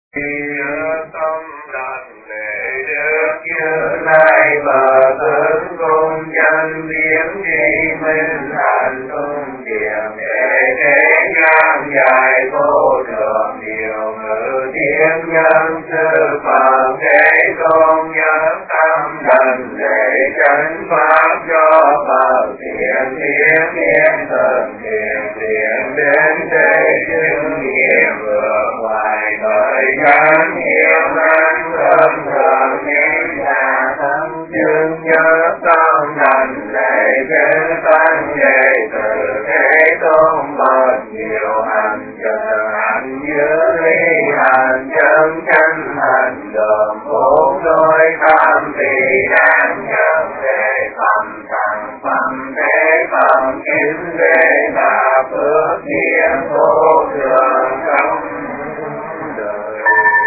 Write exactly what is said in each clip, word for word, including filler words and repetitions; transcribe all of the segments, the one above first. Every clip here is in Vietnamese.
tâm đảnh lễ đức Như Lai bờ tướng cung chân biến đi minh hạnh tung kiệm để thế gian dài vô lượng điều ngữ thiên nhân sư Phật thế tôn nhân tâm đảnh lễ chánh pháp cho Phật thiện thiên thiên thần thiện thiện đến đây chứng nghiệm vượt ngoài thời gian nhiều năm thâm thầm nên là thâm chứng nhớ tâm đảnh lễ chánh tăng đệ tử thế tôn bậc nhiều hành trợ hành như ly hành chân chánh hành đồm bốn đôi tham tỳ đáng nhận để phẩm thằng phẩm thế phẩm kính để là phước thiện vô thường trong đời.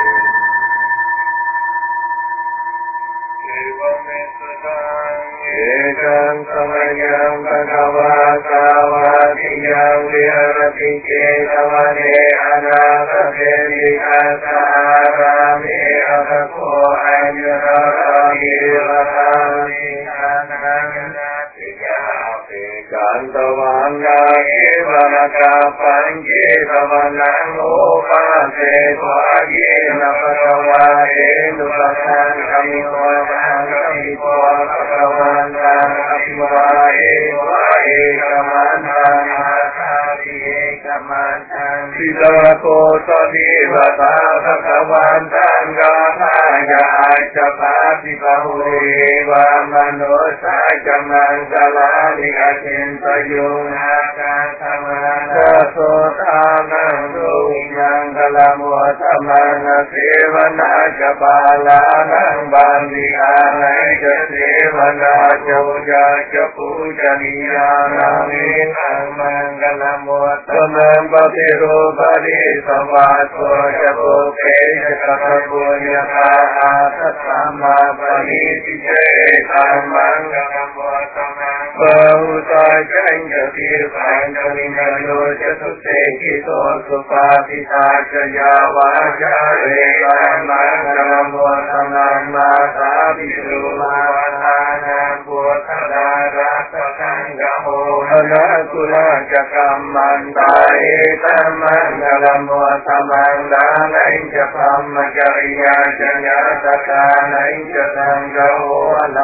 Ekam samayam bhagavata vadiyam viharati cetavane anakate vikasarame atako anjarami vatami ananganati yapi kantavanga evanaka pange tavanang upase svagena bhagavate duvasan kamivasan kamivasan Kamantan Apiwae Wae Kamantan Asari Kamantan Sita Kota Devata Kamantan Gahaya Acapati Bahule Vamanosa Kamantalani Acinta Yunaka Samana Sotanang Runyang Kalamuatamana Sevana Kapalanang Bandihanai Sevana Jauja Japujaniya Nami Mangalamutaman Batiru Badi Savato Japuke Jakapunya Kaha Tatama Bani Tijeta Mangalamutaman Bahuta Janja Tirpan Kalingayo Jatuse Kito Supati Sajaya Vajare Mangalamutaman Mata Bisrumawana Buddhara Satangamo Hanakula Jakamandai Tamangalamo Tamandalai Japamajariya Janyataka Jatangamo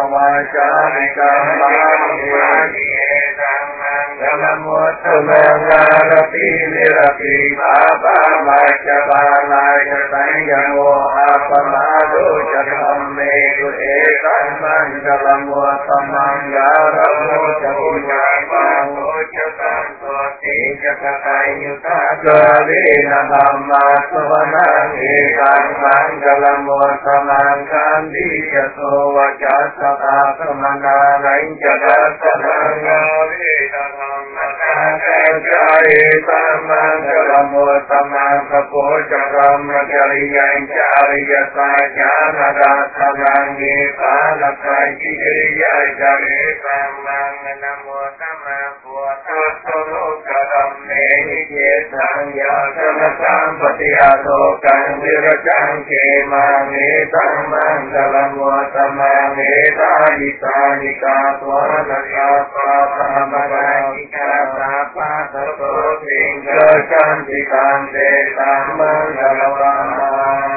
Anawacharikammani Tamangalamo Tamangarapi Virapi Baba Machabala Jatangamo Apamado Jakamme Mangalammo Samangaramo Jagunyamango Jatantote Jakatayuta Gavena Dhamma Savanang Ekam Mangalammo Samangkandi Jaso Vajasata Samangarain Jagatanang Gavena Dhamma Jaya Samangalammo Samangkapo Jagamma Jariyan Jariya Sajana Samangi Palakai Kiriya Jare Samang Namo Sama Puata Solo Kadam Nehi Jesang Yasam Sampati Asokan Virajang Kemang Etang Mangalamo Samang Etani Sanika Swana Kapa Pamagika Sapa Sato Singha Shanti Kante Samangalawa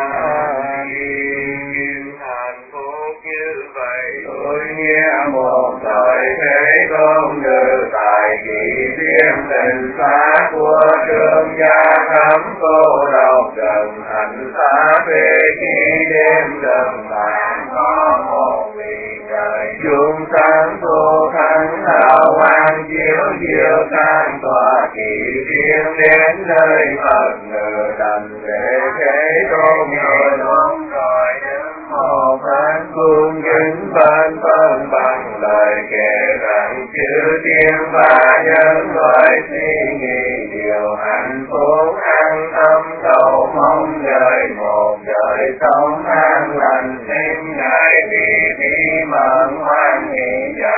Tôi nghe một thời thế tôn từ tại kỳ thiên tình phá của trường gia cấm cô độc gần thành phá về khi đêm gần vàng có một vị trời chung sáng vô thắng hào quang chiếu chiếu sang tòa kỳ thiên đến nơi Phật ngự đành để thế tôn rồi đúng rồi đứng một phán cung kính ban phân bằng lời kể rằng chữ tiên và nhân loại suy nghĩ điều hạnh phúc an tâm cầu mong đời một đời sống an lành sinh ngài vì bí mật hoan hỷ dạy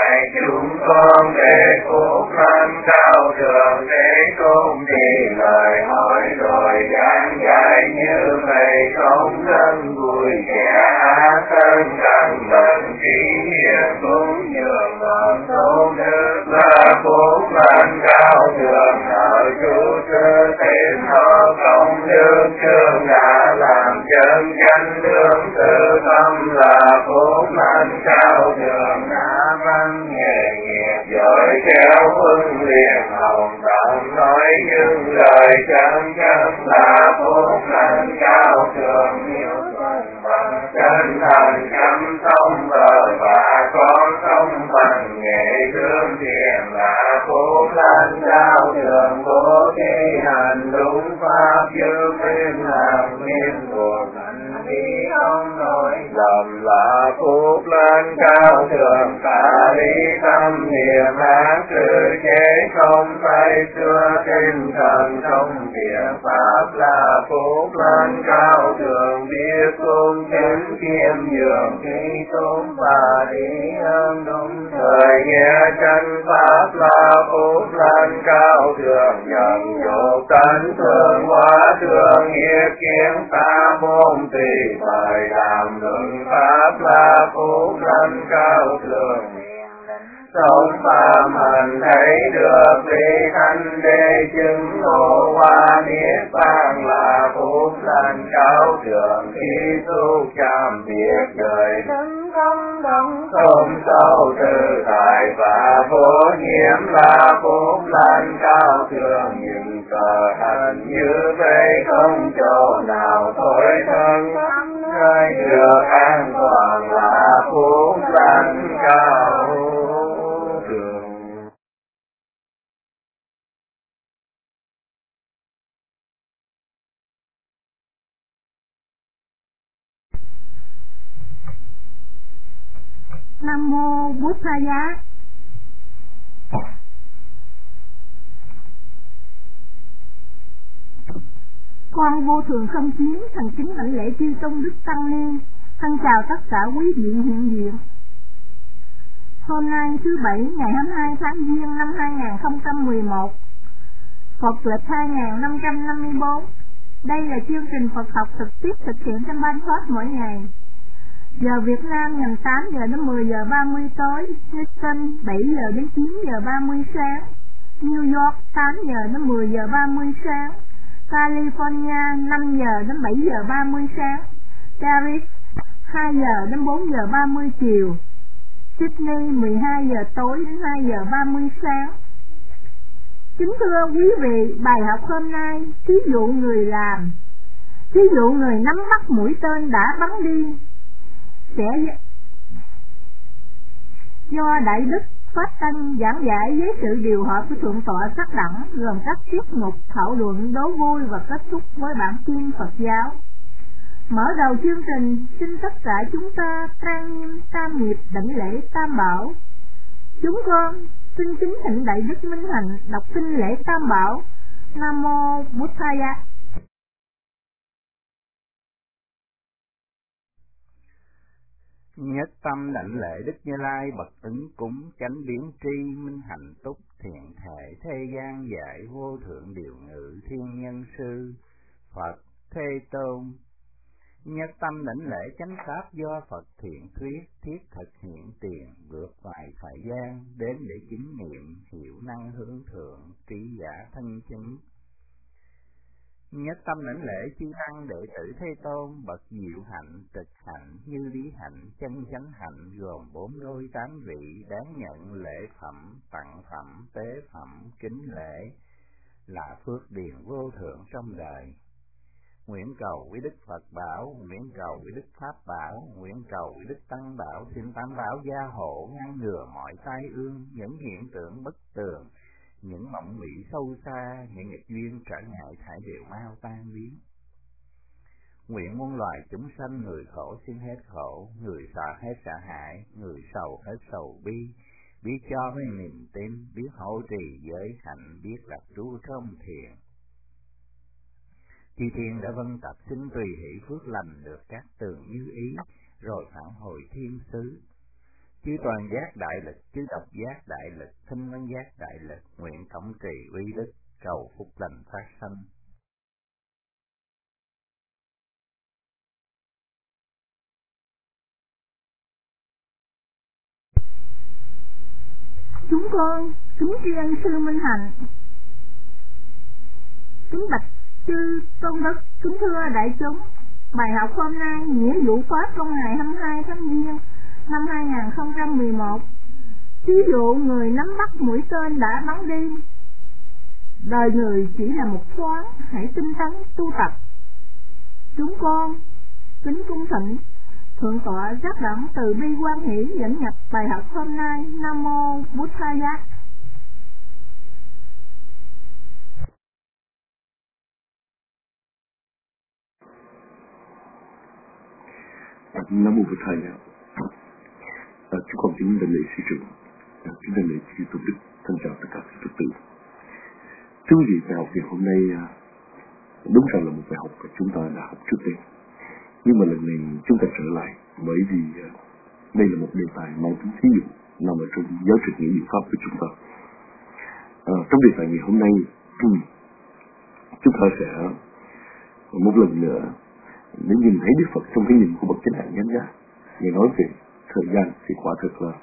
chúng con để phúc lành cao thượng để công đi lời hỏi rồi giảng dạy như vậy không thân vui vẻ thân căn bệnh trí hiền cũng nhường bằng tôn đức là phúc lành cao thượng ở chủ sư tiến họ công đức chương đã làm chân chánh lương tự tâm là phúc lành cao thượng đã văn nghề nghiệp giỏi khéo huấn luyện hồng tâm nói những lời chân chân là phúc lành cao thượng nhiều bằng chân thành chăm thông bờ và con thông bằng nghệ thương thiện là phúc lành cao thượng bố thí hành đúng pháp như bên làm nên cuộc hành vi không nổi lầm là phúc lành cao thượng cả lý tâm niệm ác sự chế không phải xưa tinh thần không việc pháp là phúc lành cao thượng biết cung chánh kiêm nhường khi tôn và đi ơn đúng thời nghe chân pháp là phúc lành cao thượng nhận dục tánh thương hóa thương nghĩa kiến ta môn tùy thời làm luận pháp là phúc lành cao thượng sống phạm hành thấy được vị thanh đế chứng ngộ hoa niết bàn là phúc lành cao thượng khi tu chạm biết đời thân không đồng không sâu tự tại và vô nhiễm là phúc lành cao thượng nhưng cờ hành như vậy không chỗ nào thối thân nơi được an toàn là phúc lành cao thượng. Nam mô Bụt Tha Giá. Con vô thường không chiến, thành kính lãnh lễ chư tôn đức tăng ni, thân chào tất cả quý vị hiện diện. Hôm nay thứ bảy ngày hai mươi hai tháng Giêng năm hai nghìn không trăm mười một, Phật lịch hai nghìn năm trăm năm mươi tư. Đây là chương trình Phật học trực tiếp thực hiện trong ban pháp mỗi ngày. Giờ Việt Nam ngày tám giờ đến mười giờ ba mươi tối, Houston bảy giờ đến chín giờ ba mươi sáng, New York tám giờ đến mười giờ ba mươi sáng, California năm giờ đến bảy giờ ba mươi sáng, Paris hai giờ đến bốn giờ ba mươi chiều, Sydney mười hai giờ tối đến hai giờ ba mươi sáng. Kính thưa quý vị, bài học hôm nay, thí dụ người làm, thí dụ người nắm bắt mũi tên đã bắn đi, sẽ do Đại Đức Pháp Tăng giảng giải với sự điều hợp của Thượng tọa Sắc Đẳng, gồm các tiết mục thảo luận đố vui và kết thúc với bản tin Phật giáo. Mở đầu chương trình, xin tất cả chúng ta trang nghiêm tam nghiệp đảnh lễ Tam Bảo. Chúng con xin kính thỉnh Đại Đức Minh Hạnh đọc kinh lễ Tam Bảo. Nam mô Bụt Tha Giá. Nhất tâm đảnh lễ Đức Như Lai bậc ứng cúng chánh biến tri minh hạnh túc thiện thể thế gian dạy vô thượng điều ngự thiên nhân sư Phật Thế Tôn. Nhất tâm đảnh lễ chánh pháp do Phật thiện thuyết thiết thực hiện tiền vượt vài thời gian đến để chứng nghiệm hiểu năng hướng thượng trí giả thân chứng. Nhất tâm đảnh lễ chư tăng đệ tử Thế Tôn bậc diệu hạnh trực hạnh như lý hạnh chân chánh hạnh gồm bốn đôi tám vị đáng nhận lễ phẩm tặng phẩm tế phẩm kính lễ là phước điền vô thượng trong đời. Nguyện cầu quý Đức Phật bảo, nguyện cầu quý Đức Pháp bảo, nguyện cầu quý Đức Tăng bảo, xin Tam Bảo gia hộ ngăn ngừa mọi tai ương, những hiện tượng bất tường, những mộng mị sâu xa, những nghịch duyên trở ngại thải đều mau tan biến. Nguyện muôn loài chúng sanh người khổ xin hết khổ, người sợ hết sợ hãi, người sầu hết sầu bi, biết cho với niềm tin, biết hỗ trì giới hạnh, biết lập trú trong thiền. Chư thiên đã vân tập xin tùy hỷ phước lành được các tường như ý, rồi phản hồi thiên xứ. chư toàn giác đại lực, chư độc giác đại lực, thinh văn giác đại lực, nguyện tổng trì uy đức, cầu phúc lành phát sanh. Chúng con kính tri ân sư Minh Hạnh. Kính bạch chư tôn đức, kính thưa đại chúng, bài học hôm nay nghĩa vụ pháp trong ngày hai mươi hai tháng Giêng năm hai nghìn không trăm mười một. Ví dụ người nắm bắt mũi tên đã bắn đi, đời người chỉ là một thoáng, hãy tinh tấn tu tập. Chúng con kính cung thịnh thượng tọa giác đẳng từ bi quan hỷ dẫn nhập bài học hôm nay. Nam mô Bụt Thầy. Nam mô Bụt Thầy. À, chúng con kính đảnh lễ sư trưởng, à, kính đảnh lễ chư tôn đức, thân chào tất cả các Phật tử. Thưa quý vị, bài học ngày hôm nay à, đúng ra là một bài học mà chúng ta đã học trước đây, nhưng mà lần này chúng ta trở lại bởi vì à, đây là một đề tài mang tính thí dụ nằm ở trong giáo trình nghĩa vụ pháp của chúng ta. À, trong đề tài ngày hôm nay, chúng ta sẽ một lần nữa để nhìn thấy Đức Phật trong cái nhìn của bậc chánh đẳng chánh giác. Người nói về thời gian thì quả thực là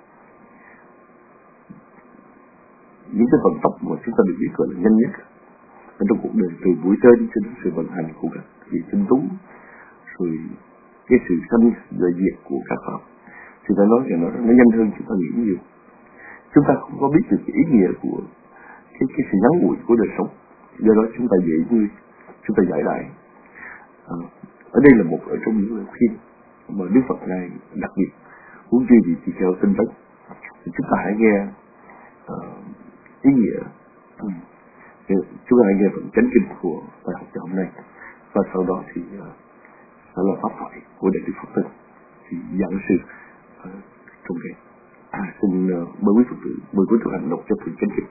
những cái vận tốc mà chúng ta được biết gọi là nhanh nhất ở trong cuộc đời, từ buổi tên cho đến sự vận hành của các vị tinh tú, rồi cái sự sanh và diệt của các pháp, thì ta nói rằng nó nó nhanh hơn chúng ta nghĩ nhiều. Chúng ta không có biết được cái ý nghĩa của cái cái sự ngắn ngủi của đời sống, do đó chúng ta dễ như chúng ta giải đại. À, ở đây là một ở trong những lời khuyên mà Đức Phật này đặc biệt huống chi gì thì theo tinh tấn, thì chúng ta hãy nghe uh, ý nghĩa, um, chúng ta hãy nghe phần chánh kinh của bài học hôm nay, và sau đó thì uh, sẽ là pháp thoại của Đại Đức Phật Tinh, thì giảng sư uh, trong đây. À, xin uh, mời quý Phật tử, mời quý tu hành đọc cho phần chánh kinh.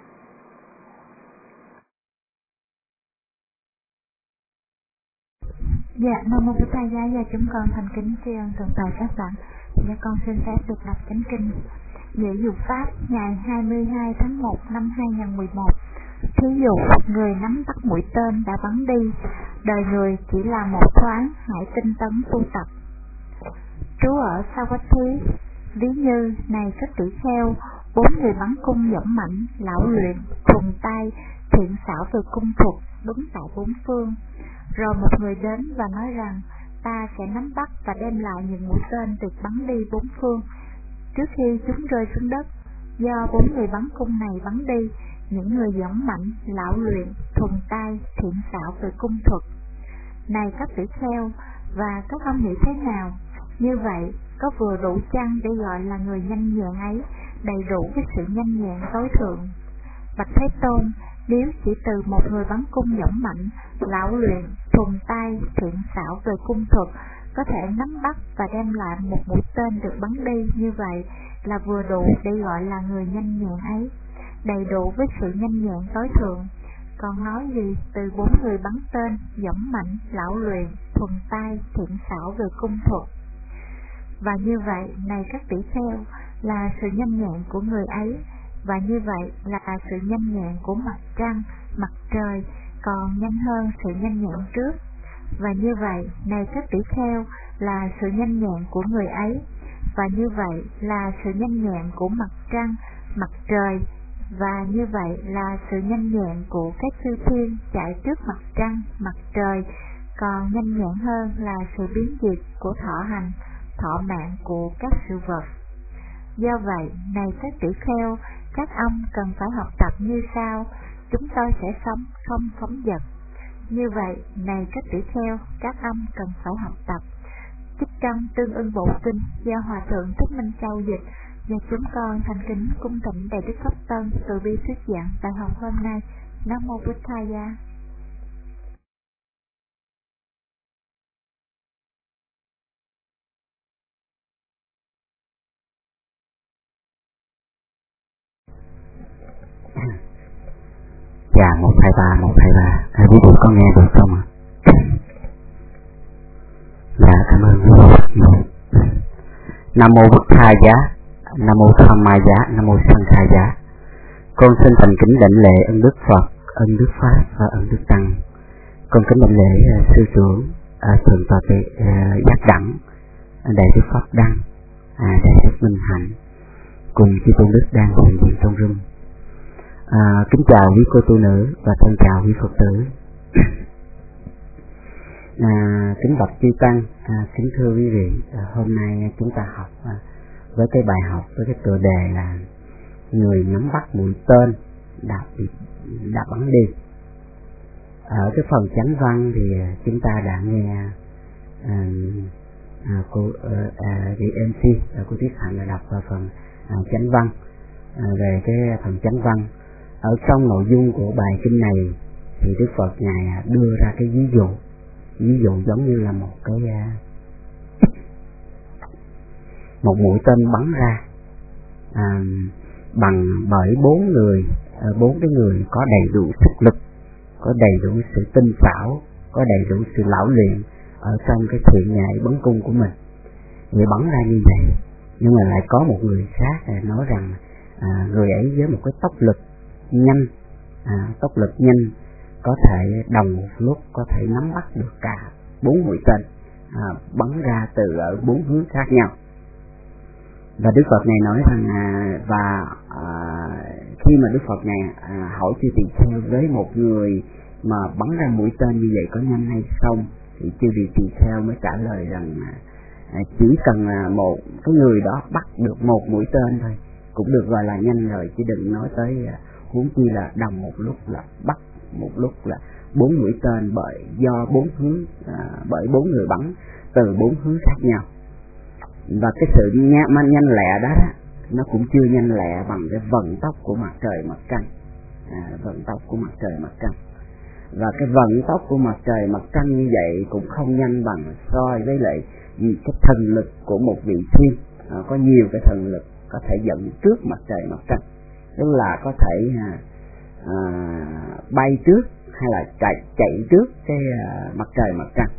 Dạ, Nam mô Bụt Thầy. Và chúng con thành kính tri ân thượng tọa các bạn. Dạ, con xin phép được đọc chánh kinh. Nghĩa vụ pháp ngày hai mươi hai tháng một năm hai nghìn không trăm mười một. Thí dụ người nắm bắt mũi tên đã bắn đi, đời người chỉ là một thoáng, hãy tinh tấn tu tập. Trú ở Sa Quách Thí. Ví như này các tỷ kheo, bốn người bắn cung dũng mạnh, lão luyện, thuần tay, thiện xảo về cung thuật, đứng tại bốn phương. Rồi một người đến và nói rằng, ta sẽ nắm bắt và đem lại những mũi tên được bắn đi bốn phương. Trước khi chúng rơi xuống đất, do bốn người bắn cung này bắn đi, những người dũng mạnh, lão luyện, thuần tay, thiện xảo về cung thuật. Này các tỷ kheo, và các ông nghĩ thế nào? Như vậy, có vừa đủ chăng để gọi là người nhanh nhẹn ấy, đầy đủ với sự nhanh nhẹn tối thượng? Bạch Thế Tôn, nếu chỉ từ một người bắn cung dũng mạnh, lão luyện, thuần tay, thiện xảo về cung thuật, có thể nắm bắt và đem lại một mũi tên được bắn đi, như vậy là vừa đủ để gọi là người nhanh nhẹn ấy, đầy đủ với sự nhanh nhẹn tối thượng. Còn nói gì từ bốn người bắn tên, dũng mạnh, lão luyện, thuần tay, thiện xảo về cung thuật? Và như vậy, này các tỷ kheo, là sự nhanh nhẹn của người ấy, và như vậy là sự nhanh nhẹn của mặt trăng, mặt trời, còn nhanh hơn sự nhanh nhẹn trước. Và như vậy, này các tỷ kheo, là sự nhanh nhẹn của người ấy, và như vậy là sự nhanh nhẹn của mặt trăng, mặt trời, và như vậy là sự nhanh nhẹn của các chư thiên chạy trước mặt trăng, mặt trời, còn nhanh nhẹn hơn là sự biến diệt của thọ hành, thọ mạng của các sự vật. Do vậy, này các tỷ kheo, các ông cần phải học tập như sau: chúng tôi sẽ sống không phóng dật. Như vậy, này các tỷ kheo, các ông cần phải học tập. Trích trong Tương Ưng Bộ Kinh do Hòa Thượng Thích Minh Châu dịch, và chúng con thành kính cung thỉnh Đại Đức Pháp Tân từ bi thuyết giảng bài học hôm nay. Nam mô Bụt Thầy. Dạ, một hai ba, một hai ba. À, quý vị có nghe được không ạ? Dạ, cảm ơn quý vị. Nam mô Bụt Thầy. Nam mô Tham Ma Giá, Nam mô Sanh Kha Giá. Con xin thành kính đảnh lễ ân đức Phật, ân đức Pháp và ân đức Tăng. Con kính đảnh lễ uh, sư trưởng uh, thượng tọa tệ uh, Giác Đẳng, uh, đại đức Pháp Đăng, uh, đại đức Minh Hạnh, cùng chư tôn đức đang hiện diện trong room. Uh, kính chào quý cô tu nữ và thân chào quý Phật tử. À, kính bạch chư tăng, à, kính thưa quý vị, à, hôm nay chúng ta học à, với cái bài học với cái tựa đề là người nắm bắt mũi tên đã bị đã bắn đi. Ở cái phần chánh văn thì à, chúng ta đã nghe à, à, cô à, à, vị em xê à, cô Tiết Hạnh đã đọc vào phần à, chánh văn à, về cái phần chánh văn. Ở trong nội dung của bài kinh này thì Đức Phật ngài đưa ra cái ví dụ ví dụ giống như là một cái một mũi tên bắn ra à, bằng bởi bốn người bốn cái người có đầy đủ sức lực, có đầy đủ sự tinh xảo, có đầy đủ sự lão luyện ở trong cái thiện nghệ bắn cung của mình. Người bắn ra như vậy, nhưng mà lại có một người khác nói rằng à, người ấy với một cái tốc lực nhanh, à, tốc lực nhanh có thể đồng một lúc có thể nắm bắt được cả bốn mũi tên à, bắn ra từ ở bốn hướng khác nhau. Và Đức Phật này nói rằng à, và à, khi mà Đức Phật này à, hỏi chư tỳ kheo với một người mà bắn ra mũi tên như vậy có nhanh hay không, thì chư tỳ kheo mới trả lời rằng à, chỉ cần là một cái người đó bắt được một mũi tên thôi cũng được gọi là nhanh rồi, chứ đừng nói tới à, huống chi là đồng một lúc là bắt một lúc là bốn mũi tên bởi do bốn hướng à, bởi bốn người bắn từ bốn hướng khác nhau. Và cái sự nhanh, nhanh lẹ đó, đó nó cũng chưa nhanh lẹ bằng cái vận tốc của mặt trời mặt trăng, à, vận tốc của mặt trời mặt trăng. Và cái vận tốc của mặt trời mặt trăng như vậy cũng không nhanh bằng so với lại cái thần lực của một vị thiên, à, có nhiều cái thần lực có thể dẫn trước mặt trời mặt trăng, tức là có thể à, À, bay trước hay là chạy chạy trước cái à, mặt trời mặt trăng.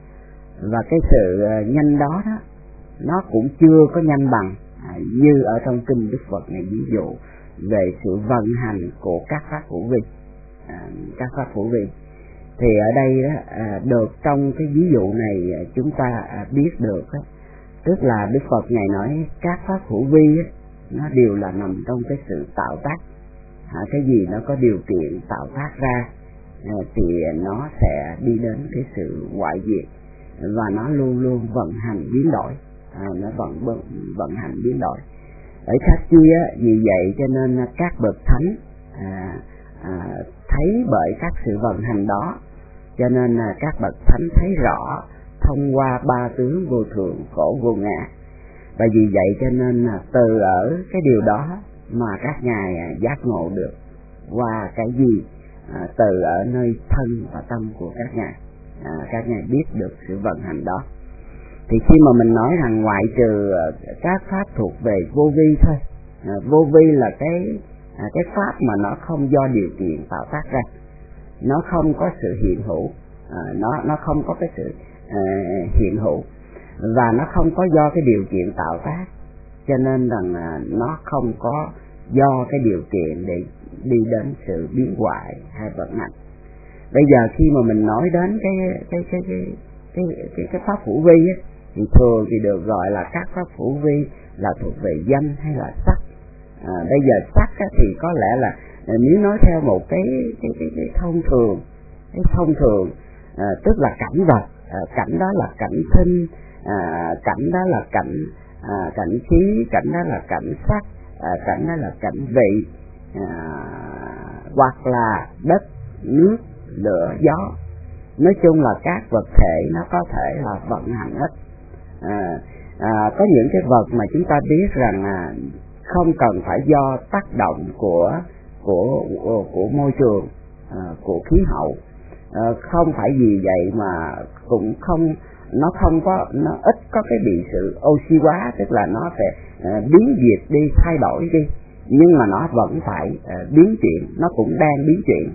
Và cái sự à, nhanh đó đó nó cũng chưa có nhanh bằng à, như ở trong kinh Đức Phật này ví dụ về sự vận hành của các pháp hữu vi, à, các pháp hữu vi. Thì ở đây đó à, được trong cái ví dụ này à, chúng ta à, biết được đó, tức là Đức Phật ngài nói các pháp hữu vi đó, nó đều là nằm trong cái sự tạo tác. À, cái gì nó có điều kiện tạo tác ra à, thì nó sẽ đi đến cái sự hoại diệt, và nó luôn luôn vận hành biến đổi, à, nó vận, vận vận hành biến đổi. Ở khác chia vì vậy cho nên các bậc thánh à, à, thấy bởi các sự vận hành đó, cho nên là các bậc thánh thấy rõ thông qua ba tướng vô thường khổ vô ngã. Và vì vậy cho nên là từ ở cái điều đó mà các ngài giác ngộ được qua cái gì à, từ ở nơi thân và tâm của các ngài, à, các ngài biết được sự vận hành đó. Thì khi mà mình nói rằng ngoại trừ các pháp thuộc về vô vi thôi, à, vô vi là cái à, cái pháp mà nó không do điều kiện tạo tác ra, nó không có sự hiện hữu, à, nó nó không có cái sự à, hiện hữu, và nó không có do cái điều kiện tạo tác, cho nên rằng à, nó không có do cái điều kiện để đi đến sự biến hoại hay vận hành. Bây giờ khi mà mình nói đến cái cái cái cái cái cái, cái pháp hữu vi á, thì thường thì được gọi là các pháp hữu vi là thuộc về danh hay là sắc. À, bây giờ sắc á, thì có lẽ là nếu nói theo một cái cái cái, cái thông thường, cái thông thường à, tức là cảnh vật, à, cảnh đó là cảnh thinh, à, cảnh đó là cảnh à, cảnh khí, cảnh đó là cảnh sắc, à, cảnh đó là cảnh vị, à, hoặc là đất, nước, lửa, gió. Nói chung là các vật thể nó có thể là vận hành hết. À, à, có những cái vật mà chúng ta biết rằng à, không cần phải do tác động của của của, của môi trường, à, của khí hậu, à, không phải vì vậy mà cũng không nó không có nó ít có cái bị sự oxy hóa, tức là nó sẽ à, biến diệt đi, thay đổi đi, nhưng mà nó vẫn phải à, biến chuyển, nó cũng đang biến chuyển.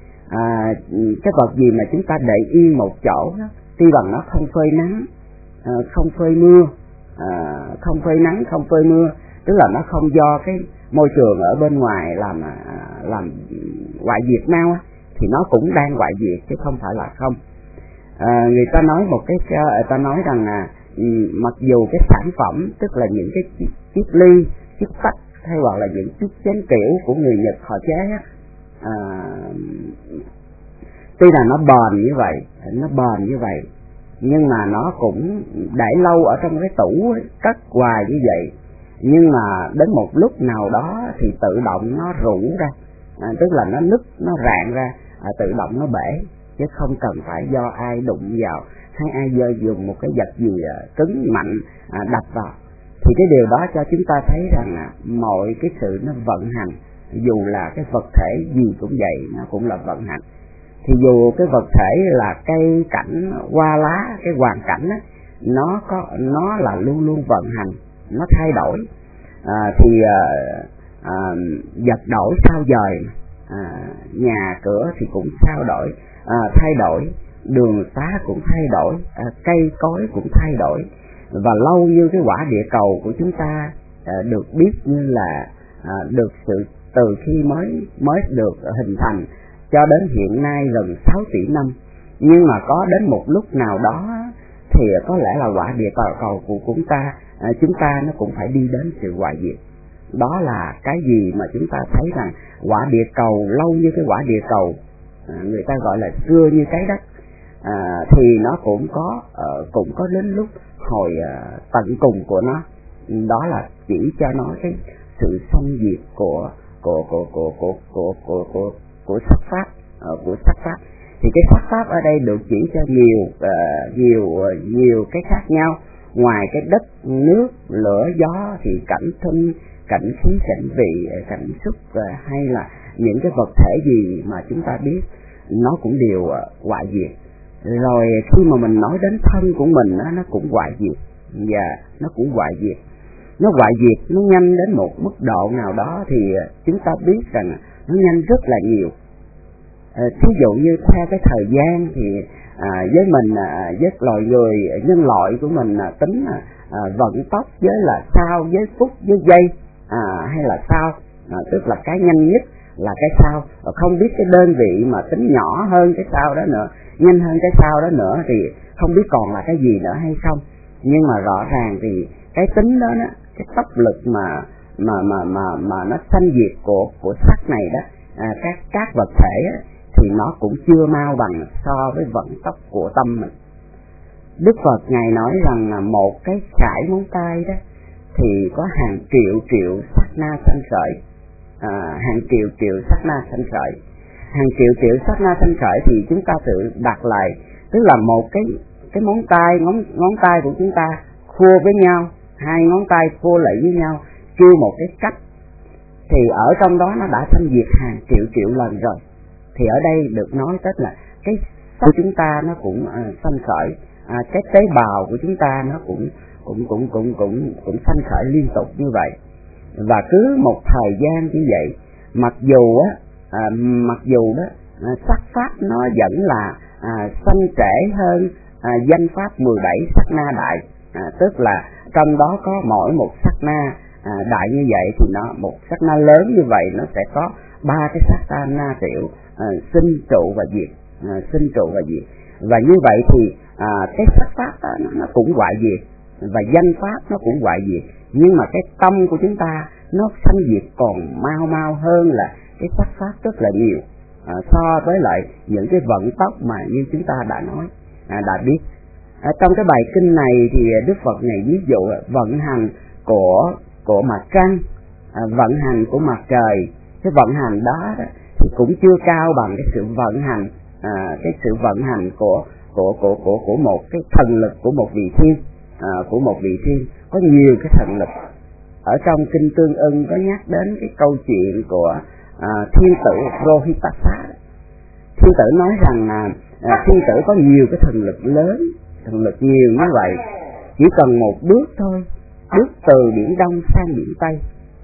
À, cái vật gì mà chúng ta để yên một chỗ đó, tuy bằng nó không phơi nắng, à, không phơi mưa, à, không phơi nắng, không phơi mưa, tức là nó không do cái môi trường ở bên ngoài làm làm hoại diệt mau, thì nó cũng đang hoại diệt chứ không phải là không. À, người ta nói một cái, người ta nói rằng là mặc dù cái sản phẩm, tức là những cái chiếc, chiếc ly, chiếc tách hay hoặc là những chiếc chén kiểu của người Nhật họ chế á, à, tuy là nó bền như vậy, nó bền như vậy, nhưng mà nó cũng để lâu ở trong cái tủ cất hoài như vậy, nhưng mà đến một lúc nào đó thì tự động nó rũ ra, à, tức là nó nứt, nó rạn ra, à, tự động nó bể, chứ không cần phải do ai đụng vào hay ai dơ dùng một cái vật gì à, cứng mạnh à, đập vào. Thì cái điều đó cho chúng ta thấy rằng à, mọi cái sự nó vận hành, dù là cái vật thể gì cũng vậy, nó cũng là vận hành. Thì dù cái vật thể là cây cảnh, hoa lá, cái hoàn cảnh á, nó có nó là luôn luôn vận hành, nó thay đổi. À, thì à, à, vật đổi sao dời, à, nhà cửa thì cũng sao đổi, à, thay đổi, đường xá cũng thay đổi, à, cây cối cũng thay đổi. Và lâu như cái quả địa cầu của chúng ta à, được biết như là à, được sự từ khi mới mới được hình thành cho đến hiện nay gần sáu tỷ năm, nhưng mà có đến một lúc nào đó thì có lẽ là quả địa cầu cầu của chúng ta à, chúng ta nó cũng phải đi đến sự hoại diệt. Đó là cái gì mà chúng ta thấy rằng quả địa cầu lâu như cái quả địa cầu, à, người ta gọi là xưa như cái đất, à, thì nó cũng có uh, cũng có đến lúc hồi uh, tận cùng của nó. Đó là chỉ cho nó cái sự xâm diệt của của của của của của của của, của sắc pháp, uh, của sắc pháp. Thì cái sắc pháp ở đây được chỉ cho nhiều uh, nhiều uh, nhiều cái khác nhau, ngoài cái đất, nước, lửa, gió thì cảnh thinh, cảnh khí, cảnh vị, cảnh xúc, uh, hay là những cái vật thể gì mà chúng ta biết, nó cũng đều uh, hoại diệt. Rồi khi mà mình nói đến thân của mình đó, nó cũng hoại diệt, và nó cũng hoại diệt. Nó hoại diệt, nó nhanh đến một mức độ nào đó thì chúng ta biết rằng nó nhanh rất là nhiều. À, thí dụ như theo cái thời gian thì à, với mình, à, với loài người, nhân loại của mình à, tính à, vận tốc với là sao, với phút, với giây, à, hay là sao, à, tức là cái nhanh nhất là cái sao, không biết cái đơn vị mà tính nhỏ hơn cái sao đó nữa, nhanh hơn cái sao đó nữa thì không biết còn là cái gì nữa hay không. Nhưng mà rõ ràng thì cái tính đó, đó cái tốc lực mà mà mà mà mà nó sanh diệt của của sắc này đó, à, các các vật thể á, thì nó cũng chưa mau bằng so với vận tốc của tâm mình. Đức Phật ngài nói rằng là một cái sải ngón tay đó thì có hàng triệu triệu sát na sanh khởi, à, hàng triệu triệu sát na sanh khởi. Hàng triệu triệu sát na sanh khởi thì chúng ta tự đặt lại, tức là một cái cái móng tay, ngón ngón tay của chúng ta khua với nhau, hai ngón tay khua lại với nhau, kêu một cái cách, thì ở trong đó nó đã sanh diệt hàng triệu triệu lần rồi. Thì ở đây được nói tức là cái của chúng ta nó cũng à, sanh khởi, à, cái tế bào của chúng ta nó cũng cũng cũng cũng cũng cũng sanh khởi liên tục như vậy. Và cứ một thời gian như vậy, mặc dù á à, mặc dù đó à, sắc pháp nó vẫn là à, sanh trễ hơn à, danh pháp mười bảy sát na đại, à, tức là trong đó có mỗi một sát na à, đại như vậy thì nó một sát na lớn như vậy nó sẽ có ba cái sát na tiểu, à, sinh trụ và diệt, à, sinh trụ và diệt. Và như vậy thì à, cái sắc pháp đó, nó, nó cũng hoại diệt, và danh pháp nó cũng hoại diệt, nhưng mà cái tâm của chúng ta nó sanh diệt còn mau mau hơn là cái sắc pháp rất là nhiều, à, so với lại những cái vận tốc mà như chúng ta đã nói, à, đã biết. À, trong cái bài kinh này thì Đức Phật này ví dụ vận hành của của mặt trăng, à, vận hành của mặt trời, cái vận hành đó, đó thì cũng chưa cao bằng cái sự vận hành, à, cái sự vận hành của của của của của một cái thần lực của một vị thiên, à, của một vị thiên có nhiều cái thần lực. Ở trong kinh Tương Ưng có nhắc đến cái câu chuyện của à, thiên tử Rohitasa. Thiên tử nói rằng là à, thiên tử có nhiều cái thần lực lớn, thần lực nhiều như vậy, chỉ cần một bước thôi, bước từ biển Đông sang biển Tây.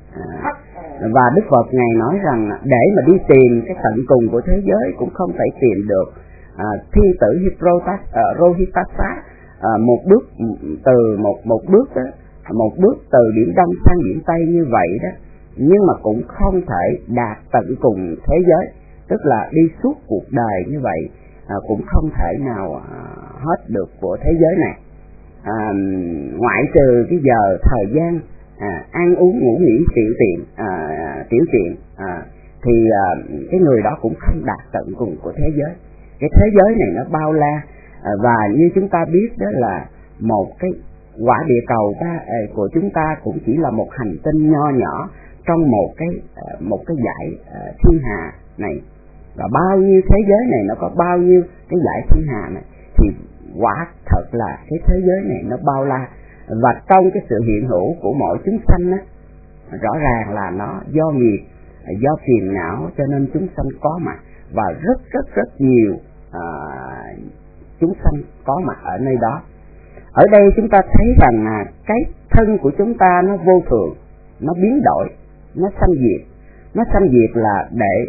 À, và Đức Phật ngài nói rằng để mà đi tìm cái tận cùng của thế giới cũng không thể tìm được. À, thiên tử Rohitasa, à, một bước từ một một bước đó, một bước từ điểm đông sang điểm tây như vậy đó, nhưng mà cũng không thể đạt tận cùng thế giới, tức là đi suốt cuộc đời như vậy à, cũng không thể nào à, hết được của thế giới này. À, ngoại trừ cái giờ thời gian à, ăn uống ngủ nghỉ tiểu tiện à, tiểu tiện à, thì à, cái người đó cũng không đạt tận cùng của thế giới. Cái thế giới này nó bao la à, và như chúng ta biết đó là một cái quả địa cầu ta à, của chúng ta cũng chỉ là một hành tinh nho nhỏ trong một cái à, một cái dải à, thiên hà này, và bao nhiêu thế giới này nó có bao nhiêu cái dải thiên hà này, thì quả thật là cái thế giới này nó bao la. Và trong cái sự hiện hữu của mỗi chúng sanh á, rõ ràng là nó do nghiệp, do phiền não cho nên chúng sanh có mặt, và rất rất rất nhiều à, chúng sanh có mặt ở nơi đó. Ở đây chúng ta thấy rằng là cái thân của chúng ta nó vô thường, nó biến đổi, nó sanh diệt. Nó sanh diệt là để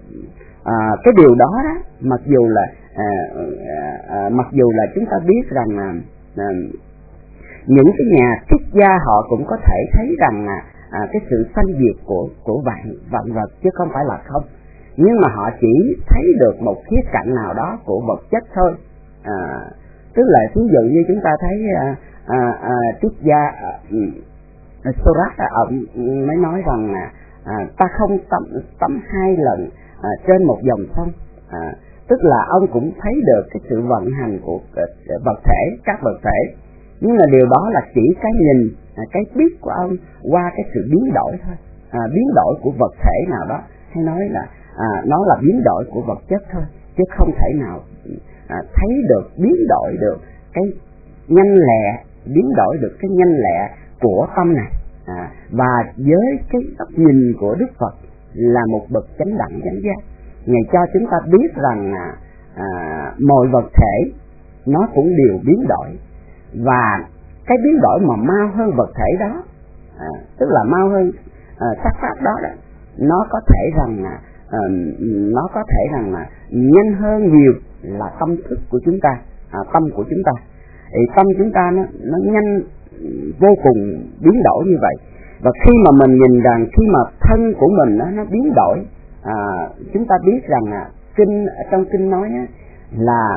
à, cái điều đó, đó mặc dù là à, à, à, mặc dù là chúng ta biết rằng là à, những cái nhà triết gia họ cũng có thể thấy rằng là à, cái sự sanh diệt của của vạn vạn vật chứ không phải là không, nhưng mà họ chỉ thấy được một khía cạnh nào đó của vật chất thôi. À, tức là ví dụ như chúng ta thấy à, à, à, triết gia à, Socrates ông mới nói rằng là à, ta không tắm tắm hai lần à, trên một dòng sông. À, tức là ông cũng thấy được cái sự vận hành của vật thể, các vật thể, nhưng mà điều đó là chỉ cái nhìn, cái biết của ông qua cái sự biến đổi thôi, à, biến đổi của vật thể nào đó, hay nói là à, nó là biến đổi của vật chất thôi, chứ không thể nào à, thấy được biến đổi được cái nhanh lẹ, biến đổi được cái nhanh lẹ của tâm này. À, và với cái góc nhìn của Đức Phật là một bậc chánh đẳng chánh giác, Ngài cho chúng ta biết rằng à, à, mọi vật thể nó cũng đều biến đổi, và cái biến đổi mà mau hơn vật thể đó, à, tức là mau hơn à, sắc pháp đó, đó, nó có thể rằng là à, nó có thể rằng là nhanh hơn nhiều là tâm thức của chúng ta, à, tâm của chúng ta. Thì tâm chúng ta nó nó nhanh vô cùng biến đổi như vậy, và khi mà mình nhìn rằng khi mà thân của mình nó, nó biến đổi, à, chúng ta biết rằng là kinh trong kinh nói á, là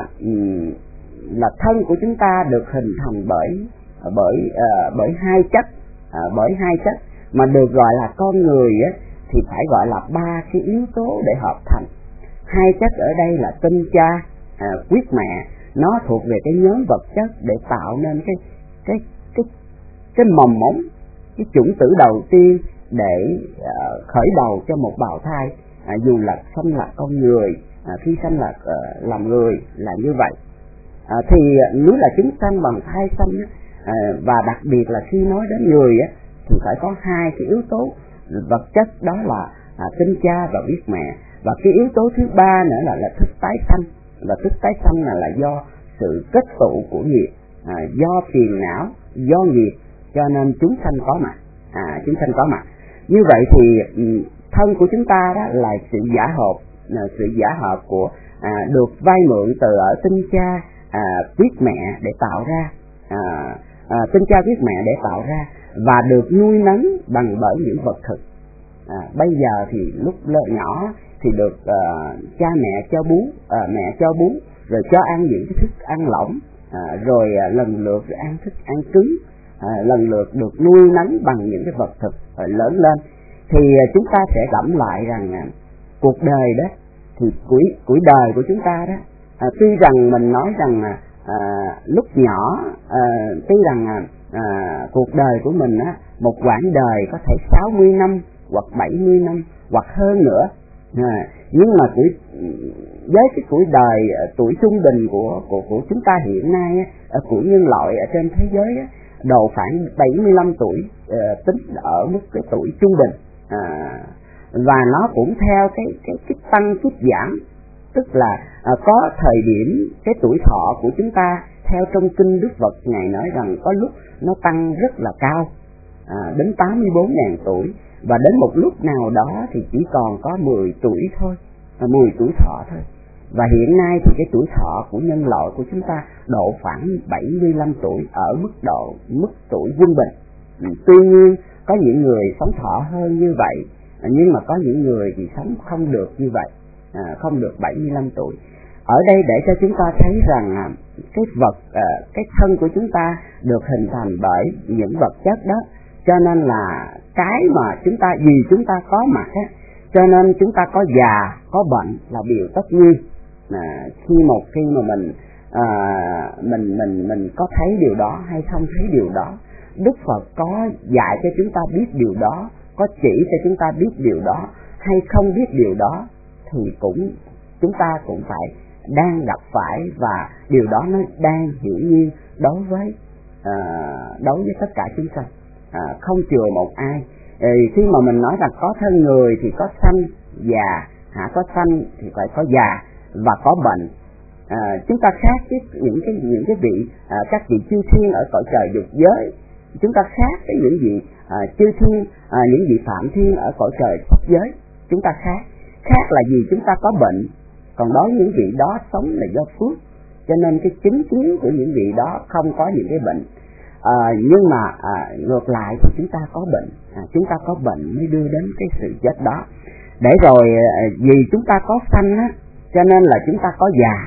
là thân của chúng ta được hình thành bởi bởi uh, bởi hai chất, uh, bởi hai chất mà được gọi là con người á, thì phải gọi là ba cái yếu tố để hợp thành. Hai chất ở đây là tinh cha, uh, huyết mẹ, nó thuộc về cái nhóm vật chất để tạo nên cái cái cái cái mầm mống, cái chủng tử đầu tiên để uh, khởi đầu cho một bào thai, uh, dù là sanh là con người, uh, khi sanh là uh, làm người là như vậy. À, thì nếu là chúng sanh bằng thai sanh á, à, và đặc biệt là khi nói đến người á, thì phải có hai cái yếu tố vật chất, đó là à, tinh cha và huyết mẹ, và cái yếu tố thứ ba nữa là, là thức tái sanh. Và thức tái sanh là, là do sự kết tụ của nghiệp, à, do phiền não, do nghiệp, cho nên chúng sanh có mặt, à, chúng sanh có mặt. Như vậy thì thân của chúng ta đó là sự giả hợp, là sự giả hợp của à, được vay mượn từ ở tinh cha, à, huyết mẹ để tạo ra, à, à, tinh cha huyết mẹ để tạo ra, và được nuôi nấng bằng bởi những vật thực. À, bây giờ thì lúc lỡ nhỏ thì được à, cha mẹ cho bú, à, mẹ cho bú, rồi cho ăn những cái thức ăn lỏng, à, rồi à, lần lượt ăn thức ăn cứng, à, lần lượt được nuôi nấng bằng những cái vật thực à, lớn lên. Thì à, chúng ta sẽ gẫm lại rằng à, cuộc đời đó, thì cuối cuối đời của chúng ta đó, à, tuy rằng mình nói rằng à, à, lúc nhỏ, à, tuy rằng à, à, cuộc đời của mình á, một quãng đời có thể sáu mươi năm hoặc bảy mươi năm hoặc hơn nữa, à, nhưng mà tuổi với cái tuổi đời tuổi trung bình của của của chúng ta hiện nay á, của nhân loại ở trên thế giới á, độ khoảng bảy mươi lăm tuổi, à, tính ở mức cái tuổi trung bình, à, và nó cũng theo cái cái cái tăng cái giảm, tức là à, có thời điểm cái tuổi thọ của chúng ta theo trong kinh Đức Phật Ngài nói rằng có lúc nó tăng rất là cao, à, đến tám mươi bốn nghìn tuổi, và đến một lúc nào đó thì chỉ còn có mười tuổi thôi, à, mười tuổi thọ thôi. Và hiện nay thì cái tuổi thọ của nhân loại của chúng ta độ khoảng bảy mươi lăm tuổi, ở mức độ mức tuổi quân bình. Tuy nhiên có những người sống thọ hơn như vậy, nhưng mà có những người thì sống không được như vậy, à, không được bảy mươi lăm tuổi. Ở đây để cho chúng ta thấy rằng cái vật, cái thân của chúng ta được hình thành bởi những vật chất đó, cho nên là cái mà chúng ta, vì chúng ta có mặt á, cho nên chúng ta có già, có bệnh là điều tất nhiên. À, khi một khi mà mình à, mình mình mình có thấy điều đó hay không thấy điều đó, Đức Phật có dạy cho chúng ta biết điều đó, có chỉ cho chúng ta biết điều đó hay không biết điều đó, thì cũng chúng ta cũng phải đang gặp phải, và điều đó nó đang hiển nhiên đối với à, đối với tất cả chúng ta, à, không chừa một ai. Thì khi mà mình nói rằng có thân người thì có sanh già, hả, có sanh thì phải có già và có bệnh. À, chúng ta khác với những cái những cái vị à, các vị chư thiên ở cõi trời dục giới, chúng ta khác với những vị à, chư thiên, à, những vị phạm thiên ở cõi trời sắc giới. Chúng ta khác khác là vì chúng ta có bệnh, còn đối với những vị đó sống là do phước, cho nên cái chứng kiến của những vị đó không có những cái bệnh. À, nhưng mà à, ngược lại thì chúng ta có bệnh, à, chúng ta có bệnh mới đưa đến cái sự chết đó. Để rồi à, vì chúng ta có sanh á, cho nên là chúng ta có già,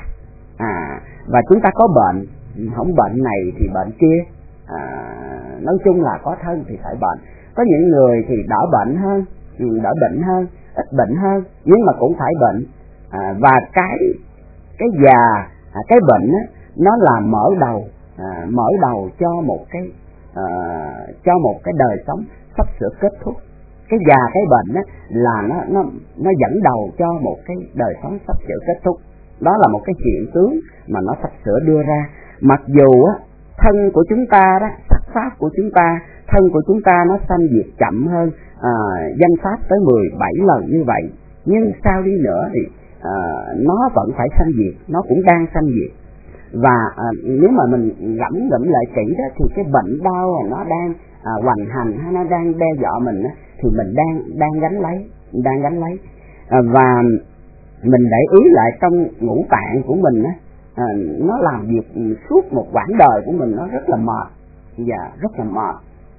à, và chúng ta có bệnh, không bệnh này thì bệnh kia, à, nói chung là có thân thì phải bệnh. Có những người thì đỡ bệnh hơn, đỡ bệnh hơn, ít bệnh hơn, nhưng mà cũng phải bệnh. À, và cái cái già, à, cái bệnh á, nó là mở đầu, à, mở đầu cho một cái à, cho một cái đời sống sắp sửa kết thúc. Cái già, cái bệnh á, là nó nó nó dẫn đầu cho một cái đời sống sắp sửa kết thúc. Đó là một cái hiện tướng mà nó sắp sửa đưa ra. Mặc dù á, thân của chúng ta đó, sắc pháp của chúng ta, thân của chúng ta nó sanh diệt chậm hơn à, danh pháp tới mười bảy lần như vậy, nhưng sao đi nữa thì à, nó vẫn phải sanh diệt, nó cũng đang sanh diệt. Và à, nếu mà mình ngẫm ngẫm lại kỹ đó, thì cái bệnh đau là nó đang à, hoành hành hay nó đang đe dọa mình á, thì mình đang đang gánh lấy, đang gánh lấy. À, và mình để ý lại trong ngũ tạng của mình á, à, nó làm việc suốt một quãng đời của mình, nó rất là mệt, và rất là mệt.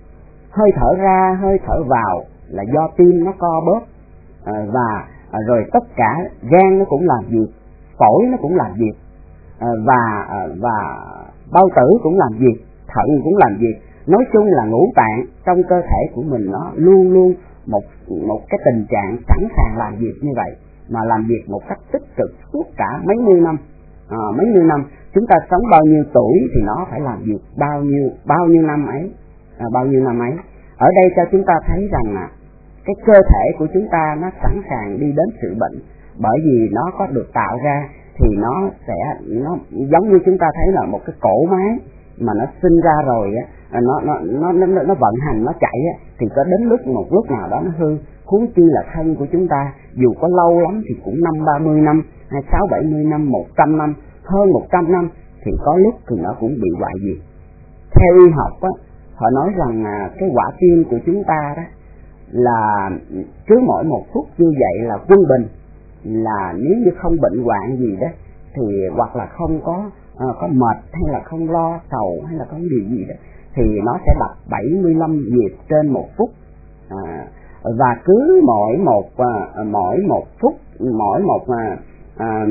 Hơi thở ra, hơi thở vào là do tim nó co bóp, à, và à, rồi tất cả gan nó cũng làm việc, phổi nó cũng làm việc, à, và à, và bao tử cũng làm việc, thận cũng làm việc. Nói chung là ngũ tạng trong cơ thể của mình nó luôn luôn một một cái tình trạng sẵn sàng làm việc như vậy, mà làm việc một cách tích cực suốt cả mấy mươi năm. À, mấy mươi năm chúng ta sống bao nhiêu tuổi thì nó phải làm việc bao nhiêu bao nhiêu năm ấy, à, bao nhiêu năm ấy. Ở đây cho chúng ta thấy rằng là cái cơ thể của chúng ta nó sẵn sàng đi đến sự bệnh, bởi vì nó có được tạo ra thì nó sẽ nó giống như chúng ta thấy là một cái cỗ máy mà nó sinh ra rồi á, nó nó nó nó nó vận hành, nó chạy á, thì có đến lúc một lúc nào đó nó hư. Huống chi là thân của chúng ta dù có lâu lắm thì cũng năm ba mươi năm, hai sáu bảy mươi năm, một trăm năm, hơn một trăm năm, thì có lúc thì nó cũng bị hoại diệt. Theo y học á, họ nói rằng à, cái quả tim của chúng ta đó là cứ mỗi một phút như vậy là quân bình, là nếu như không bệnh hoạn gì đó thì hoặc là không có à, có mệt hay là không lo sầu hay là có điều gì đó, thì nó sẽ đập bảy mươi lăm nhịp trên một phút. À, và cứ mỗi một à, mỗi một phút mỗi một à, à,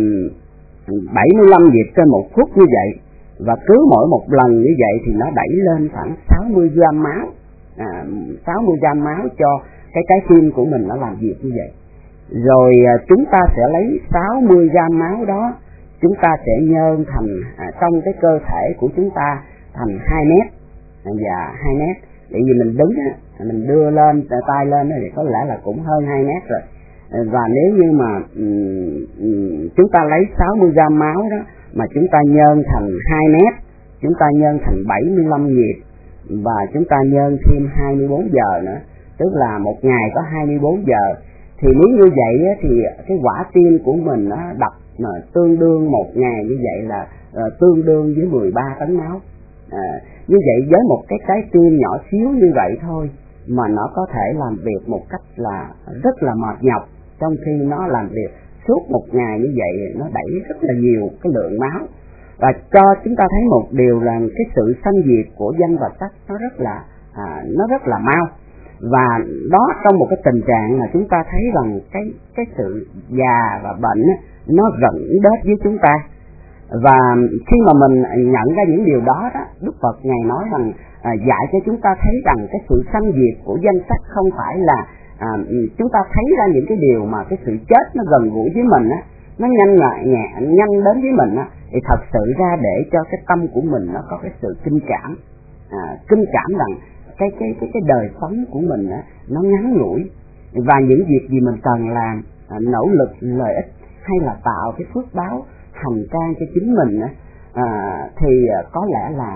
bảy mươi lăm nhịp trên một phút như vậy, và cứ mỗi một lần như vậy thì nó đẩy lên khoảng sáu mươi gam máu, à, sáu mươi gam máu cho cái trái tim của mình nó làm việc như vậy. Rồi à, chúng ta sẽ lấy sáu mươi gam máu đó, chúng ta sẽ nhơn thành à, trong cái cơ thể của chúng ta thành hai mét, và hai mét. Tại vì mình đứng á, mình đưa lên tay lên thì có lẽ là cũng hơn hai mét rồi. Và nếu như mà um, um, chúng ta lấy sáu mươi gam máu đó mà chúng ta nhơn thành hai mét, chúng ta nhơn thành bảy mươi lăm nhịp, và chúng ta nhơn thêm hai mươi bốn giờ nữa, tức là một ngày có hai mươi bốn giờ. Thì nếu như vậy á, thì cái quả tim của mình nó đập mà tương đương một ngày như vậy là uh, tương đương với mười ba tấn máu. À, như vậy với một cái trái tim nhỏ xíu như vậy thôi mà nó có thể làm việc một cách là rất là mệt nhọc, trong khi nó làm việc suốt một ngày như vậy, nó đẩy rất là nhiều cái lượng máu. Và cho chúng ta thấy một điều là cái sự sanh diệt của danh và sắc nó rất là à, nó rất là mau. Và đó trong một cái tình trạng mà chúng ta thấy rằng cái cái sự già và bệnh nó gần đến với chúng ta. Và khi mà mình nhận ra những điều đó, đó Đức Phật Ngài nói rằng à, dạy cho chúng ta thấy rằng cái sự sanh diệt của danh sắc không phải là à, chúng ta thấy ra những cái điều mà cái sự chết nó gần gũi với mình á, nó nhanh nhẹ, nhẹ nhanh đến với mình á, thì thật sự ra để cho cái tâm của mình nó có cái sự kinh cảm, à, kinh cảm rằng cái cái cái cái đời sống của mình á, nó ngắn ngủi, và những việc gì mình cần làm, à, nỗ lực lợi ích hay là tạo cái phước báo hành trang cho chính mình á, à, thì có lẽ là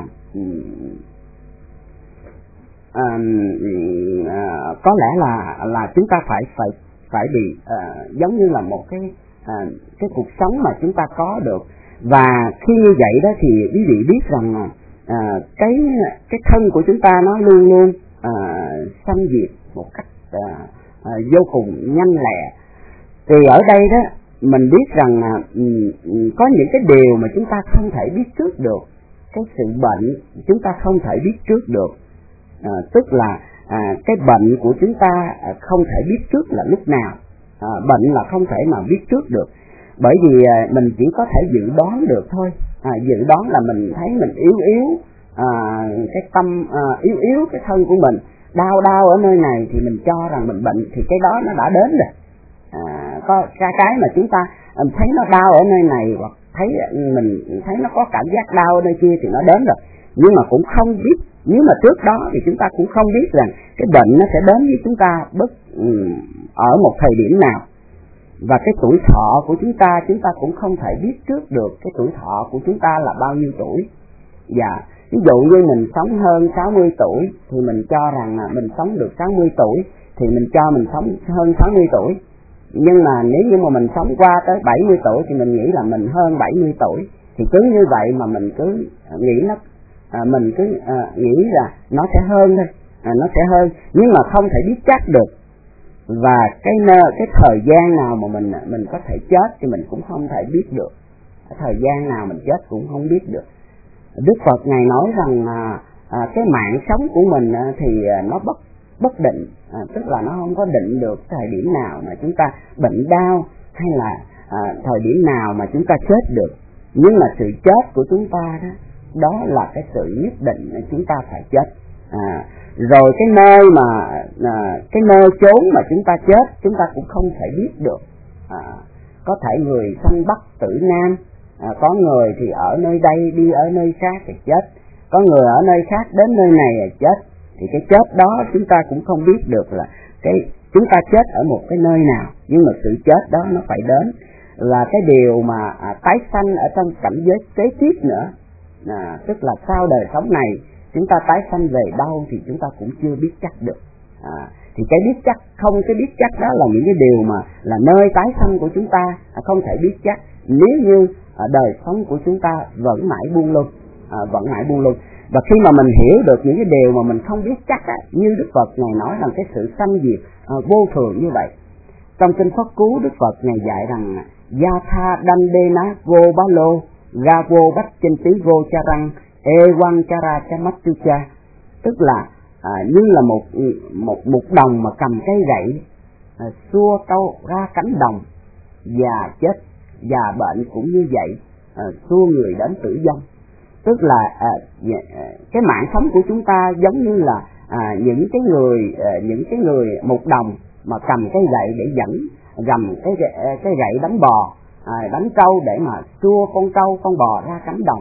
à, à, có lẽ là là chúng ta phải phải phải bị à, giống như là một cái à, cái cuộc sống mà chúng ta có được. Và khi như vậy đó thì quý vị biết rằng à, cái cái thân của chúng ta nó luôn luôn à, sanh diệt một cách à, à, vô cùng nhanh lẹ. Thì ở đây đó mình biết rằng à, có những cái điều mà chúng ta không thể biết trước được. Cái sự bệnh chúng ta không thể biết trước được, à, tức là à, cái bệnh của chúng ta không thể biết trước là lúc nào. À, bệnh là không thể mà biết trước được, bởi vì à, mình chỉ có thể dự đoán được thôi. À, dự đoán là mình thấy mình yếu yếu, à, cái tâm à, yếu yếu cái thân của mình đau đau ở nơi này thì mình cho rằng mình bệnh, thì cái đó nó đã đến rồi. À, có cái cái mà chúng ta thấy nó đau ở nơi này, hoặc thấy mình thấy nó có cảm giác đau ở nơi kia thì nó đến rồi, nhưng mà cũng không biết. Nếu mà trước đó thì chúng ta cũng không biết rằng cái bệnh nó sẽ đến với chúng ta bất ở một thời điểm nào. Và cái tuổi thọ của chúng ta, chúng ta cũng không thể biết trước được cái tuổi thọ của chúng ta là bao nhiêu tuổi. Dạ, ví dụ như mình sống hơn sáu mươi tuổi thì mình cho rằng là mình sống được sáu mươi tuổi, thì mình cho mình sống hơn sáu mươi tuổi. Nhưng mà nếu như mà mình sống qua tới bảy mươi tuổi thì mình nghĩ là mình hơn bảy mươi tuổi. Thì cứ như vậy mà mình cứ nghĩ nó à, mình cứ à, nghĩ là nó sẽ hơn thôi, à, nó sẽ hơn, nhưng mà không thể biết chắc được. Và cái cái thời gian nào mà mình mình có thể chết thì mình cũng không thể biết được. Cái thời gian nào mình chết cũng không biết được. Đức Phật Ngài nói rằng à, à, cái mạng sống của mình à, thì à, nó bất bất định, à, tức là nó không có định được thời điểm nào mà chúng ta bệnh đau, hay là à, thời điểm nào mà chúng ta chết được. Nhưng mà sự chết của chúng ta đó, đó là cái sự nhất định là chúng ta phải chết. À, rồi cái nơi mà à, cái nơi chốn mà chúng ta chết chúng ta cũng không thể biết được. À, có thể người sanh Bắc tử Nam, à, có người thì ở nơi đây đi ở nơi khác thì chết, có người ở nơi khác đến nơi này là chết. Thì cái chết đó chúng ta cũng không biết được là cái chúng ta chết ở một cái nơi nào, nhưng mà sự chết đó nó phải đến. Là cái điều mà à, tái sanh ở trong cảnh giới kế tiếp nữa, à, tức là sau đời sống này chúng ta tái sanh về đâu thì chúng ta cũng chưa biết chắc được. À, thì cái biết chắc, không cái biết chắc đó là những cái điều mà là nơi tái sanh của chúng ta à, không thể biết chắc nếu như à, đời sống của chúng ta vẫn mãi buông lung, à, vẫn mãi buông lung. Và khi mà mình hiểu được những cái điều mà mình không biết chắc á, như Đức Phật Ngài nói rằng cái sự sanh diệt à, vô thường như vậy. Trong kinh Pháp Cú, Đức Phật Ngài dạy rằng Yatha Dandena Go Balo Gavo Bách Chinh Tí Go Charang Ewan Chara Chamatucha, tức là à, như là một một một đồng mà cầm cây gậy à, xua câu ra cánh đồng, già chết già bệnh cũng như vậy, à, xua người đến tử vong. Tức là à, cái mạng sống của chúng ta giống như là à, những cái người à, những cái người một đồng mà cầm cái gậy để dẫn gầm cái cái gậy đánh bò, à, đánh trâu để mà xua con trâu con bò ra cánh đồng.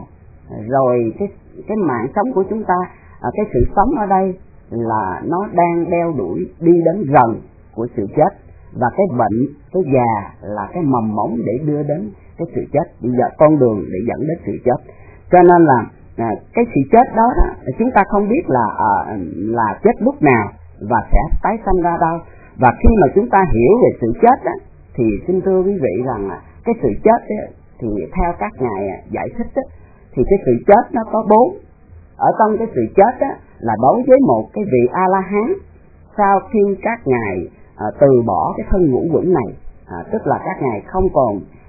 Rồi cái cái mạng sống của chúng ta, à, cái sự sống ở đây là nó đang đeo đuổi đi đến gần của sự chết, và cái bệnh, cái già là cái mầm mống để đưa đến cái sự chết, bây giờ con đường để dẫn đến sự chết. Cho nên là à, cái sự chết đó, đó chúng ta không biết là à, là chết lúc nào và sẽ tái sanh ra đâu. Và khi mà chúng ta hiểu về sự chết đó, thì xin thưa quý vị rằng cái sự chết đó, thì theo các ngài giải thích đó, thì cái sự chết nó có bốn. Ở trong cái sự chết đó, là đối với một cái vị A-la-hán, sau khi các ngài à, từ bỏ cái thân ngũ quẩn này, à, tức là các ngài không còn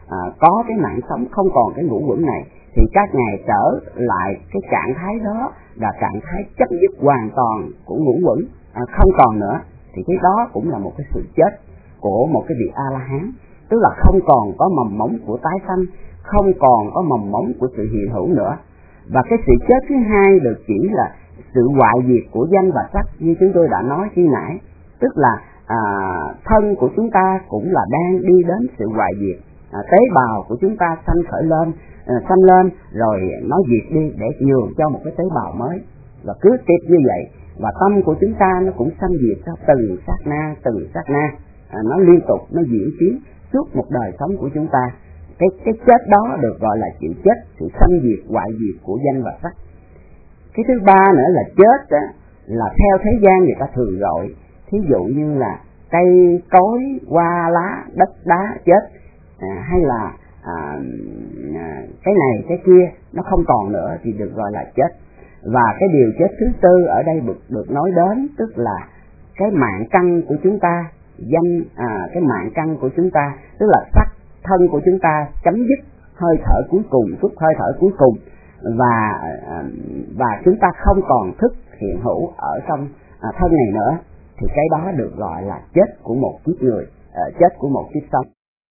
à, có cái mạng sống, không còn cái ngũ uẩn này, thì các ngài trở lại cái trạng thái đó là trạng thái chấm dứt hoàn toàn của ngũ uẩn, à, không còn nữa. Thì cái đó cũng là một cái sự chết của một cái vị A La Hán, tức là không còn có mầm móng của tái sanh, không còn có mầm móng của sự hiện hữu nữa. Và cái sự chết thứ hai được chỉ là sự hoại diệt của danh và sắc, như chúng tôi đã nói khi nãy, tức là à, thân của chúng ta cũng là đang đi đến sự hoại diệt, à, tế bào của chúng ta sanh khởi lên, à, sanh lên rồi nó diệt đi để nhường cho một cái tế bào mới, và cứ tiếp như vậy. Và tâm của chúng ta nó cũng sanh diệt ra từng sát na, từng sát na, à, nó liên tục, nó diễn tiến suốt một đời sống của chúng ta. Cái cái chết đó được gọi là chữ chết, sự sanh diệt, hoại diệt của danh và sắc. Cái thứ ba nữa là chết đó, là theo thế gian người ta thường gọi, thí dụ như là cây cối, hoa lá, đất đá chết, à, hay là à, à, cái này cái kia nó không còn nữa thì được gọi là chết. Và cái điều chết thứ tư ở đây được, được nói đến, tức là cái mạng căn của chúng ta, danh à, cái mạng căn của chúng ta, tức là sắc thân của chúng ta chấm dứt hơi thở cuối cùng, phút hơi thở cuối cùng, và và chúng ta không còn thức hiện hữu ở trong à, thân này nữa, thì cái đó được gọi là chết của một kiếp người, à, chết của một kiếp sống.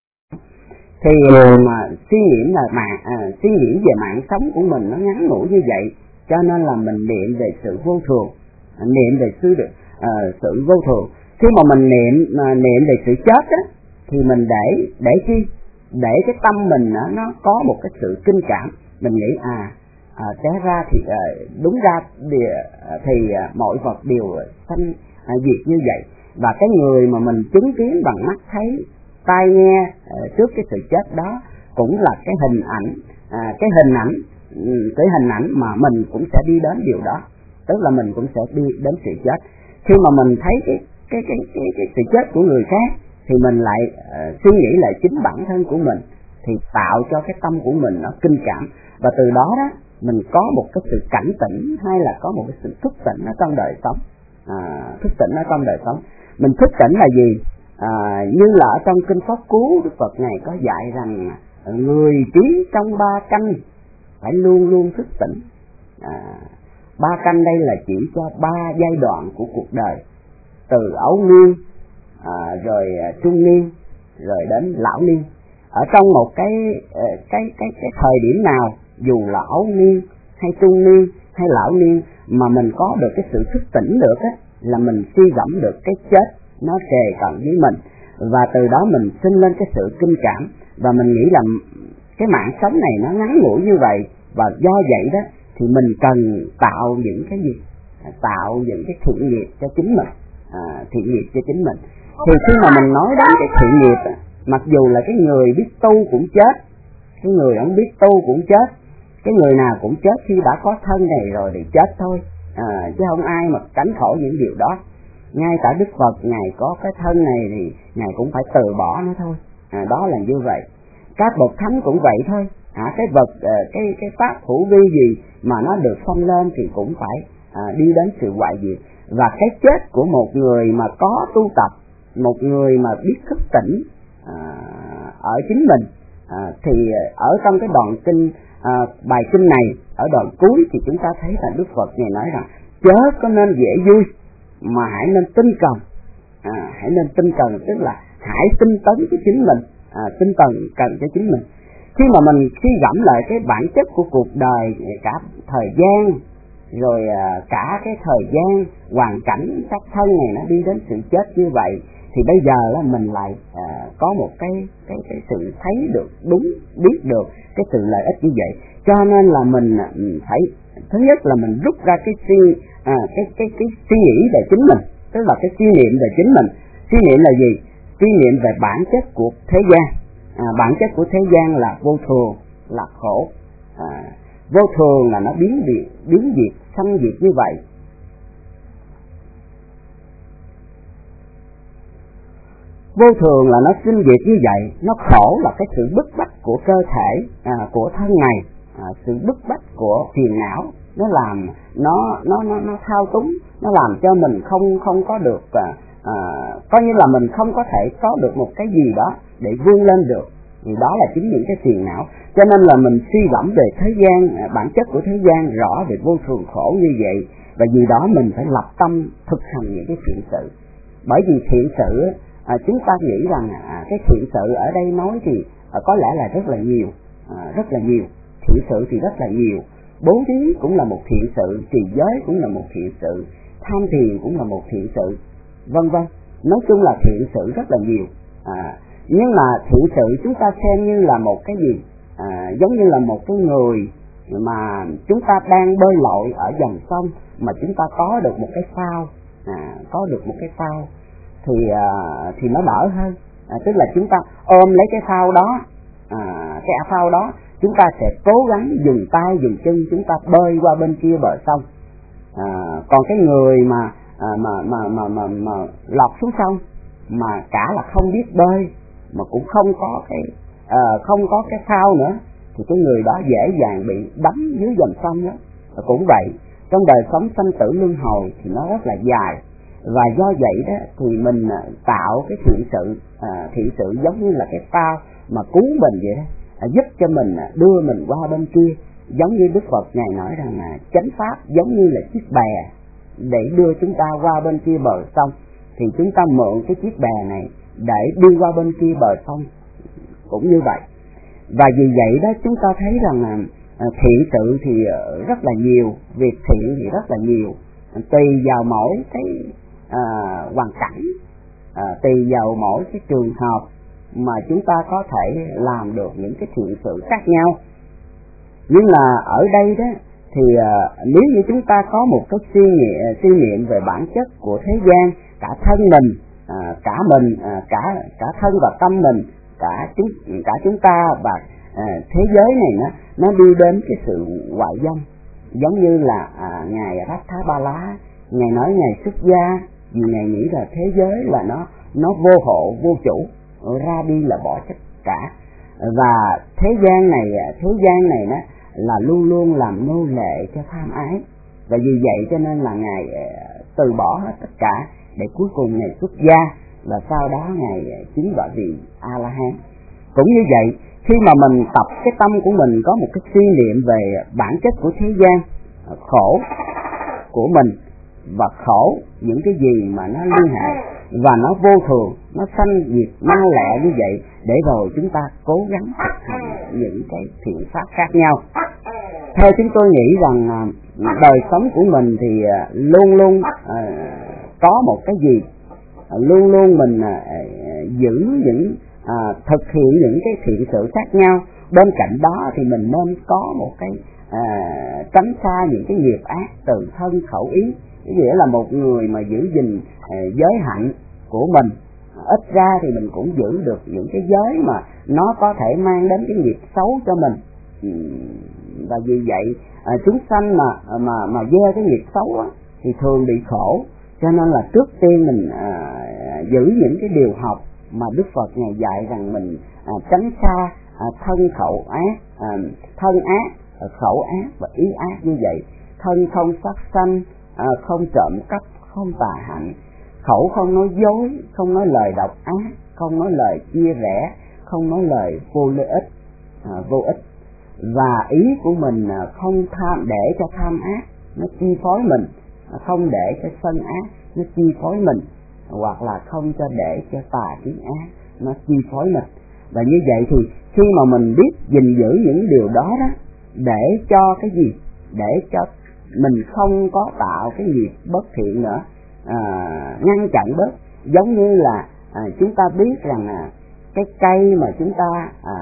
Thì mà suy nghĩ là mạng à, suy nghĩ về mạng sống của mình nó ngắn ngủi như vậy, cho nên là mình niệm về sự vô thường, niệm về sự à, sự vô thường. Khi mà mình niệm à, niệm về sự chết á, thì mình để để chi để cái tâm mình á, nó có một cái sự kinh cảm. Mình nghĩ à, à té ra thì à, đúng ra thì, thì à, mọi vật đều sanh à, diệt như vậy. Và cái người mà mình chứng kiến bằng mắt thấy, tai nghe à, trước cái sự chết đó cũng là cái hình ảnh, à, cái hình ảnh, cái hình ảnh mà mình cũng sẽ đi đến điều đó, tức là mình cũng sẽ đi đến sự chết. Khi mà mình thấy cái cái cái cái, cái sự chết của người khác, thì mình lại uh, suy nghĩ lại chính bản thân của mình, thì tạo cho cái tâm của mình nó kinh cảm, và từ đó đó mình có một cái sự cảnh tỉnh, hay là có một cái sự thức tỉnh ở trong đời sống. À, thức tỉnh ở trong đời sống, mình thức tỉnh là gì? À, như là ở trong kinh Pháp Cú, Đức Phật này có dạy rằng người trí trong ba canh phải luôn luôn thức tỉnh. À, ba canh đây là chỉ cho ba giai đoạn của cuộc đời, từ ấu niên, à, rồi trung niên, rồi đến lão niên. Ở trong một cái cái cái cái thời điểm nào, dù là ấu niên hay trung niên hay lão niên, mà mình có được cái sự thức tỉnh được á, là mình suy gẫm được cái chết nó kề cận với mình, và từ đó mình sinh lên cái sự kinh cảm, và mình nghĩ là cái mạng sống này nó ngắn ngủi như vậy, và do vậy đó thì mình cần tạo những cái gì, tạo những cái thiện nghiệp cho chính mình, à, thiện nghiệp cho chính mình. Thì khi mà mình nói đến cái thiện nghiệp, mặc dù là cái người biết tu cũng chết, cái người không biết tu cũng chết, cái người nào cũng chết khi đã có thân này rồi thì chết thôi, à, chứ không ai mà tránh khỏi những điều đó. Ngay cả Đức Phật Ngài có cái thân này thì Ngài cũng phải từ bỏ nó thôi, à, đó là như vậy. Các bậc thánh cũng vậy thôi, à, cái vật cái cái pháp hữu vi gì mà nó được phong lên thì cũng phải à, đi đến sự hoại diệt. Và cái chết của một người mà có tu tập, một người mà biết thức tỉnh à, ở chính mình, à, thì ở trong cái đoạn kinh à, bài kinh này, ở đoạn cuối thì chúng ta thấy là Đức Phật này nói rằng chớ có nên dễ vui, mà hãy nên tinh cần, à, hãy nên tinh cần, tức là hãy tinh tấn cho chính mình, à, tinh tấn cần cho chính mình. Khi mà mình khi gẫm lại cái bản chất của cuộc đời, cả thời gian, rồi à, cả cái thời gian, hoàn cảnh, sắc thân này nó đi đến sự chết như vậy, thì bây giờ là mình lại à, có một cái, cái cái sự thấy được đúng, biết được cái sự lợi ích như vậy. Cho nên là mình phải, thứ nhất là mình rút ra cái suy à, cái cái cái suy nghĩ về chính mình, tức là cái suy niệm về chính mình. Suy niệm là gì? Suy niệm về bản chất của thế gian. À, bản chất của thế gian là vô thường, là khổ. À, vô thường là nó biến diệt, biến diệt, sanh diệt như vậy. Vô thường là nó sinh diệt như vậy, nó khổ là cái sự bức bách của cơ thể, à, của thân này, à, sự bức bách của phiền não, nó làm nó nó nó nó thao túng, nó làm cho mình không không có được, à, à, coi như là mình không có thể có được một cái gì đó để vươn lên được, thì đó là chính những cái phiền não. Cho nên là mình suy gẫm về thế gian, bản chất của thế gian, rõ về vô thường khổ như vậy, và vì đó mình phải lập tâm thực hành những cái thiện sự. Bởi vì thiện sự à, chúng ta nghĩ rằng à, cái thiện sự ở đây nói thì à, có lẽ là rất là nhiều, à, rất là nhiều thiện sự thì rất là nhiều. Bố thí cũng là một thiện sự, trì giới cũng là một thiện sự, tham thiền cũng là một thiện sự, vân vân. Nói chung là thiện sự rất là nhiều. À, nhưng mà thiện sự chúng ta xem như là một cái gì? À, giống như là một cái người mà chúng ta đang bơi lội ở dòng sông mà chúng ta có được một cái phao, à, có được một cái phao thì à, thì nó đỡ hơn. À, tức là chúng ta ôm lấy cái phao đó, à, cái phao đó chúng ta sẽ cố gắng dùng tay dùng chân chúng ta bơi qua bên kia bờ sông. À, còn cái người mà à, mà, mà mà mà mà lọt xuống sông mà cả là không biết bơi mà cũng không có cái à, không có cái phao nữa thì cái người đó dễ dàng bị đắm dưới dòng sông đó. Cũng vậy, trong đời sống sanh tử luân hồi thì nó rất là dài, và do vậy đó thì mình tạo cái thiện sự, à, thiện sự giống như là cái phao mà cứu mình vậy đó, à, giúp cho mình đưa mình qua bên kia. Giống như Đức Phật ngài nói rằng là chánh pháp giống như là chiếc bè để đưa chúng ta qua bên kia bờ sông, thì chúng ta mượn cái chiếc bè này để đi qua bên kia bờ sông cũng như vậy. Và vì vậy đó chúng ta thấy rằng là à, thiện sự thì rất là nhiều, việc thiện thì rất là nhiều, tùy vào mỗi cái à, hoàn cảnh, à, tùy vào mỗi cái trường hợp mà chúng ta có thể làm được những cái thiện sự khác nhau. Nhưng là ở đây đó thì à, nếu như chúng ta có một cái suy nghiệm, suy nghiệm về bản chất của thế gian, cả thân mình, à, cả mình, à, cả cả thân và tâm mình, cả chúng cả chúng ta và à, thế giới này nó nó đi đến cái sự hoại vong, giống như là à, ngài Rathabala ngài nói ngài xuất gia vì ngài nghĩ là thế giới là nó nó vô hộ vô chủ, ra đi là bỏ tất cả, và thế gian này thế gian này nó là luôn luôn làm nô lệ cho tham ái, và vì vậy cho nên là ngài từ bỏ hết tất cả để cuối cùng ngài xuất gia, và sau đó ngài chứng quả vị A La Hán. Cũng như vậy, khi mà mình tập cái tâm của mình có một cái suy niệm về bản chất của thế gian, khổ của mình và khổ những cái gì mà nó liên hệ và nó vô thường, nó sanh diệt mau lẹ như vậy, để rồi chúng ta cố gắng thực hành những cái thiện pháp khác nhau. Theo chúng tôi nghĩ rằng đời sống của mình thì luôn luôn có một cái gì, luôn luôn mình giữ những à, thực hiện những cái thiện sự khác nhau. Bên cạnh đó thì mình nên có một cái à, tránh xa những cái nghiệp ác từ thân khẩu ý, nghĩa là một người mà giữ gìn à, giới hạnh của mình, ít ra thì mình cũng giữ được những cái giới mà nó có thể mang đến cái nghiệp xấu cho mình. Và vì vậy à, chúng sanh mà mà mà gieo cái nghiệp xấu á, thì thường bị khổ. Cho nên là trước tiên mình à, giữ những cái điều học mà Đức Phật ngài dạy rằng mình à, tránh xa à, thân khẩu ác, à, thân ác, à, khẩu ác và ý ác như vậy. Thân không sát sanh, à, không trộm cắp, không tà hạnh, khẩu không nói dối, không nói lời độc ác, không nói lời chia rẽ, không nói lời vô lợi ích, à, vô ích. Và ý của mình à, không tham để cho tham ác nó chi phối mình, không để cho sân ác nó chi phối mình, hoặc là không cho để cho tà kiến ác nó chi phối mình. Và như vậy thì khi mà mình biết gìn giữ những điều đó đó, để cho cái gì, để cho mình không có tạo cái nghiệp bất thiện nữa, à, ngăn chặn bớt. Giống như là à, chúng ta biết rằng à, cái cây mà chúng ta à,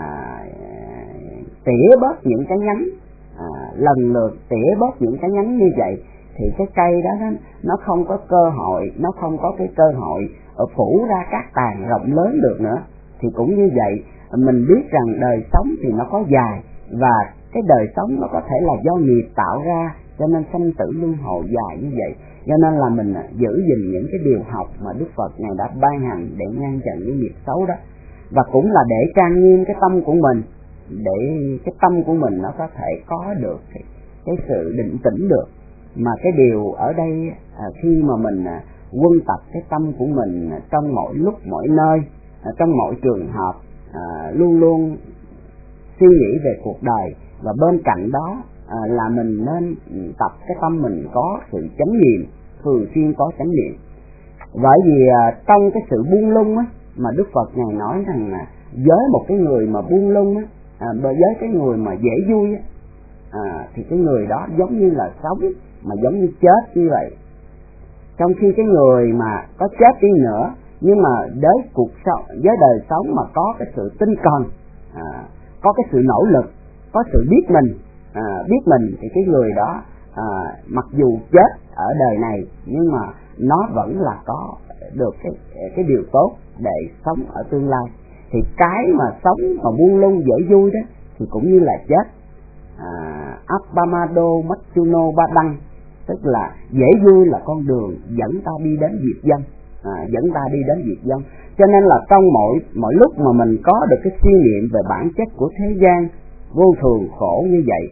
tỉa bớt những cái nhánh, à, lần lượt tỉa bớt những cái nhánh như vậy, thì cái cây đó nó không có cơ hội, nó không có cái cơ hội ở phủ ra các tàn rộng lớn được nữa. Thì cũng như vậy, mình biết rằng đời sống thì nó có dài, và cái đời sống nó có thể là do nghiệp tạo ra, cho nên sanh tử luân hồi dài như vậy. Cho nên là mình giữ gìn những cái điều học mà Đức Phật ngài đã ban hành để ngăn chặn cái nghiệp xấu đó, và cũng là để trang nghiêm cái tâm của mình, để cái tâm của mình nó có thể có được cái, cái sự định tĩnh được. Mà cái điều ở đây à, khi mà mình à, quân tập cái tâm của mình à, trong mọi lúc mọi nơi, à, trong mọi trường hợp, à, luôn luôn suy nghĩ về cuộc đời, và bên cạnh đó à, là mình nên tập cái tâm mình có sự chánh niệm, thường xuyên có chánh niệm. Bởi vì à, trong cái sự buông lung á, mà Đức Phật Ngài nói rằng là với một cái người mà buông lung á, à, với cái người mà dễ vui á, à, thì cái người đó giống như là sống mà giống như chết như vậy. Trong khi cái người mà có chết đi nữa nhưng mà với cuộc sống, với đời sống mà có cái sự tinh cần, à, có cái sự nỗ lực, có sự biết mình, à, biết mình thì cái người đó à, mặc dù chết ở đời này nhưng mà nó vẫn là có được cái cái điều tốt để sống ở tương lai. Thì cái mà sống mà buông lung dễ vui đó thì cũng như là chết. à, Appamado Machuno Ba Đăng, tức là dễ vui là con đường dẫn ta đi đến diệt vong, à, dẫn ta đi đến diệt vong. Cho nên là trong mỗi mỗi lúc mà mình có được cái suy niệm về bản chất của thế gian vô thường khổ như vậy,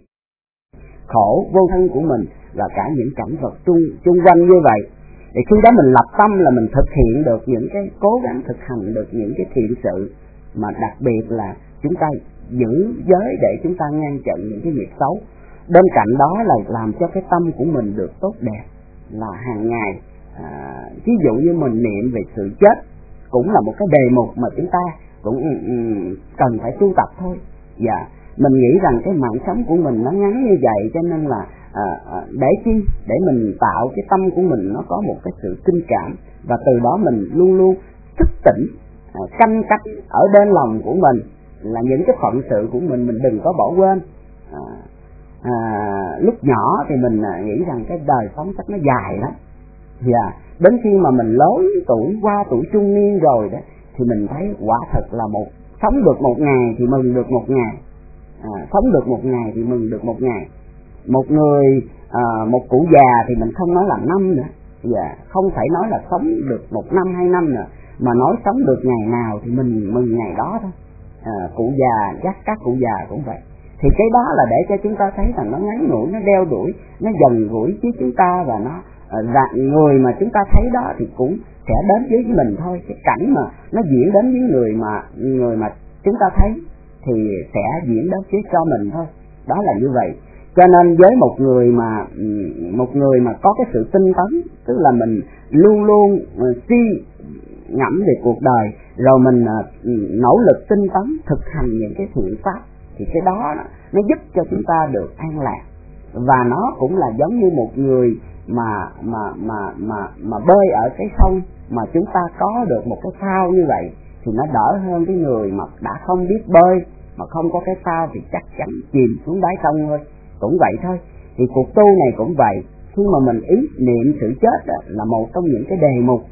khổ vô thân của mình và cả những cảnh vật chung chung quanh như vậy, thì khi đó mình lập tâm là mình thực hiện được những cái cố gắng thực hành được những cái thiện sự, mà đặc biệt là chúng ta giữ giới để chúng ta ngăn chặn những cái việc xấu. Bên cạnh đó là làm cho cái tâm của mình được tốt đẹp, là hàng ngày à, ví dụ như mình niệm về sự chết cũng là một cái đề mục mà chúng ta cũng um, cần phải tu tập thôi. Dạ, mình nghĩ rằng cái mạng sống của mình nó ngắn như vậy, cho nên là à, à, để chi để mình tạo cái tâm của mình nó có một cái sự kinh cảm, và từ đó mình luôn luôn thức tỉnh, à, canh cánh ở bên lòng của mình là những cái phận sự của mình mình đừng có bỏ quên. à, à, lúc nhỏ thì mình à, nghĩ rằng cái đời sống chắc nó dài lắm. Dạ, đến khi mà mình lớn tuổi, qua tuổi trung niên rồi đó, thì mình thấy quả thật là một sống được một ngày thì mừng được một ngày, à, sống được một ngày thì mừng được một ngày. Một người à, một cụ già thì mình không nói là năm nữa, dạ, không phải nói là sống được một năm hai năm nữa, mà nói sống được ngày nào thì mình mừng ngày đó thôi. À, cụ già, chắc các cụ già cũng vậy. Thì cái đó là để cho chúng ta thấy rằng nó ngắn ngủi, nó đeo đuổi, nó gần gũi với chúng ta, và nó là người mà chúng ta thấy đó thì cũng sẽ đến với mình thôi. Cái cảnh mà nó diễn đến với người mà người mà chúng ta thấy thì sẽ diễn đến với cho mình thôi. Đó là như vậy. Cho nên với một người mà một người mà có cái sự tinh tấn, tức là mình luôn luôn suy ngẫm về cuộc đời, rồi mình nỗ lực tinh tấn thực hành những cái thiện pháp, thì cái đó nó giúp cho chúng ta được an lạc. Và nó cũng là giống như một người mà mà mà mà mà bơi ở cái sông mà chúng ta có được một cái phao như vậy thì nó đỡ hơn cái người mà đã không biết bơi mà không có cái phao thì chắc chắn chìm xuống đáy sông thôi. Cũng vậy thôi. Thì cuộc tu này cũng vậy. Khi mà mình ý niệm sự chết đó, là một trong những cái đề mục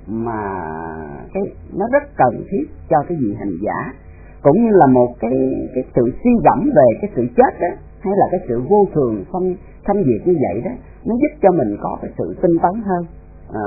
mà cái nó rất cần thiết cho cái vị hành giả, cũng như là một cái cái sự suy gẫm về cái sự chết đó, hay là cái sự vô thường không không diệt như vậy đó, nó giúp cho mình có cái sự tinh tấn hơn. À,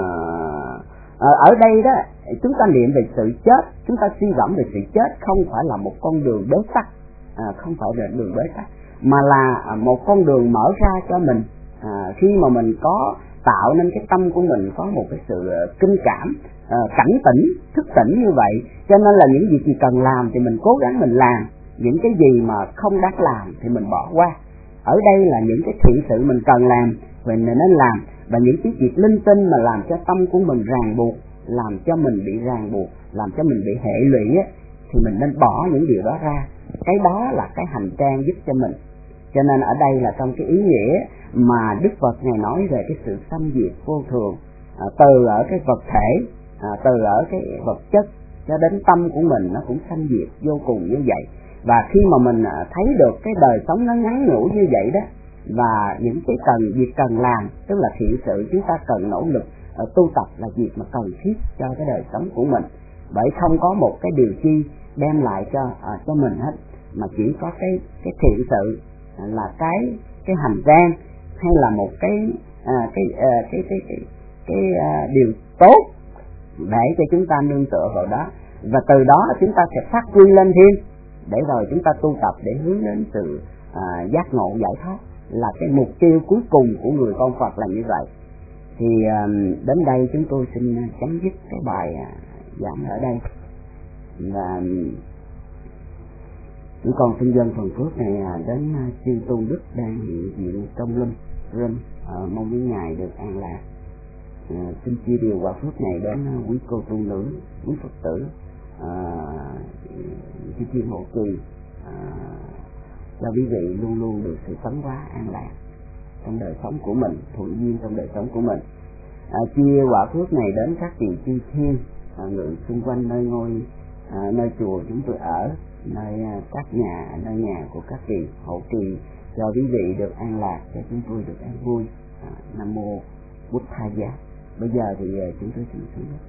ở đây đó chúng ta niệm về sự chết, chúng ta suy gẫm về sự chết không phải là một con đường bế tắc, à, không phải là đường bế tắc, mà là một con đường mở ra cho mình. À, khi mà mình có tạo nên cái tâm của mình có một cái sự kinh cảm, à, cảnh tỉnh, thức tỉnh như vậy, cho nên là những việc gì cần làm thì mình cố gắng mình làm, những cái gì mà không đáng làm thì mình bỏ qua. Ở đây là những cái thiện sự mình cần làm mình nên làm, và những cái việc linh tinh mà làm cho tâm của mình ràng buộc, làm cho mình bị ràng buộc, làm cho mình bị hệ lụy á, thì mình nên bỏ những điều đó ra. Cái đó là cái hành trang giúp cho mình. Cho nên ở đây là trong cái ý nghĩa mà Đức Phật Ngài nói về cái sự sanh diệt vô thường, à, từ ở cái vật thể, à, từ ở cái vật chất cho đến tâm của mình nó cũng sanh diệt vô cùng như vậy. Và khi mà mình thấy được cái đời sống nó ngắn ngủi như vậy đó, và những cái cần việc cần làm, tức là thiện sự chúng ta cần nỗ lực uh, tu tập là việc mà cần thiết cho cái đời sống của mình. Bởi không có một cái điều chi đem lại cho uh, cho mình hết, mà chỉ có cái cái thiện sự uh, là cái cái hành trang, hay là một cái uh, cái, uh, cái cái cái cái uh, điều tốt để cho chúng ta nương tựa vào đó, và từ đó chúng ta sẽ phát huy lên thêm, để rồi chúng ta tu tập để hướng đến sự à, giác ngộ giải thoát, là cái mục tiêu cuối cùng của người con Phật là như vậy. Thì à, đến đây chúng tôi xin chấm dứt cái bài à, giảng ở đây, và những con sinh dân phần phước này đến chư tôn đức đang hiện diện trong linh rinh, à, mong với ngài được an lạc. À, xin chia điều quả phước này đến quý cô tu nữ, quý Phật tử, à, chư thiên hộ trì, à, cho quý vị luôn luôn được sự tấn hóa an lạc trong đời sống của mình, thuận duyên trong đời sống của mình. À, chia quả phước này đến các vị chư thiên à, ngự xung quanh nơi ngôi à, nơi chùa chúng tôi ở, nơi à, các nhà nơi nhà của các vị hộ trì, cho quý vị được an lạc, cho chúng tôi được an vui. à, Nam mô Bụt Tha Giá. Bây giờ thì à, chúng tôi xin xuống đất.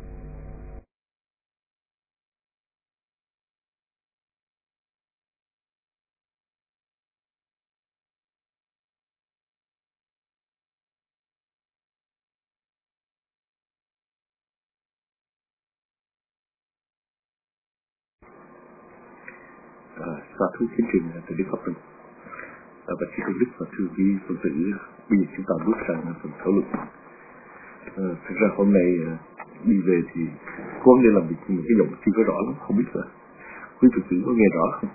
Sa thú kiến trình từ Đức Pháp Linh và chị Công Đức và thưa quý Phật tử. Bây giờ chúng ta bước sang phần thảo luận. À, thực ra hôm nay đi về thì có nghe làm việc một cái giọng chưa có rõ lắm, không biết là quý Phật tử có nghe rõ không?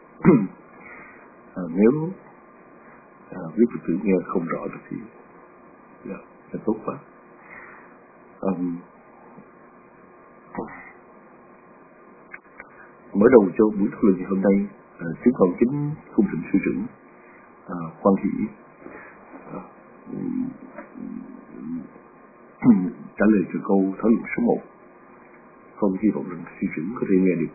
à, nếu à, quý Phật tử nghe không rõ được thì là, là tốt quá. À, mở đầu cho buổi thảo luận hôm nay, à, chúng con kính cung thỉnh sư trưởng à, Quan Hỷ à, trả lời cho câu thảo luận số một. Con hy vọng rằng sư trưởng có thể nghe được.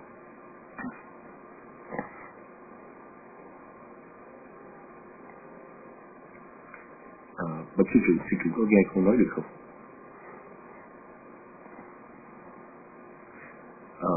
À, và sư trưởng, sư trưởng có nghe con nói được không? À,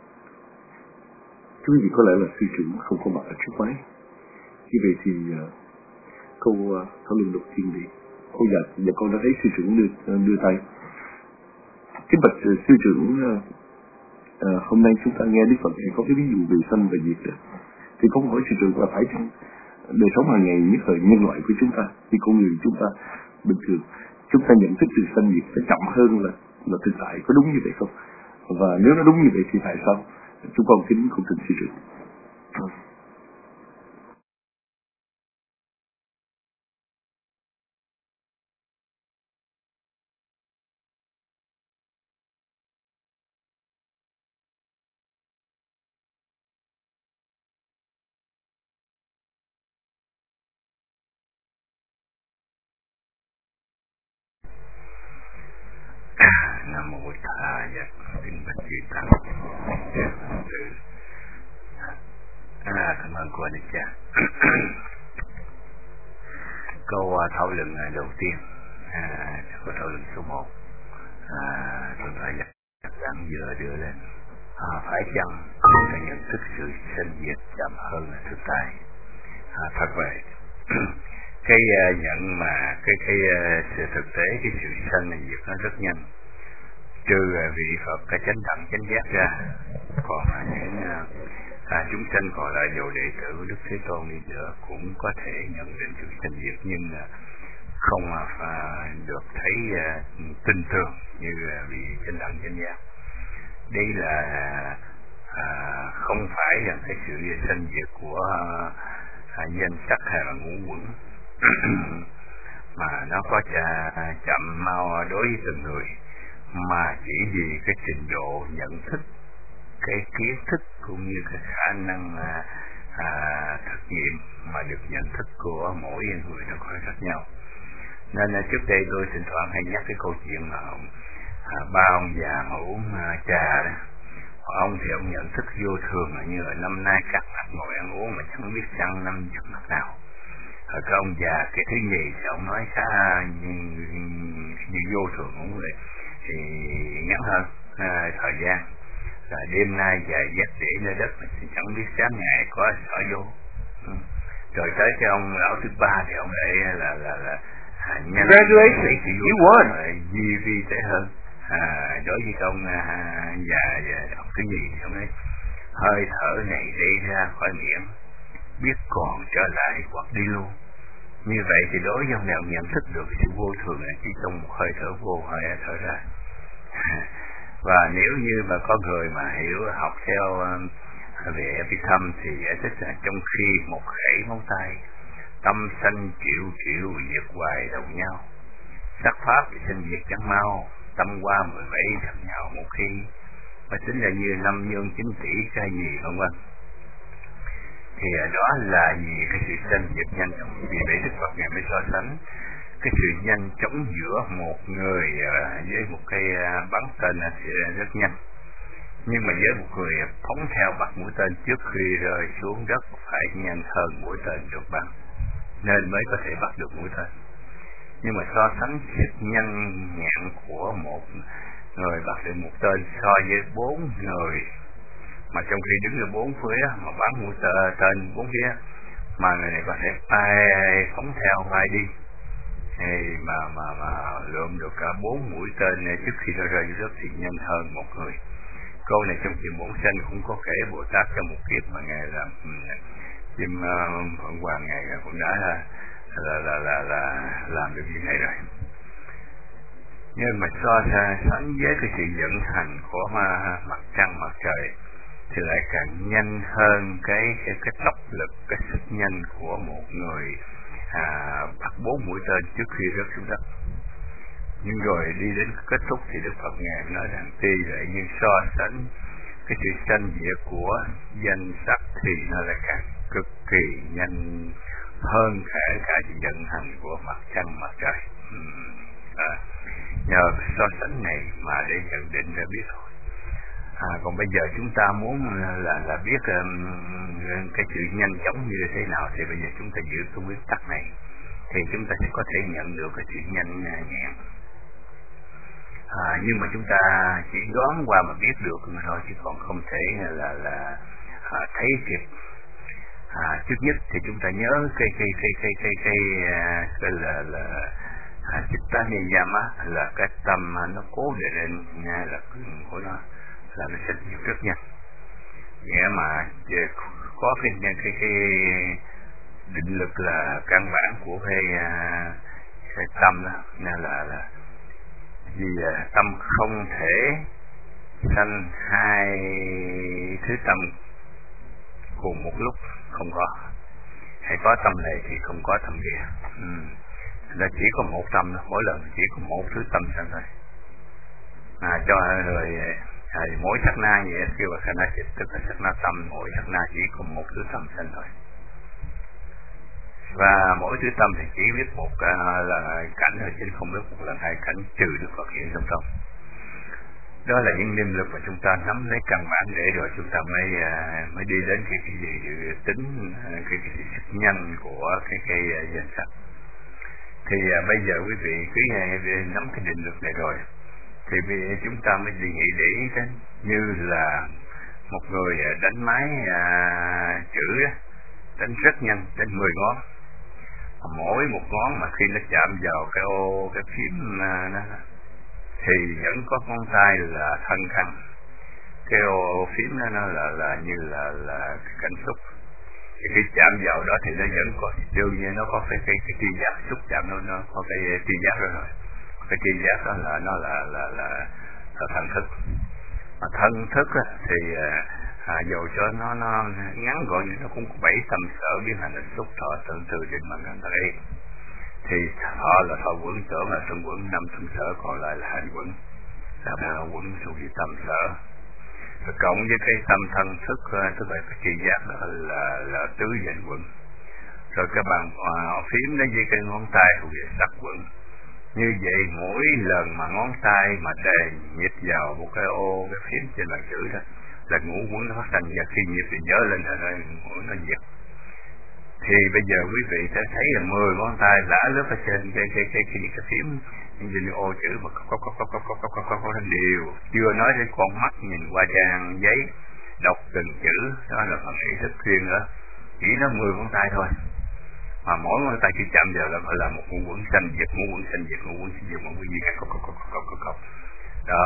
Chứ vì có lẽ là sư trưởng không có mặt ở trước máy. Như vậy thì uh, câu uh, thảo luận đầu tiên đi. Cô dạ, dạ con đã thấy sư trưởng đưa, uh, đưa tay. Cái bạch uh, sư trưởng uh, uh, hôm nay chúng ta nghe Đức Phật có cái ví dụ về sanh và diệt đó. Thì con hỏi sư trưởng là phải chăng đời sống hàng ngày nhất thời nhân loại của chúng ta, thì con người chúng ta bình thường chúng ta nhận thức từ sanh diệt sẽ chậm hơn là là thực tại, có đúng như vậy không? Và nếu nó đúng như vậy thì tại sao? Chúng con kính không tin sư trưởng. Nam mô Bụt Tha Giá. Kính bạch chư tăng, à, cảm ơn cô Anh Cha. Câu thảo luận đầu tiên, à, câu thảo luận số một, à, tôi phải đang vừa đưa lên. À, phải chăng ta nhận thức sự sinh diệt chậm hơn là thực tại? À, thật vậy. cái uh, nhận mà cái cái uh, sự thực tế, cái sự sanh này diệt nó rất nhanh, trừ uh, vị Phật cái chánh đẳng chánh giác ra, còn uh, những uh, à, chúng sanh còn lại dù đệ tử của Đức Thế Tôn đi nữa cũng có thể nhận định sự sanh diệt, nhưng uh, không uh, được thấy uh, tin tưởng như uh, vị chánh đẳng chánh giác. Đây là uh, không phải là cái sự sanh diệt của uh, À, danh sắc hay là ngũ quẩn mà nó có chà, chậm mau đối với từng người, mà chỉ vì cái trình độ nhận thức, cái kiến thức cũng như cái khả năng à, à, thực nghiệm mà được nhận thức của mỗi người nó có khác nhau. Nên à, trước đây tôi thỉnh thoảng hay nhắc cái câu chuyện mà à, ba ông già mà uống à, trà đó. Ông thì ông nhận thức vô thường là như là năm nay cắt mặt ngồi ăn uống mà chẳng biết chăng năm giấc mặt nào. Rồi cái ông già cái thứ nhì thì ông nói khá như, như vô thường cũng vậy, thì ngắn hơn à, thời gian. Rồi đêm nay dài dắt để lên đất mà chẳng biết sáng ngày có sợ vô. Ừ. Rồi tới cái ông lão thứ ba thì ông lại là là là à, nhanh Congratulations, you won. Di vi tế hơn. À, đối với ông à, già và ông cái gì thì ông ấy hơi thở này đi ra khỏi miệng biết còn trở lại hoặc đi luôn. Như vậy thì đối với ông nào nhận thức được sự vô thường là chỉ trong một hơi thở vô, hơi thở ra. Và nếu như mà có người mà hiểu học theo về Epitham thì giải thích là trong khi một khẩy móng tay, tâm sanh triệu triệu diệt hoài đầu nhau, sắc pháp thì sinh diệt chẳng mau, tâm qua mười bảy gặp nhau một khi, và tính là như năm dương chín tỷ cái gì vân vân. Thì đó là gì cái sự sanh diệt nhanh chóng. Vì vậy Đức Phật ngài mới so sánh cái sự nhanh chóng giữa một người với một cái bắn tên thì rất nhanh, nhưng mà với một người phóng theo bắn mũi tên trước khi rơi xuống đất phải nhanh hơn mũi tên được bắn, nên mới có thể bắt được mũi tên. Nhưng mà so sánh sự nhanh nhẹn của một người bắt được một tên so với bốn người mà trong khi đứng ở bốn phía mà bắn mũi tên bốn phía, mà người này có thể bay phóng theo bay đi thì mà mà mà lượm được cả bốn mũi tên trước khi nó rơi xuống thì nhanh hơn một người. Câu này trong chuyện bổn sanh cũng có kể Bồ Tát trong một kiếp mà ngài làm chim Phượng Hoàng, ngài cũng đã là là là là, là làm được như này rồi. Nhưng mà so sánh với cái sự vận hành của mặt trăng mặt trời thì lại càng nhanh hơn cái cái, cái tốc lực, cái sức nhanh của một người à, bắt bốn mũi tên trước khi rớt xuống đất. Nhưng rồi đi đến kết thúc thì Đức Phật ngài nói rằng tuy vậy nhưng so sánh cái sự sanh diệt của danh sắc thì nó lại càng cực kỳ nhanh hơn cả cả sự vận hành của mặt trăng mặt trời. À, nhờ so sánh này mà để nhận định ra biết thôi. À, còn bây giờ chúng ta muốn là là biết um, cái sự nhanh chóng như thế nào thì bây giờ chúng ta giữ cái nguyên tắc này thì chúng ta sẽ có thể nhận được cái sự nhanh nhẹn. À, nhưng mà chúng ta chỉ đoán qua mà biết được mà thôi, chứ còn không thể là là à, thấy kịp. À, trước nhất thì chúng ta nhớ cái cái cái cái cái cái, cái, cái là là Chitta Niyama là cái tâm nó cố định nha, là của nó là nó sẽ rất nhanh. Nghĩa mà có cái cái cái định lực là căn bản của cái cái tâm đó, nên là là vì tâm không thể sanh hai thứ tâm cùng một lúc, không có. Hãy có tâm này thì không có tâm kia. Ừ. Là chỉ có một tâm, mỗi lần chỉ có một thứ tâm sanh thôi. À, cho rồi à, mỗi sát na vậy kêu là sát naจิต, tức là sát na tâm, mỗi sát na chỉ có một thứ tâm sanh thôi. Và mỗi thứ tâm thì chỉ biết một uh, là cảnh thôi, chứ không biết một lần hai cảnh trừ Đức Phật hiện trong tâm. Đó là những niệm lực mà chúng ta nắm lấy căn bản để rồi chúng ta mới uh, mới đi đến cái cái gì tính uh, cái, cái, cái sức nhanh của cái cái uh, danh sắc. Thì uh, bây giờ quý vị cứ uh, nắm cái định lực này rồi thì vì chúng ta mới đi nghĩ để ý đến như là một người uh, đánh máy uh, chữ uh, đánh rất nhanh, đánh mười ngón. Mỗi một ngón mà khi nó chạm vào cái ô cái phím nó thì vẫn có ngón tay là thân khăn, cái ô phím đó nó là là như là là cái cảnh xúc. Thì khi chạm vào đó thì nó vẫn có, đương nhiên nó có cái cái cái tri giác, xúc chạm nó nó có cái tri giác đó rồi. Cái tri giác đó là nó là là là, là thần thức. Mà thân thức thì à, dù cho nó nó ngắn gọn như nó cũng có bảy tâm sở biến thành là xúc thọ tưởng từ định bằng hành thể. Thì thọ là thọ quẩn, tưởng là tưởng quẩn, năm tâm sở còn lại là hành quẩn, là ba quẩn thuộc về tâm sở. Rồi cộng với cái tâm thân thức, tức là cái tri giác đó là là tứ danh quẩn. Rồi cái bàn à, phím nó với cái ngón tay thuộc về sắc quẩn. Như vậy mỗi lần mà ngón tay mà đề nhịp vào một cái ô cái phím trên bàn chữ đó là ngũ quẩn nó phát sinh, và khi nhịp thì nhớ lên là nó, nó diệt. Thì bây giờ quý vị sẽ thấy là mười ngón tay lả lướt ở trên cái cái cái cái, cái phím như ô chữ mà có có có có có có có có có đều, chưa nói đến con mắt nhìn qua trang giấy đọc từng chữ, đó là phần ý thức riêng nữa. Chỉ nó mười ngón tay thôi, mà mỗi ngón tay khi chạm vào là gọi là một ngũ quẩn sanh diệt, ngũ quẩn sanh diệt, ngũ quẩn sanh diệt, ngũ quẩn gì các cốc cốc cốc cốc cốc cốc đó.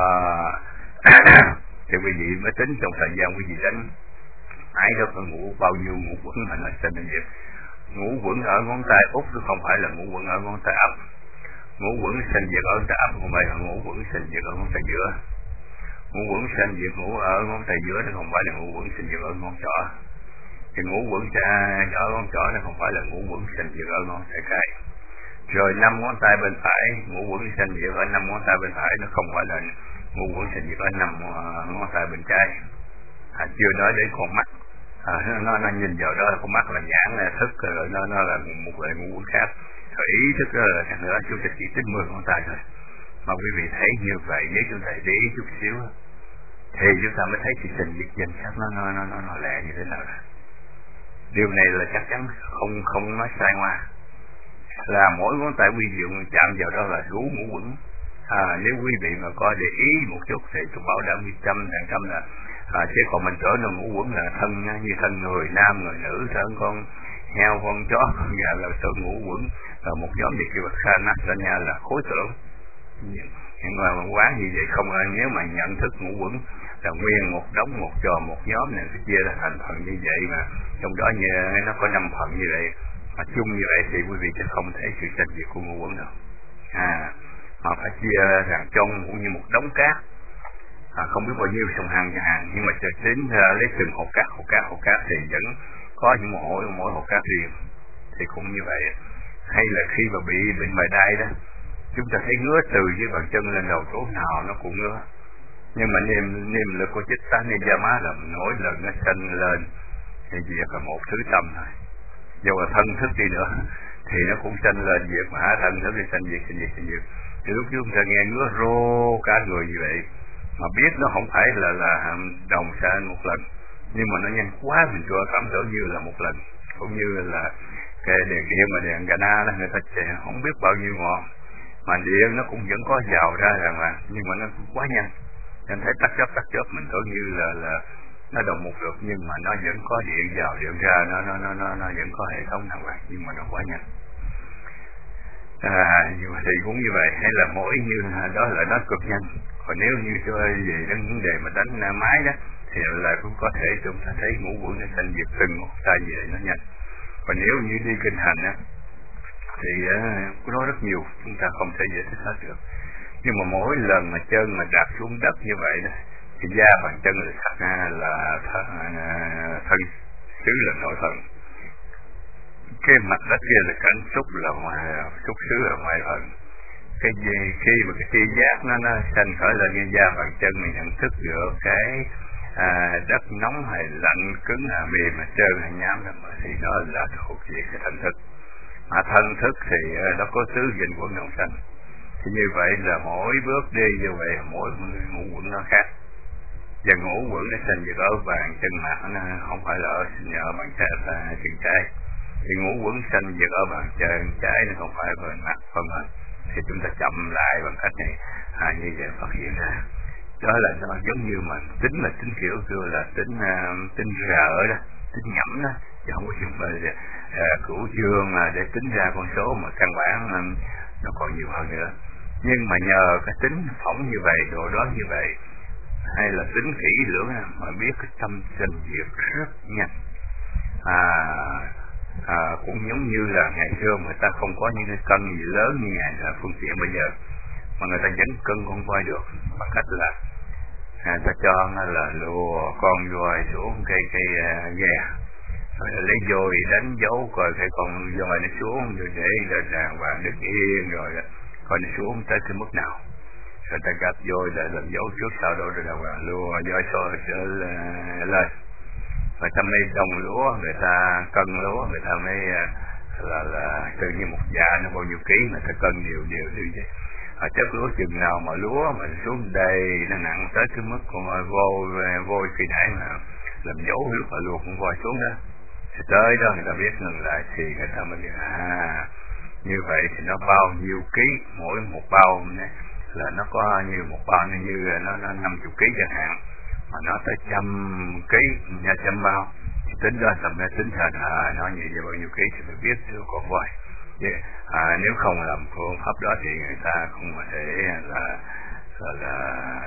Thì quý vị mới tính trong thời gian quý vị đánh ai đâu có ngủ bao nhiêu ngũ quẩn mà nó sanh diệt. Ngũ quẩn ở ngón tay út chứ không phải là ngũ quẩn ở ngón tay ấp. Ngũ quẩn sanh diệt ở ngón tay ấp không phải là ngũ quẩn sanh diệt ở ngón tay giữa. Ngũ quẩn sanh diệt ngũ ở ngón tay giữa nó không phải là ngũ quẩn sanh diệt ở ngón trỏ. Thì ngũ quẩn ở ngón trỏ nó không phải là ngũ quẩn sanh diệt ở ngón tay cái. Rồi năm ngón tay bên phải, ngũ quẩn sanh diệt ở năm ngón tay bên phải, nó không phải là ngũ quẩn sanh diệt ở năm ngón tay bên trái. À, chưa nói đến con mắt. À, nó, nó nhìn vào đó là con mắt là nhãn là thức, rồi nó nó là một loại ngũ quẩn khác. Rồi ý thức là thằng nữa chúng ta chỉ tính mười ngón tay thôi. Mà quý vị thấy như vậy, nếu chúng ta để ý chút xíu thì chúng ta mới thấy sự tình việc danh sắc nó nó nó nó, nó lẹ như thế nào đó. Điều này là chắc chắn không không nói sai ngoa. Là mỗi ngón tay quý vị chạm vào đó là đủ ngũ quẩn. À, nếu quý vị mà có để ý một chút thì tôi bảo đảm như trăm hàng trăm là à, chứ còn mình trở nên ngũ quẩn là thân như thân người nam người nữ, thân con heo con chó con gà là sự ngũ quẩn, là một nhóm việc kêu là khanasanya là khối tưởng. Nhưng mà quán như vậy không, nếu mà nhận thức ngũ quẩn là nguyên một đống một trò một nhóm này chia ra thành phần như vậy, mà trong đó như nó có năm phần như vậy mà chung như vậy thì quý vị sẽ không thể sự tranh biệt của ngũ quẩn đâu. À, mà phải chia rằng trong cũng như một đống cát, à, không biết bao nhiêu sông hàng hàng, nhưng mà chờ tính ra lấy từng hột cát hột cát hột cát thì vẫn có những mỗi mỗi hột cát riêng, thì cũng như vậy. Hay là khi mà bị bệnh bài đai đó, chúng ta thấy ngứa từ dưới bàn chân lên đầu chỗ nào nó cũng ngứa, nhưng mà niềm niềm lực của chích tá nên da má là mỗi lần nó sanh lên thì việc là một thứ tâm thôi. Dù là thân thức đi nữa thì nó cũng sanh lên việc, mà hạ thân thức thì sanh việc sanh việc sanh việc. Thì lúc chúng ta nghe ngứa rô cả người như vậy mà biết nó không phải là là đồng sanh một lần, nhưng mà nó nhanh quá mình cho cảm tưởng như là một lần. Cũng như là cái đèn điện mà đèn Gana đó, người ta chạy không biết bao nhiêu ngọn mà điện nó cũng vẫn có vào ra rằng là, nhưng mà nó quá nhanh, nên thấy tắt chớp tắt chớp mình tưởng như là là nó đồng một lượt, nhưng mà nó vẫn có điện vào điện ra, nó nó nó nó, nó vẫn có hệ thống nào vậy, nhưng mà nó quá nhanh. À, nhưng mà thì cũng như vậy, hay là mỗi như đó là nó cực nhanh. Còn nếu như cho về đến vấn đề mà đánh máy đó thì là cũng có thể chúng ta thấy ngũ quẩn nó sanh diệt từng một tay về nó nhanh. Còn nếu như đi kinh hành á thì uh, nó rất nhiều, chúng ta không thể giải thích hết được. Nhưng mà mỗi lần mà chân mà đạp xuống đất như vậy đó thì da bàn chân là thật là thân, thân xứ là nội thần, cái mặt đất kia là cảnh xúc là ngoài, xúc xứ là ngoài thần. Cái gì khi mà cái tri giác nó nó sanh khởi lên như da bàn chân mình nhận thức được cái à, đất nóng hay lạnh cứng hay mềm mà trơn hay nhám đó, thì đó là thuộc về cái thân thức. Mà thân thức thì uh, nó có tứ dinh quẩn đồng sanh. Thì như vậy là mỗi bước đi như vậy mỗi ngũ quẩn nó khác. Và ngũ quẩn nó sanh việc ở bàn chân mặt, nó không phải là ở, ở bàn chân chân trái. Thì ngũ quẩn sanh việc ở bàn chân trái, nó không phải ở bàn mặt phân hình. Thì chúng ta chậm lại bằng cách này, à, như vậy phát hiện ra. Đó là nó giống như mà tính là tính kiểu kêu là tính uh, tính rợ đó, tính nhẩm đó, chứ không có dùng về uh, cửu dương mà để tính ra con số mà căn bản um, nó còn nhiều hơn nữa. Nhưng mà nhờ cái tính phỏng như vậy, đồ đó như vậy, hay là tính kỹ lưỡng mà biết cái tâm sinh việc rất nhanh. À, à, cũng giống như là ngày xưa người ta không có những cái cân gì lớn như ngày là phương tiện bây giờ, mà người ta vẫn cân con voi được bằng cách là à, ta cho nó là lùa con voi xuống cây cây uh, ghe, rồi lấy dồi đánh dấu coi cái con voi nó xuống, rồi để là đàng hoàng đứng yên, rồi coi nó xuống tới cái mức nào, rồi ta gấp dồi là làm dấu trước sau đó, rồi đàng hoàng lùa voi sôi trở lên. Rồi ta mới đồng lúa, người ta cân lúa, người ta mới uh, là là tự nhiên một dạ nó bao nhiêu ký mà ta cân đều đều như vậy. Ở chất lúa chừng nào mà lúa mà xuống đây nó nặng tới cái mức con voi voi khi nãy mà làm dấu lúc mà luộc con voi xuống đó, thì tới đó người ta biết ngừng lại thì người ta mới biết à như vậy thì nó bao nhiêu ký, mỗi một bao này là nó có như một bao như nó nó năm chục ký chẳng hạn, mà nó tới trăm ký, nhà trăm bao thì tính ra tầm nó tính thành à nó như vậy bao nhiêu ký thì mới biết được con voi. Yeah. À, nếu không làm phương pháp đó thì người ta không có thể là, là, là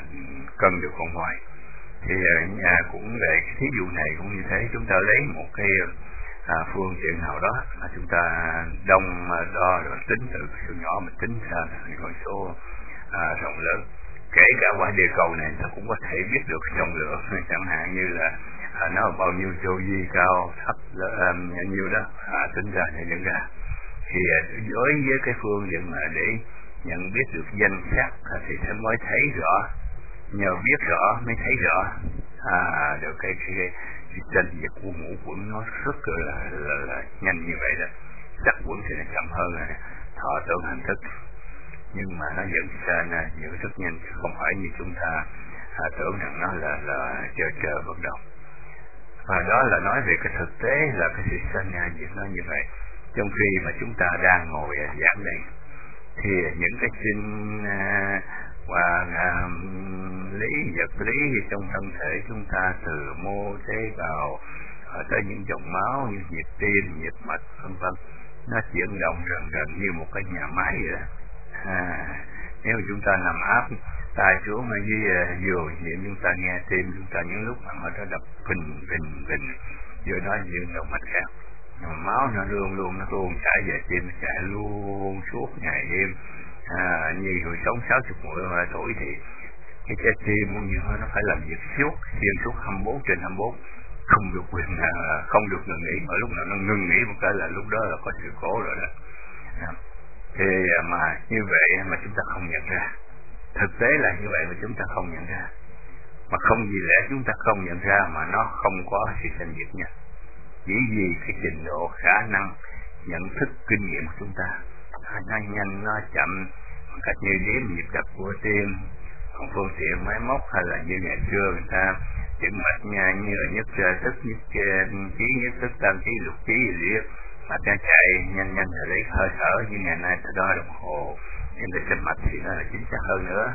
cân được con voi. Thì nhà cũng về cái thí dụ này cũng như thế, chúng ta lấy một cái à, phương tiện nào đó mà chúng ta đông đo rồi tính từ số nhỏ mà tính ra thành con số à, rộng lớn. kể cả quả địa cầu này ta cũng có thể biết được trọng lượng, chẳng hạn như là à, nó bao nhiêu Joji cao thấp là nhiêu đó, à, tính ra thì nhận ra. Thì à, đối với cái phương diện mà để nhận biết được danh sắc thì sẽ mới thấy rõ, nhờ biết rõ mới thấy rõ à, được cái cái, cái, cái chân diệt của ngũ quẩn nó rất là, là, là nhanh như vậy đó. Sắc quẩn thì nó chậm hơn là thọ tưởng hành thức, nhưng mà nó vẫn ra giữ rất nhanh, không phải như chúng ta à, tưởng rằng nó là là chờ chờ vận động. Và đó là nói về cái thực tế là cái sự sanh ra diệt nó như vậy. Trong khi mà chúng ta đang ngồi giảng đây thì những cái sinh à, và à, lý vật lý trong thân thể chúng ta, từ mô tế bào tới những dòng máu như nhịp tim, nhịp mạch vân vân, nó chuyển động gần gần như một cái nhà máy vậy đó. À, nếu chúng ta nằm áp tay xuống ở dưới giường, niệm chúng ta nghe tim chúng ta những lúc mà nó đập phình phình phình, rồi đó những động mạch khác, nhưng mà máu nó luôn luôn nó tuôn chảy về tim, nó chạy luôn suốt ngày đêm. À, như người sống sáu mươi tuổi thì cái trái tim cũng như nó phải làm việc suốt xuyên suốt hai mươi bốn trên hai mươi bốn, không được quyền à, không được ngừng nghỉ, mà lúc nào nó ngừng nghỉ một cái là lúc đó là có sự cố rồi đó. À, thì mà như vậy mà chúng ta không nhận ra, thực tế là như vậy mà chúng ta không nhận ra, mà không vì lẽ chúng ta không nhận ra mà nó không có sự sanh diệt nha. Chỉ vì cái trình độ khả năng nhận thức kinh nghiệm của chúng ta nó nhanh nó chậm, cách như đếm nhịp đập của tim, còn phương tiện máy móc hay là như ngày xưa người ta chỉnh mạch nha, như là nhất tức nhất trí nhất tức tam trí lục trí liệt mà ta chạy nhanh nhanh rồi lấy hơi thở, như ngày nay ta đo đồng hồ nhưng ta chỉnh mạch thì nó là chính xác hơn nữa.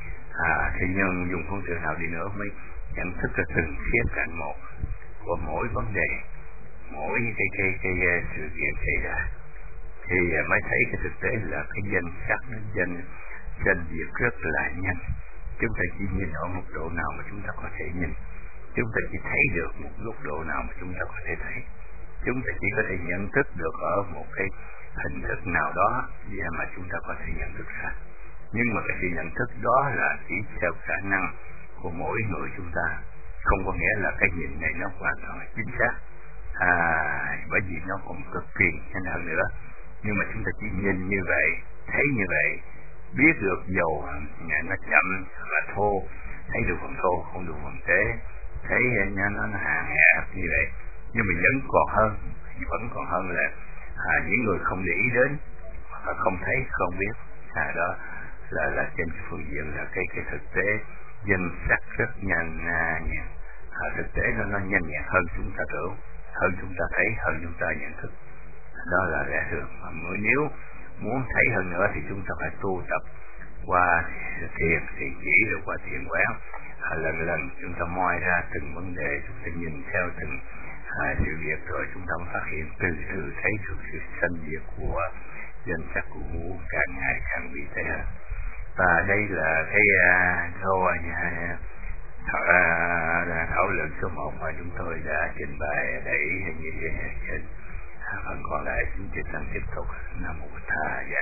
À, thì nhưng dùng phương tiện nào đi nữa mới nhận thức là từng khía cạnh một của mỗi vấn đề, mỗi cái cái cái, cái sự kiện xảy ra, thì mới thấy cái thực tế là cái danh sắc nó danh danh diệt rất là nhanh. Chúng ta chỉ nhìn ở một độ nào mà chúng ta có thể nhìn, chúng ta chỉ thấy được một lúc độ nào mà chúng ta có thể thấy, chúng ta chỉ có thể nhận thức được ở một cái hình thức nào đó mà chúng ta có thể nhận thức ra. Nhưng mà cái sự nhận thức đó là chỉ theo khả năng của mỗi người chúng ta, không có nghĩa là cái nhìn này nó hoàn toàn là chính xác, à, bởi vì nó còn cực kỳ nhanh hơn nữa. Nhưng mà chúng ta chỉ nhìn như vậy, thấy như vậy, biết được dầu nó chậm và thô, thấy được phần thô không được phần tế, thấy nó nó hàng hẹp như vậy. Nhưng mà vẫn còn hơn, vẫn còn hơn là à, những người không để ý đến, không thấy, không biết. À, đó là là trên cái phương diện là cái cái thực tế danh sắc rất nhanh à, nhanh. À, thực tế nó nó nhanh nhẹn hơn chúng ta tưởng, hơn chúng ta thấy, hơn chúng ta nhận thức. Đó là lẽ thường. Mà nếu muốn thấy hơn nữa thì chúng ta phải tu tập qua thiền, thiền chỉ rồi qua thiền quán. À, lần lần chúng ta moi ra từng vấn đề, chúng ta nhìn theo từng à, sự việc, rồi chúng ta phát hiện từ từ thấy được sự sanh diệt của danh sắc của ngũ càng ngày càng bị thế hơn. Và đây là cái uh, câu uh, thảo, uh, thảo luận số một mà chúng tôi đã trình bày để như vậy trên. Phần còn lại chúng tôi sẽ tiếp tục. Nam Mô Tha Giác.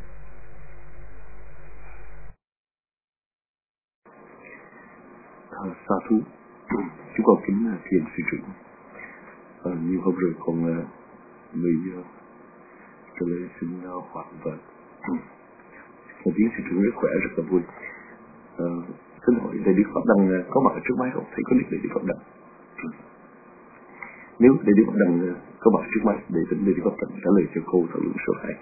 Sa thú. Chúng con kính thiền sư trưởng. À, nhiều hôm rồi còn uh, người uh, trở lại xin uh, hoạt và một tiếng sư trưởng rất khỏe, rất là vui. À, xin hỏi Đại Đức Pháp Đăng uh, có mặt ở trước máy không? Thầy có biết Đại Đức Pháp Đăng? Nếu Đại Đức Pháp Đăng uh, có mặt trước máy để tỉnh Đại Đức Pháp Đăng trả lời cho câu thảo luận số hai.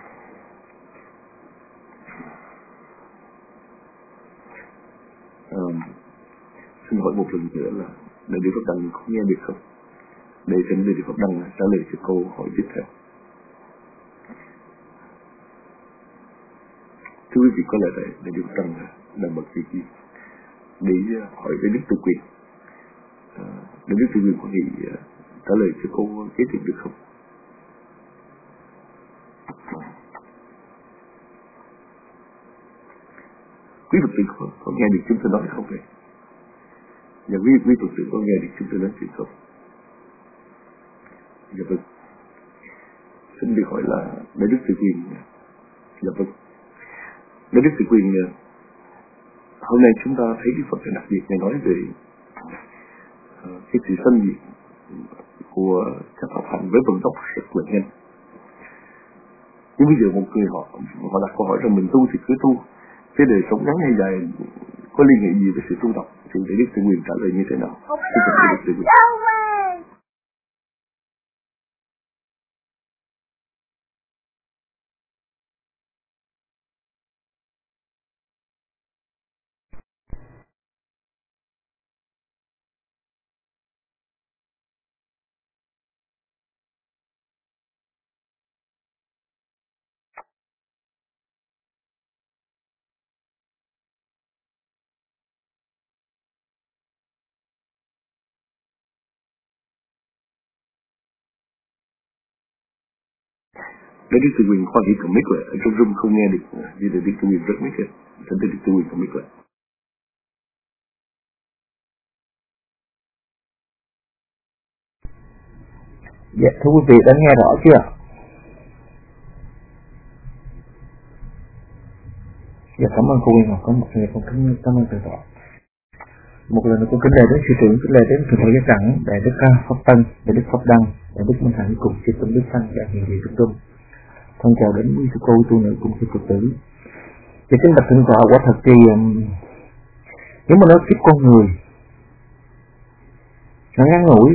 À, xin hỏi một lần nữa là Đại Đức Pháp Đăng có nghe được không? Để tỉnh Đại Đức Pháp Đăng trả lời cho câu hỏi tiếp theo. Thưa quý vị, có lẽ là Đại Đức Pháp Đăng đang bật vị trí để hỏi Đại Đức Từ Quyền. À, Đại Đức Từ Quyền có gì uh, trả lời cho câu kế tiếp được không? Quý Phật tử có, có nghe được chúng tôi nói không vậy? Và quý, quý Phật tử có nghe được chúng tôi nói chuyện không? Dạ vâng. Xin được hỏi là Đại Đức Từ Quyền. Dạ vâng. Đại Đức Từ Quyền hôm nay chúng ta thấy Đức Phật đặc biệt Ngài nói về uh, cái sự sanh diệt của các pháp hành với vận tốc rất là nhanh. Nhưng bây giờ một người họ họ đặt câu hỏi rằng mình tu thì cứ tu, cái đời sống ngắn hay dài có liên hệ gì với sự tu tập, thì để Đức Tự Quyền trả lời như thế nào? Đức Tự Quyền. Để Đức Tự Quyền khoan hỷ cầm mic lại, ở trong room không nghe được, vì Đức Tự Quyền rất mic hết, thành Đức Tự Quyền cầm mic lại. Dạ, thưa quý vị đã nghe rõ chưa? Dạ, cảm ơn cô Nguyên Ngọc, có một người con kính cảm ơn từ tọa. Một lần nữa con kính lễ đến sư trưởng, kính lễ đến thượng tọa Giác Đẳng, đại đức Pháp Tân, đại đức Pháp Đăng, đại đức Minh Hạnh cùng sư tâm Đức Thanh và hiện vị Trung Trung. Thân chào đến quý sư cô tu nữ cùng sư Phật tử. Thì kính bạch thượng tọa, quả thật thì um, nếu mà nói kiếp con người nó ngắn ngủi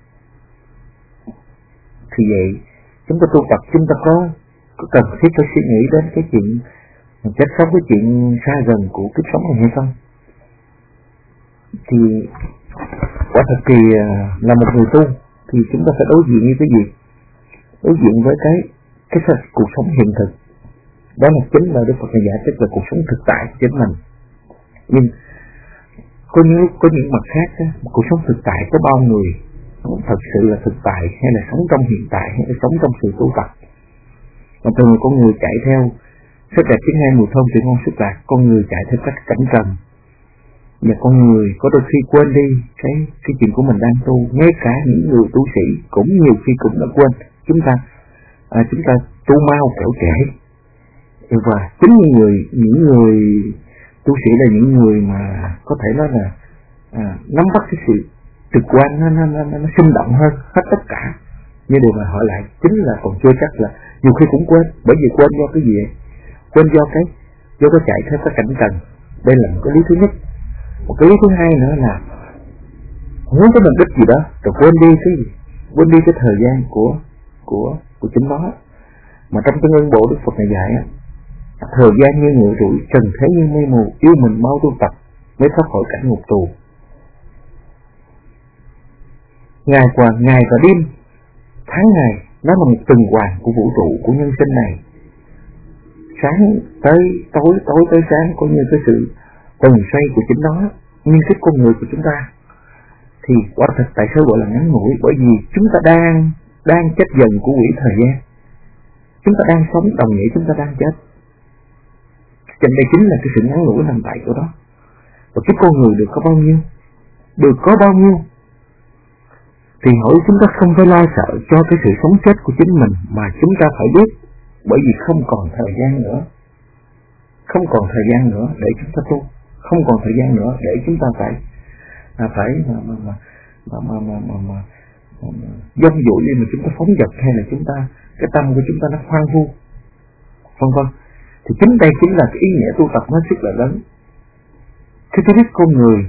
thì vậy chúng ta tu tập, chúng ta có có cần thiết phải suy nghĩ đến cái chuyện chết sống, cái chuyện xa gần của kiếp sống này hay không? Thì quả thật thì là một người tu thì chúng ta phải đối diện với cái gì? Đối diện với cái cái cuộc sống hiện thực, đó là chính là Đức Phật giải thích về cuộc sống thực tại của chính mình. Nhưng có những có những mặt khác đó, cuộc sống thực tại có bao người thật sự là thực tại, hay là sống trong hiện tại, hay là sống trong sự tu tập. Và thường con người chạy theo sắc đẹp tiếng hay mùi thơm sự ngon sức lạc, con người chạy theo các cảnh trần, và con người có đôi khi quên đi cái cái chuyện của mình đang tu. Ngay cả những người tu sĩ cũng nhiều khi cũng đã quên. Chúng ta à, chúng ta tu mau kẻo trễ, và chính những người những người tu sĩ là những người mà có thể nói là à, nắm bắt cái sự trực quan, nó, nó, nó, nó sinh động hơn hết tất cả. Nhưng điều mà hỏi lại chính là còn chưa chắc, là nhiều khi cũng quên. Bởi vì quên do cái gì? Quên do cái do cái chạy theo cái cảnh trần. Đây là một cái lý thứ nhất. Một cái lý thứ hai nữa là muốn cái mục đích gì đó rồi quên đi cái gì, quên đi cái thời gian của của của chính nó. Mà trong cái ngân bộ Đức Phật này dạy á, thời gian như ngựa rủi, trần thế như mây mù, yêu mình mau tu tập mới thoát khỏi cảnh ngục tù. Ngày qua ngày và đêm, tháng ngày, nó là một tuần hoàn của vũ trụ, của nhân sinh này. Sáng tới tối, tối tới sáng, có như cái sự tuần xoay của chính nó, như cái con người của chúng ta. Thì quả thật tại sao gọi là ngắn ngủi? Bởi vì chúng ta đang đang chết dần của quỹ thời gian. Chúng ta đang sống đồng nghĩa chúng ta đang chết. Cho nên đây chính là cái sự ngắn ngủi nằm tại chỗ đó. Và cái con người được có bao nhiêu? Được có bao nhiêu? Thì hỏi chúng ta không phải lo sợ cho cái sự sống chết của chính mình, mà chúng ta phải biết, bởi vì không còn thời gian nữa, không còn thời gian nữa để chúng ta tu, không còn thời gian nữa để chúng ta phải à, phải mà mà mà mà mà mà, mà, mà, mà dông dụ đi mà chúng ta phóng dật, hay là chúng ta cái tâm của chúng ta nó hoang vu, vân vân. Thì chính đây chính là cái ý nghĩa tu tập nó rất là lớn. Khi tôi biết con người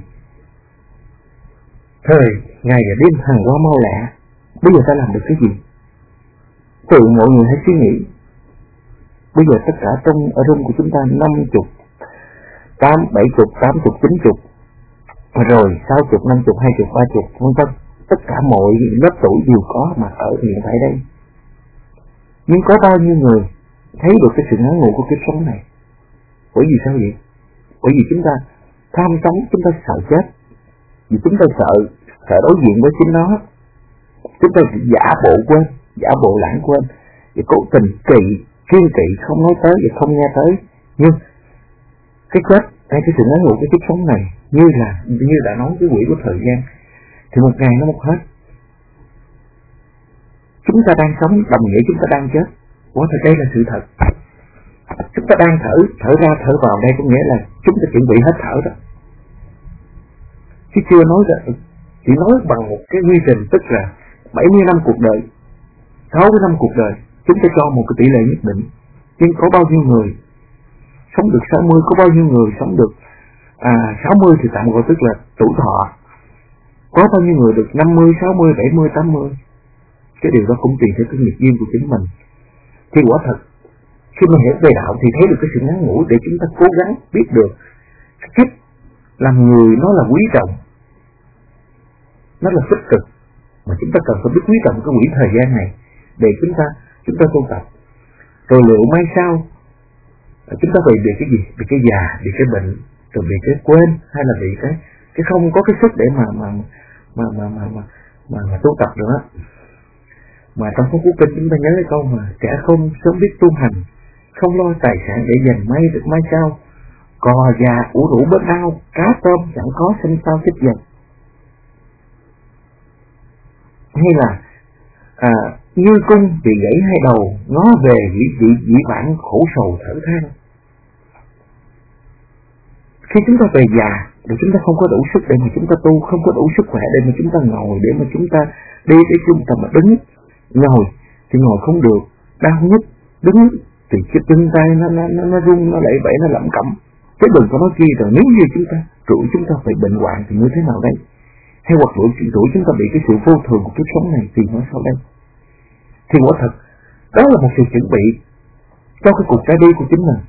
thời ngày và đêm hằng qua mau lẹ, bây giờ ta làm được cái gì? Tự mọi người hãy suy nghĩ. Bây giờ tất cả trong ở room của chúng ta năm chục, tám, bảy chục, tám chục, chín chục, rồi sáu chục, năm chục, hai chục, ba chục, vân vân. Tất cả mọi lớp tuổi đều có mà ở hiện tại đây. Nhưng có bao nhiêu người thấy được cái sự ngắn ngủi của kiếp sống này? Bởi vì sao vậy? Bởi vì chúng ta tham sống, chúng ta sợ chết, vì chúng ta sợ sợ đối diện với chính nó. Chúng ta giả bộ quên, giả bộ lãng quên, và cố tình kỳ, kiên kỵ không nói tới và không nghe tới. Nhưng cái chết hay cái sự ngắn ngủi của kiếp sống này, như là như đã nói cái quỹ của thời gian, thì một ngày nó một hết. Chúng ta đang sống đồng nghĩa chúng ta đang chết. Quả thật đây là sự thật. Chúng ta đang thở, thở ra thở vào đây có nghĩa là chúng ta chuẩn bị hết thở đó. Chứ chưa nói ra, chỉ nói bằng một cái quy trình, tức là bảy mươi năm cuộc đời, sáu mươi năm cuộc đời, chúng ta cho một cái tỷ lệ nhất định. Nhưng có bao nhiêu người sống được sáu mươi, có bao nhiêu người sống được à, sáu mươi thì tạm gọi tức là tuổi thọ. Có bao nhiêu người được năm mươi, sáu mươi, bảy mươi, tám mươi. Cái điều đó cũng tùy theo cái nghiệp duyên của chính mình. Thì quả thật, khi mà hiểu về đạo thì thấy được cái sự ngắn ngủi để chúng ta cố gắng biết được cái cách làm người nó là quý trọng, nó là tích cực, mà chúng ta cần phải biết quý trọng cái quỹ thời gian này để chúng ta chúng ta tu tập. Rồi liệu mai sau chúng ta bị bị cái gì, bị cái già, bị cái bệnh, rồi bị cái quên, hay là bị cái cái không có cái sức để mà mà mà mà mà mà mà, mà tu tập nữa. Mà trong Pháp Cú Kinh chúng ta nhớ cái câu mà kẻ không sớm biết tu hành, không lo tài sản để dành may được mai sau, cò già ủ rũ bên ao, cá tôm chẳng có sinh sao thích dần. Hay là à, như cung bị gãy hai đầu, ngó về dĩ dĩ dĩ vãng khổ sầu thở than. Khi chúng ta về già, để chúng ta không có đủ sức để mà chúng ta tu, không có đủ sức khỏe để mà chúng ta ngồi, để mà chúng ta đi, để chúng ta mà đứng. Ngồi thì ngồi không được, đau nhức, đứng thì cái chân tay nó nó nó, nó rung, nó lẩy bẩy, nó lẩm cẩm. Cái đừng có nói kia rồi, nếu như chúng ta rủi chúng ta phải bệnh hoạn thì như thế nào đây? Hay hoặc rủi rủi chúng ta bị cái sự vô thường của kiếp sống này thì nó sao đây? Thì quả thật đó là một sự chuẩn bị cho cái cuộc ra đi của chính mình.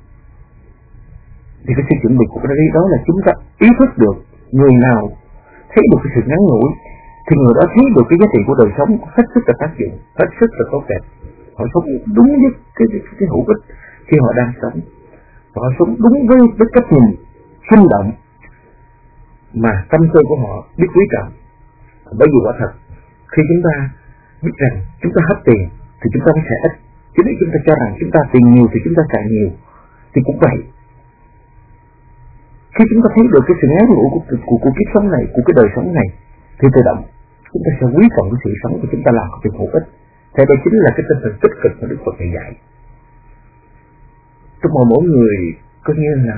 Thì cái sự chuẩn bị của cái ra đi đó là chúng ta ý thức được, người nào thấy được cái sự ngắn ngủi thì người đó thấy được cái giá trị của đời sống hết sức là tác dụng, hết sức là tốt đẹp. Họ sống đúng với cái, cái, cái hữu ích khi họ đang sống. Họ sống đúng với, với cách nhìn sinh động mà tâm tư của họ biết quý trọng. Bởi vì quả thật khi chúng ta biết rằng chúng ta hết tiền thì chúng ta mới sẽ ít. Chứ nếu chúng ta cho rằng chúng ta tiền nhiều thì chúng ta xài nhiều thì cũng vậy. Khi chúng ta thấy được cái sự ngắn ngủi của, của, của, của kiếp sống này, của cái đời sống này, thì tự động chúng ta sẽ quý trọng cái sự sống của chúng ta làm có việc hữu ích. Thế đây chính là cái tinh thần tích cực mà Đức Phật dạy dạy. Tôi mong mỗi người có nghĩa là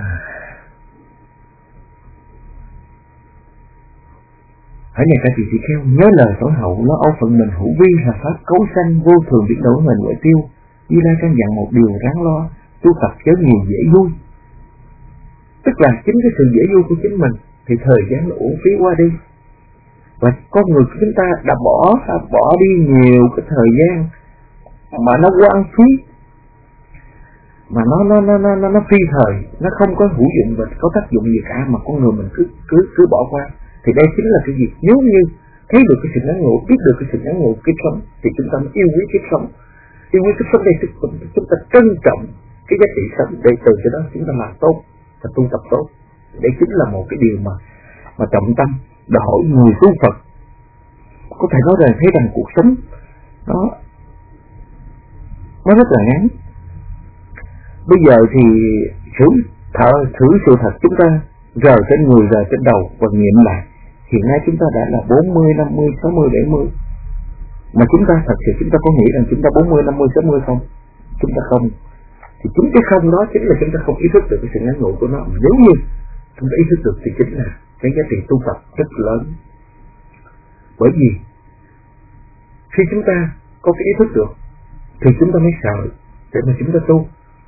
hãy ngày cả vị sĩ kheo nhớ lời tổ hậu, nó âu phận mình hữu vi là pháp cấu sanh vô thường biến đổi mình ngoại tiêu. Như Lai căn dặn một điều ráng lo, tu tập chớ nhiều dễ vui. Tức là chính cái sự dễ vui của chính mình thì thời gian nó uổng phí qua đi. Và con người của chúng ta đã bỏ bỏ đi nhiều cái thời gian mà nó hoang phí, mà nó nó nó nó nó phi thời, nó không có hữu dụng và có tác dụng gì cả, mà con người mình cứ cứ cứ bỏ qua. Thì đây chính là cái gì? Nếu như thấy được cái sự ngắn ngủi, biết được cái sự ngắn ngủi kiếp sống thì chúng ta mới yêu quý kiếp sống. Yêu quý kiếp sống đây chúng ta trân trọng cái giá trị sống, để từ cái đó chúng ta làm tốt và tu tập tốt. Đây chính là một cái điều mà mà trọng tâm đòi hỏi người tu Phật có thể nói rằng thấy rằng cuộc sống nó nó rất là ngắn. Bây giờ thì thử thở thử sự thật chúng ta rời trên người, rời trên đầu và nghiệm lại. Hiện nay chúng ta đã là bốn mươi, năm mươi, sáu mươi, bảy mươi. Mà chúng ta thật sự chúng ta có nghĩ rằng chúng ta bốn mươi, năm mươi, sáu mươi không? Chúng ta không. Thì chính cái không đó chính là chúng ta không ý thức được cái sự ngắn ngủi của nó. Nếu như chúng ta ý thức được thì chính là cái giá trị tu tập rất lớn. Bởi vì khi chúng ta có cái ý thức được thì chúng ta mới sợ để mà chúng ta tu.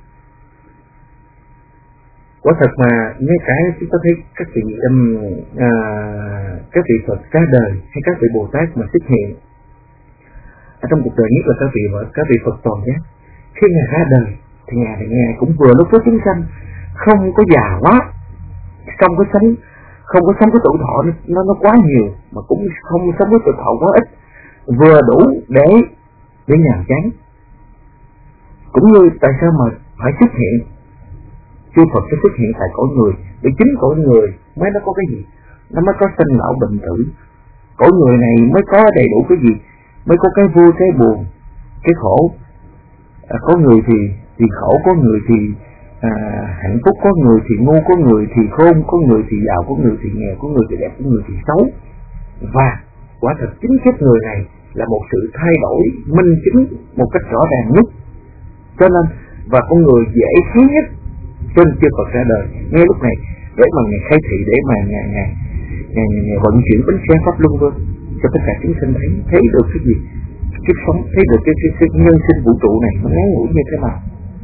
Quả thật mà ngay cả chúng ta thấy các vị um, à, các vị Phật ra đời hay các vị Bồ Tát mà xuất hiện ở trong cuộc đời, nhất là các vị các vị Phật toàn giác, khi ngài ra đời thì ngài thì ngài cũng vừa lúc với chúng sanh, không có già quá, không có sống không có sống cái tuổi thọ nó nó quá nhiều, mà cũng không sống cái tuổi thọ quá ít, vừa đủ để để nhàm chán. Cũng như tại sao mà phải xuất hiện, chư Phật sẽ xuất hiện tại cõi người, để chính cõi người mới nó có cái gì, nó mới có sinh lão bệnh tử. Cõi người này mới có đầy đủ cái gì, mới có cái vui, cái buồn, cái khổ. À, có người thì thì khổ, có người thì à, hạnh phúc, có người thì ngu, có người thì khôn, có người thì giàu, có người thì nghèo, có người thì đẹp, có người thì xấu. Và quả thật chính kiếp người này là một sự thay đổi minh chứng một cách rõ ràng nhất. Cho nên và con người dễ khiến nhất trên chư Phật ra đời ngay lúc này, để mà ngài khai thị, để mà ngài ngài ngài, ngài, ngài vận chuyển bánh xe pháp luân vương cho tất cả chúng sinh thấy thấy được cái gì, kiếp sống, thấy được cái, cái, cái nhân sinh vũ trụ này nó ngắn ngủi như thế nào.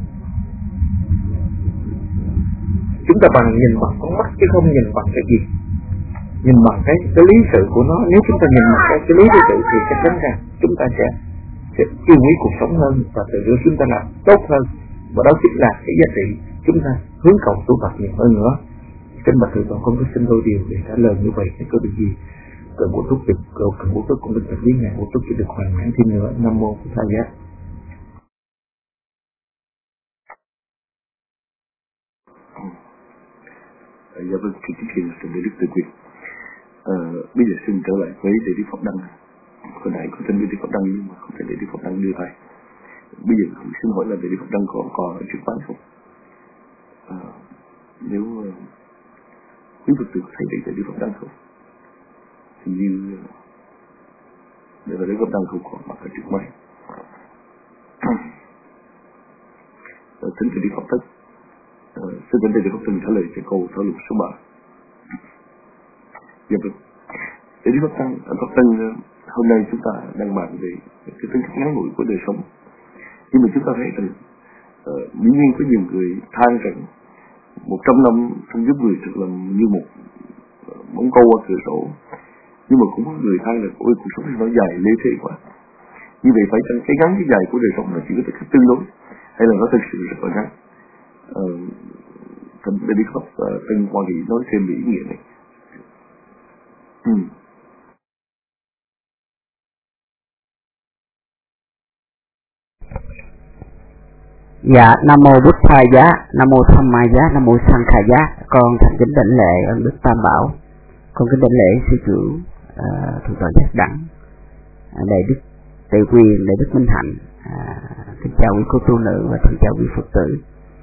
Chúng ta bằng nhìn bằng con mắt chứ không nhìn bằng cái gì, nhìn bằng cái cái lý sự của nó. Nếu chúng ta nhìn bằng cái, cái lý sự thì chắc chắn rằng chúng ta sẽ sẽ yêu quý cuộc sống hơn và tự nhiên chúng ta làm tốt hơn, và đó chính là cái giá trị chúng ta hướng cầu tu Phật nhiều hơn nữa. Trên bạch thượng toàn không có xin đôi điều để trả lời như vậy. Cái cơ bị gì cần bổ túc được, cần bổ túc cũng được tập lý ngài bổ túc chỉ được hoàn mãn thêm nữa. Nam mô Phật Thầy Giá. Dạ vâng, kính thưa là Thượng Đế Đức Từ Quyền. À, bây giờ xin trở lại với Đại Đức Pháp Đăng. Hồi nãy có tên Đại Đức Pháp Đăng nhưng mà không thể Đại Đức Pháp Đăng đưa tay. Bây giờ xin hỏi là Đại Đức Pháp Đăng còn còn ở trước bán không? À, nếu quý Phật tử thấy Đại Đức Pháp Đăng không? Hình như Đại Đức Pháp Đăng không còn mặt ở trước máy. À, tính Đại Đức Pháp Tất. Uh, xin vấn đề để có từng trả lời cho câu thảo luận số ba. Dạ vâng. Để đi Pháp Tăng, Pháp Tăng hôm nay chúng ta đang bàn về cái tính chất ngắn ngủi của đời sống. Nhưng mà chúng ta thấy rằng uh, dĩ nhiên có nhiều người than rằng một trăm năm trong giúp người thật là như một uh, bóng câu qua cửa sổ. Nhưng mà cũng có người than rằng ôi cuộc sống nó dài lê thế quá. Như vậy phải chăng cái ngắn cái dài của đời sống là chỉ có cái tương đối hay là nó thực sự rất là ngắn? Uh, để đi khóc uh, Tân Hoa Nghị nói thêm về ý nghĩa này. Ừ. Dạ, Nam mô Bụt Thầy Giá, Nam mô Tham Ma Giá, Nam mô Sang Khả Giá. Con thành kính đảnh lễ ơn Đức Tam Bảo. Con kính đảnh lễ sư trưởng uh, Thượng tọa Giác Đẳng, uh, Đại Đức Tề Quyền, Đại Đức Minh Hạnh, uh, kính chào quý cô tu nữ và kính chào quý Phật tử.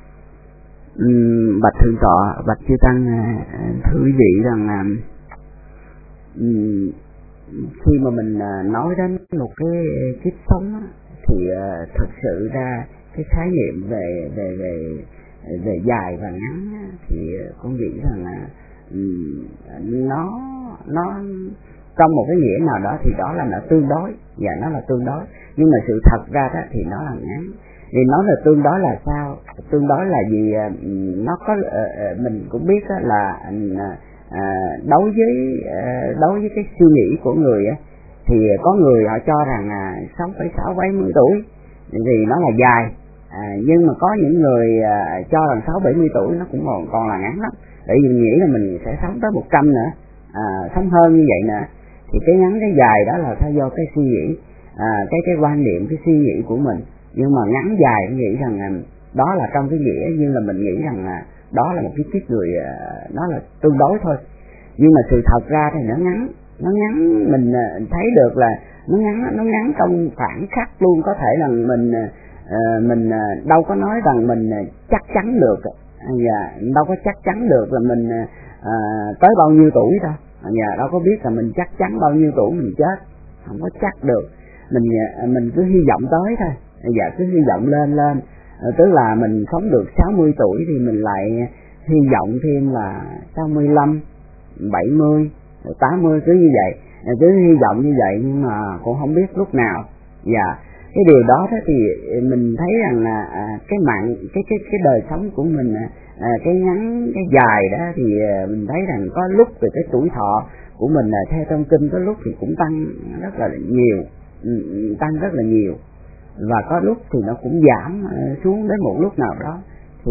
Uhm, bạch thượng tọa, bạch chư tăng, thưa quý vị rằng um, khi mà mình uh, nói đến một cái kiếp sống á, thì uh, thực sự ra cái khái niệm về về về về dài và ngắn á, thì uh, con nghĩ rằng là um, nó nó trong một cái nghĩa nào đó thì đó là nó tương đối, và nó là tương đối, nhưng mà sự thật ra đó thì nó là ngắn. Vì nói là tương đối là sao? Tương đối là gì? Nó có mình cũng biết là đối với đối với cái suy nghĩ của người á, thì có người họ cho rằng là sáu phẩy sáu bảy mươi tuổi vì nó là dài, à, nhưng mà có những người cho rằng sáu bảy mươi tuổi nó cũng còn còn là ngắn lắm. Tại vì mình nghĩ là mình sẽ sống tới một trăm nữa, à, sống hơn như vậy nữa. Thì cái ngắn cái dài đó là theo do cái suy nghĩ, à, cái cái quan niệm, cái suy nghĩ của mình. Nhưng mà ngắn dài tôi nghĩ rằng là đó là trong cái nghĩa như là mình nghĩ rằng là đó là một cái kiếp người, nó là tương đối thôi. Nhưng mà sự thật ra thì nó ngắn, nó ngắn mình thấy được là nó ngắn, nó ngắn trong khoảng khắc luôn. Có thể là mình mình đâu có nói rằng mình chắc chắn được, và đâu có chắc chắn được là mình tới bao nhiêu tuổi đâu, và đâu có biết là mình chắc chắn bao nhiêu tuổi mình chết, không có chắc được. Mình mình cứ hy vọng tới thôi. Dạ, cứ hy vọng lên lên, tức là mình sống được sáu mươi tuổi thì mình lại hy vọng thêm là sáu mươi lăm, bảy mươi, tám mươi, cứ như vậy, cứ hy vọng như vậy nhưng mà cũng không biết lúc nào. Dạ, cái điều đó thì mình thấy rằng là cái mạng, cái cái cái đời sống của mình, cái ngắn cái dài đó thì mình thấy rằng có lúc từ cái tuổi thọ của mình là theo trong kinh có lúc thì cũng tăng rất là nhiều, tăng rất là nhiều. Và có lúc thì nó cũng giảm xuống đến một lúc nào đó. Thì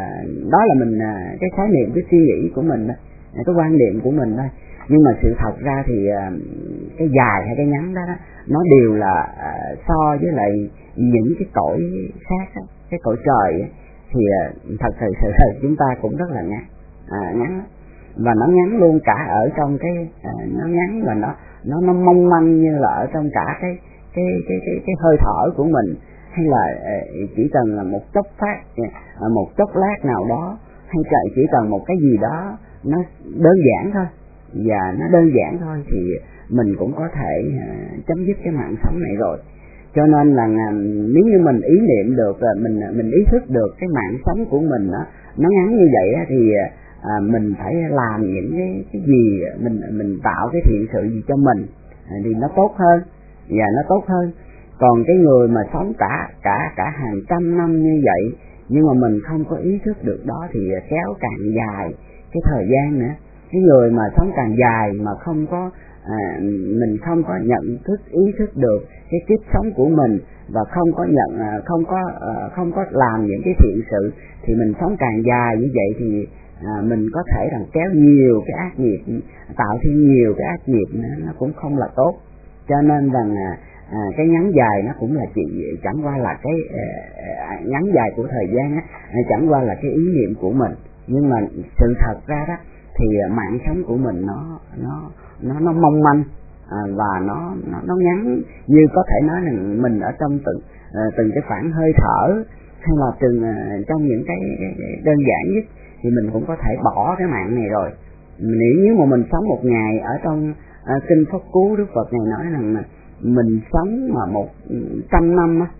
đó là mình cái khái niệm, cái suy nghĩ của mình, cái quan niệm của mình thôi. Nhưng mà sự thật ra thì cái dài hay cái ngắn đó, đó nó đều là so với lại những cái cõi khác, cái cõi trời thì thật sự sự chúng ta cũng rất là ngắn, à, ngắn và nó ngắn luôn cả ở trong cái nó ngắn và nó nó nó mong manh như là ở trong cả cái cái cái cái cái hơi thở của mình, hay là chỉ cần là một chốc phát, một chốc lát nào đó, hay chỉ cần một cái gì đó nó đơn giản thôi, và nó đơn giản thôi thì mình cũng có thể chấm dứt cái mạng sống này rồi. Cho nên là nếu như mình ý niệm được, mình mình ý thức được cái mạng sống của mình đó, nó ngắn như vậy á, thì à, mình phải làm những cái, cái gì mình mình tạo cái thiện sự gì cho mình à, thì nó tốt hơn và nó tốt hơn. Còn cái người mà sống cả cả cả hàng trăm năm như vậy nhưng mà mình không có ý thức được đó thì kéo càng dài cái thời gian nữa. Cái người mà sống càng dài mà không có à, mình không có nhận thức ý thức được cái kiếp sống của mình và không có nhận à, không có à, không có làm những cái thiện sự thì mình sống càng dài như vậy thì à, mình có thể rằng kéo nhiều cái ác nghiệp, tạo thêm nhiều cái ác nghiệp nữa, nó cũng không là tốt. Cho nên rằng à, à, cái ngắn dài nó cũng là chỉ chẳng qua là cái à, ngắn dài của thời gian á, chẳng qua là cái ý niệm của mình, nhưng mà sự thật ra đó thì mạng sống của mình nó nó nó nó mong manh à, và nó nó nó ngắn, như có thể nói là mình ở trong từng uh, từng cái khoảng hơi thở hay là từng uh, trong những cái, cái, cái đơn giản nhất thì mình cũng có thể bỏ cái mạng này rồi. Nếu như mà mình sống một ngày ở trong uh, kinh Pháp Cú, Đức Phật này nói rằng là mình sống mà một trăm năm á,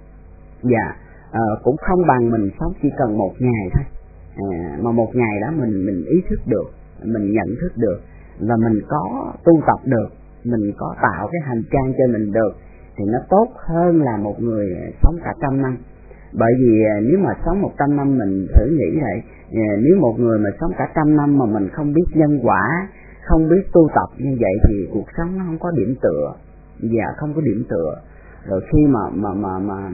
dạ uh, cũng không bằng mình sống chỉ cần một ngày thôi. À, mà một ngày đó mình mình ý thức được, mình nhận thức được và mình có tu tập được, mình có tạo cái hành trang cho mình được thì nó tốt hơn là một người sống cả trăm năm. Bởi vì nếu mà sống một trăm năm, mình thử nghĩ lại, nếu một người mà sống cả trăm năm mà mình không biết nhân quả, không biết tu tập như vậy thì cuộc sống nó không có điểm tựa, và không có điểm tựa. Rồi khi mà mà mà mà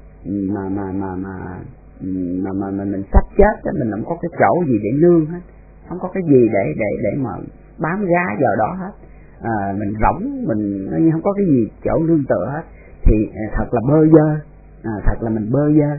mà mà mà mà mà mà, mà mình sắp chết đó, mình không có cái chỗ gì để nương hết, không có cái gì để để để mà bám gá vào đó hết, à, mình rỗng, mình không có cái gì chỗ nương tựa hết thì thật là bơ vơ, à, thật là mình bơ vơ,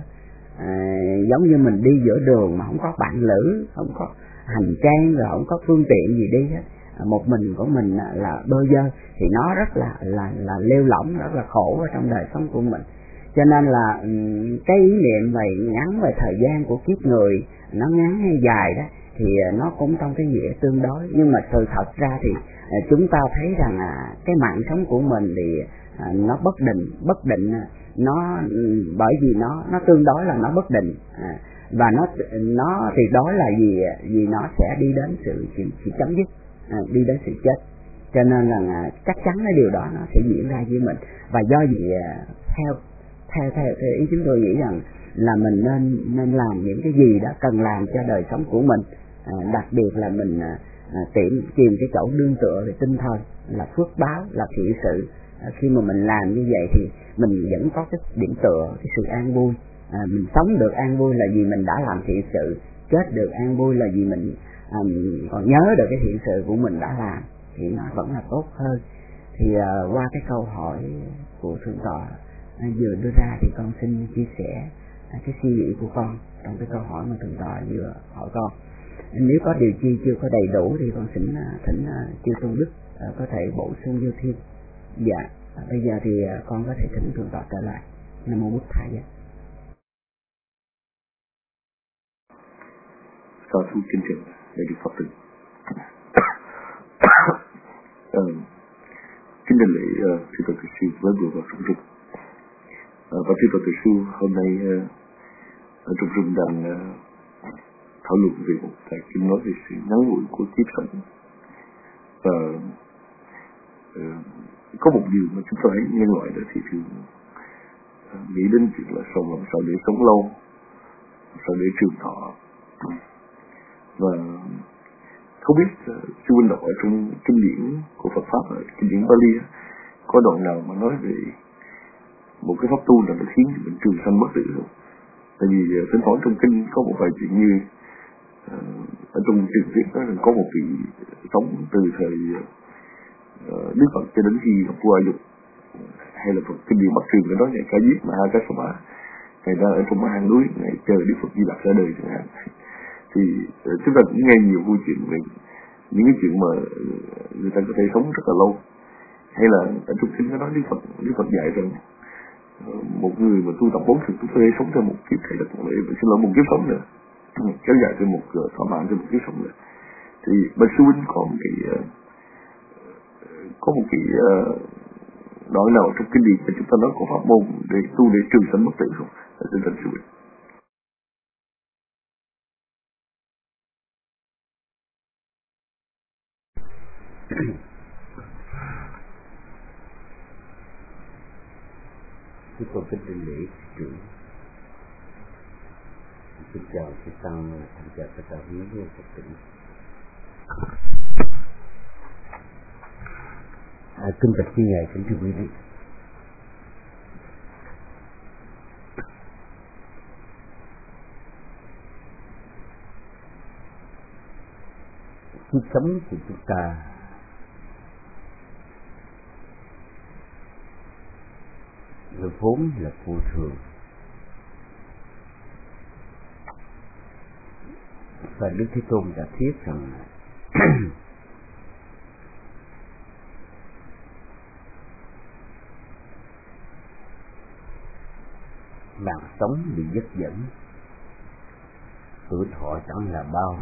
à, giống như mình đi giữa đường mà không có bạn lữ, không có hành trang, rồi không có phương tiện gì đi hết, à, một mình của mình là bơ vơ thì nó rất là là là lêu lỏng, rất là khổ ở trong đời sống của mình. Cho nên là cái ý niệm về ngắn về thời gian của kiếp người nó ngắn hay dài đó thì nó cũng trong cái nghĩa tương đối, nhưng mà sự thật ra thì chúng ta thấy rằng cái mạng sống của mình thì nó bất định, bất định nó bởi vì nó nó tương đối là nó bất định, và nó nó thì đó là gì vì nó sẽ đi đến sự, sự chấm dứt, đi đến sự chết. Cho nên là chắc chắn cái điều đó nó sẽ diễn ra với mình, và do vậy theo theo theo, theo ý chúng tôi nghĩ rằng là mình nên nên làm những cái gì đó cần làm cho đời sống của mình, à, đặc biệt là mình à, tìm tìm cái chỗ nương tựa về tinh thần, là phước báo, là thiện sự. À, khi mà mình làm như vậy thì mình vẫn có cái điểm tựa, cái sự an vui. À, mình sống được an vui là vì mình đã làm thiện sự, chết được an vui là vì mình à, còn nhớ được cái thiện sự của mình đã làm, thì nó vẫn là tốt hơn. Thì à, qua cái câu hỏi của thượng tọa vừa đưa ra thì con xin chia sẻ cái suy nghĩ của con trong cái câu hỏi mà thượng tọa vừa hỏi con. Nếu có điều chi chưa có đầy đủ thì con xin thỉnh chư tôn đức có thể bổ sung vô thêm. Dạ, bây giờ thì con có thể thỉnh thượng tọa trở lại. Nam mô Bụt Thầy. Sa thú kính trình để được Phật tử. Kính đảnh lễ chư Tôn Tử Sư với vừa vào trong rừng. Và chư Tôn Tử Sư hôm nay ở trong rừng đang thảo luận về một cái kinh nói về sự ngắn ngủi của kiếp sống. Và có một điều mà chúng ta thấy nhân loại đã thì thường nghĩ đến chuyện là sống làm sao để sống lâu, sao để trường thọ. Và không biết sư huynh đọc ở trong kinh điển của Phật pháp, ở kinh điển Bali có đoạn nào mà nói về một cái pháp tu nào nó khiến mình trường sanh bất tử không? Tại vì thỉnh thoảng trong kinh có một vài chuyện như uh, ở trong truyền thuyết đó là có một vị sống từ thời uh, Đức Phật cho đến khi gặp vua A Dục, hay là Phật kinh điển Bắc Truyền nói ngày Ca Diếp mà Ha Ca Sa ngày ra ở trong hang núi ngày chờ Đức Phật Di Lặc ra đời chẳng hạn. Thì uh, chúng ta cũng nghe nhiều câu chuyện về những cái chuyện mà người ta có thể sống rất là lâu, hay là ở trong kinh nó nói Đức Phật Đức Phật dạy rằng một người mà tu tập bốn thực có thể sống theo một kiếp thầy đất này, xin lỗi một kiếp sống nữa, kéo dài thêm một thọ mạng thêm một kiếp sống nữa. Thì bạch sư huynh có một cái có một cái Nói nào trong kinh điển mà chúng ta nói có pháp môn để tu để trường sanh bất tử không? Là tinh thần sự việc. Chúng tôi kính trình lễ trưởng, xin chào sư tăng, xin chào tất cả quý vị Phật tử. À, kính bạch quý ngài, kính thưa quý vị. Cuộc sống của chúng ta nó vốn là vô thường, và Đức Thế Tôn đã thuyết rằng mạng sống bị dứt dẫn, tuổi thọ chẳng là bao.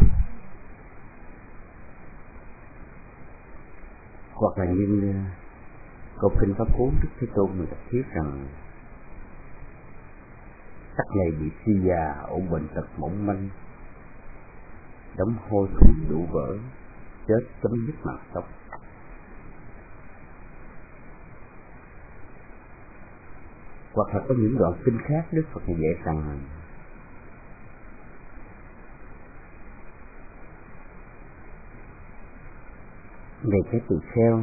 Hoặc là như câu kinh pháp cú Đức Thế Tôn người đã thuyết rằng sắc này bị suy già, ổn bệnh tật mỏng manh, đóng hôi thối đủ vỡ, chết chấm dứt mạng sống. Hoặc là có những đoạn kinh khác Đức Phật dạy rằng về cái tỳ kheo,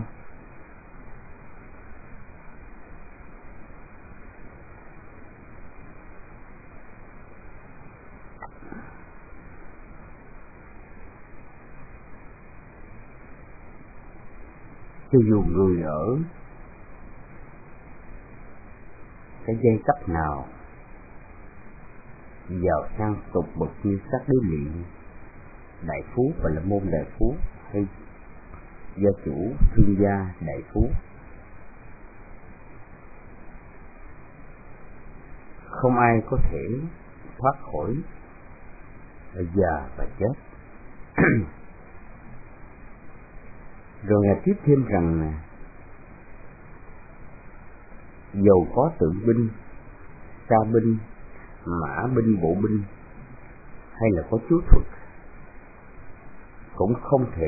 cho dù người ở cái giai cấp nào giàu sang tục bậc như sát đế miệng, đại phú và là môn đại phú, hay gia chủ, thương gia, đại phú, không ai có thể thoát khỏi già và chết. Rồi Ngài tiếp thêm rằng dầu có tượng binh, xa binh, mã binh, bộ binh, hay là có chú thuật, cũng không thể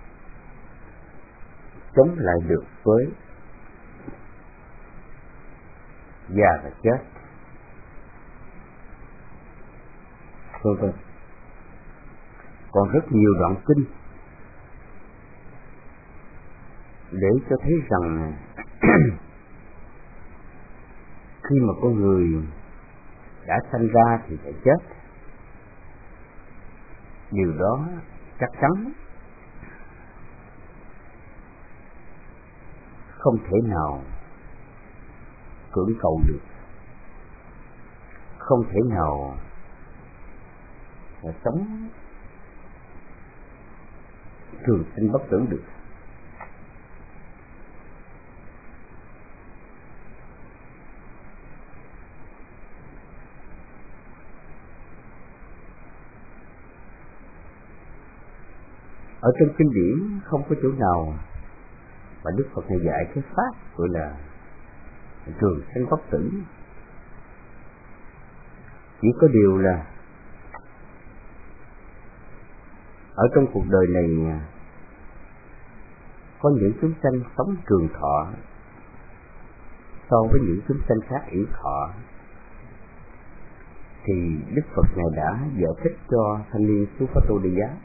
chống lại được với già và chết. Vâng vâng. Còn rất nhiều đoạn kinh để cho thấy rằng khi mà con người đã sanh ra thì phải chết. Điều đó chắc chắn không thể nào cưỡng cầu được, không thể nào mà sống thường sinh bất tử được. Ở trong kinh điển không có chỗ nào mà Đức Phật này dạy cái pháp gọi là trường sanh bất tử. Chỉ có điều là ở trong cuộc đời này có những chúng sanh sống trường thọ so với những chúng sanh khác yếu thọ, thì Đức Phật này đã giải thích cho thanh niên Supato Đề Giá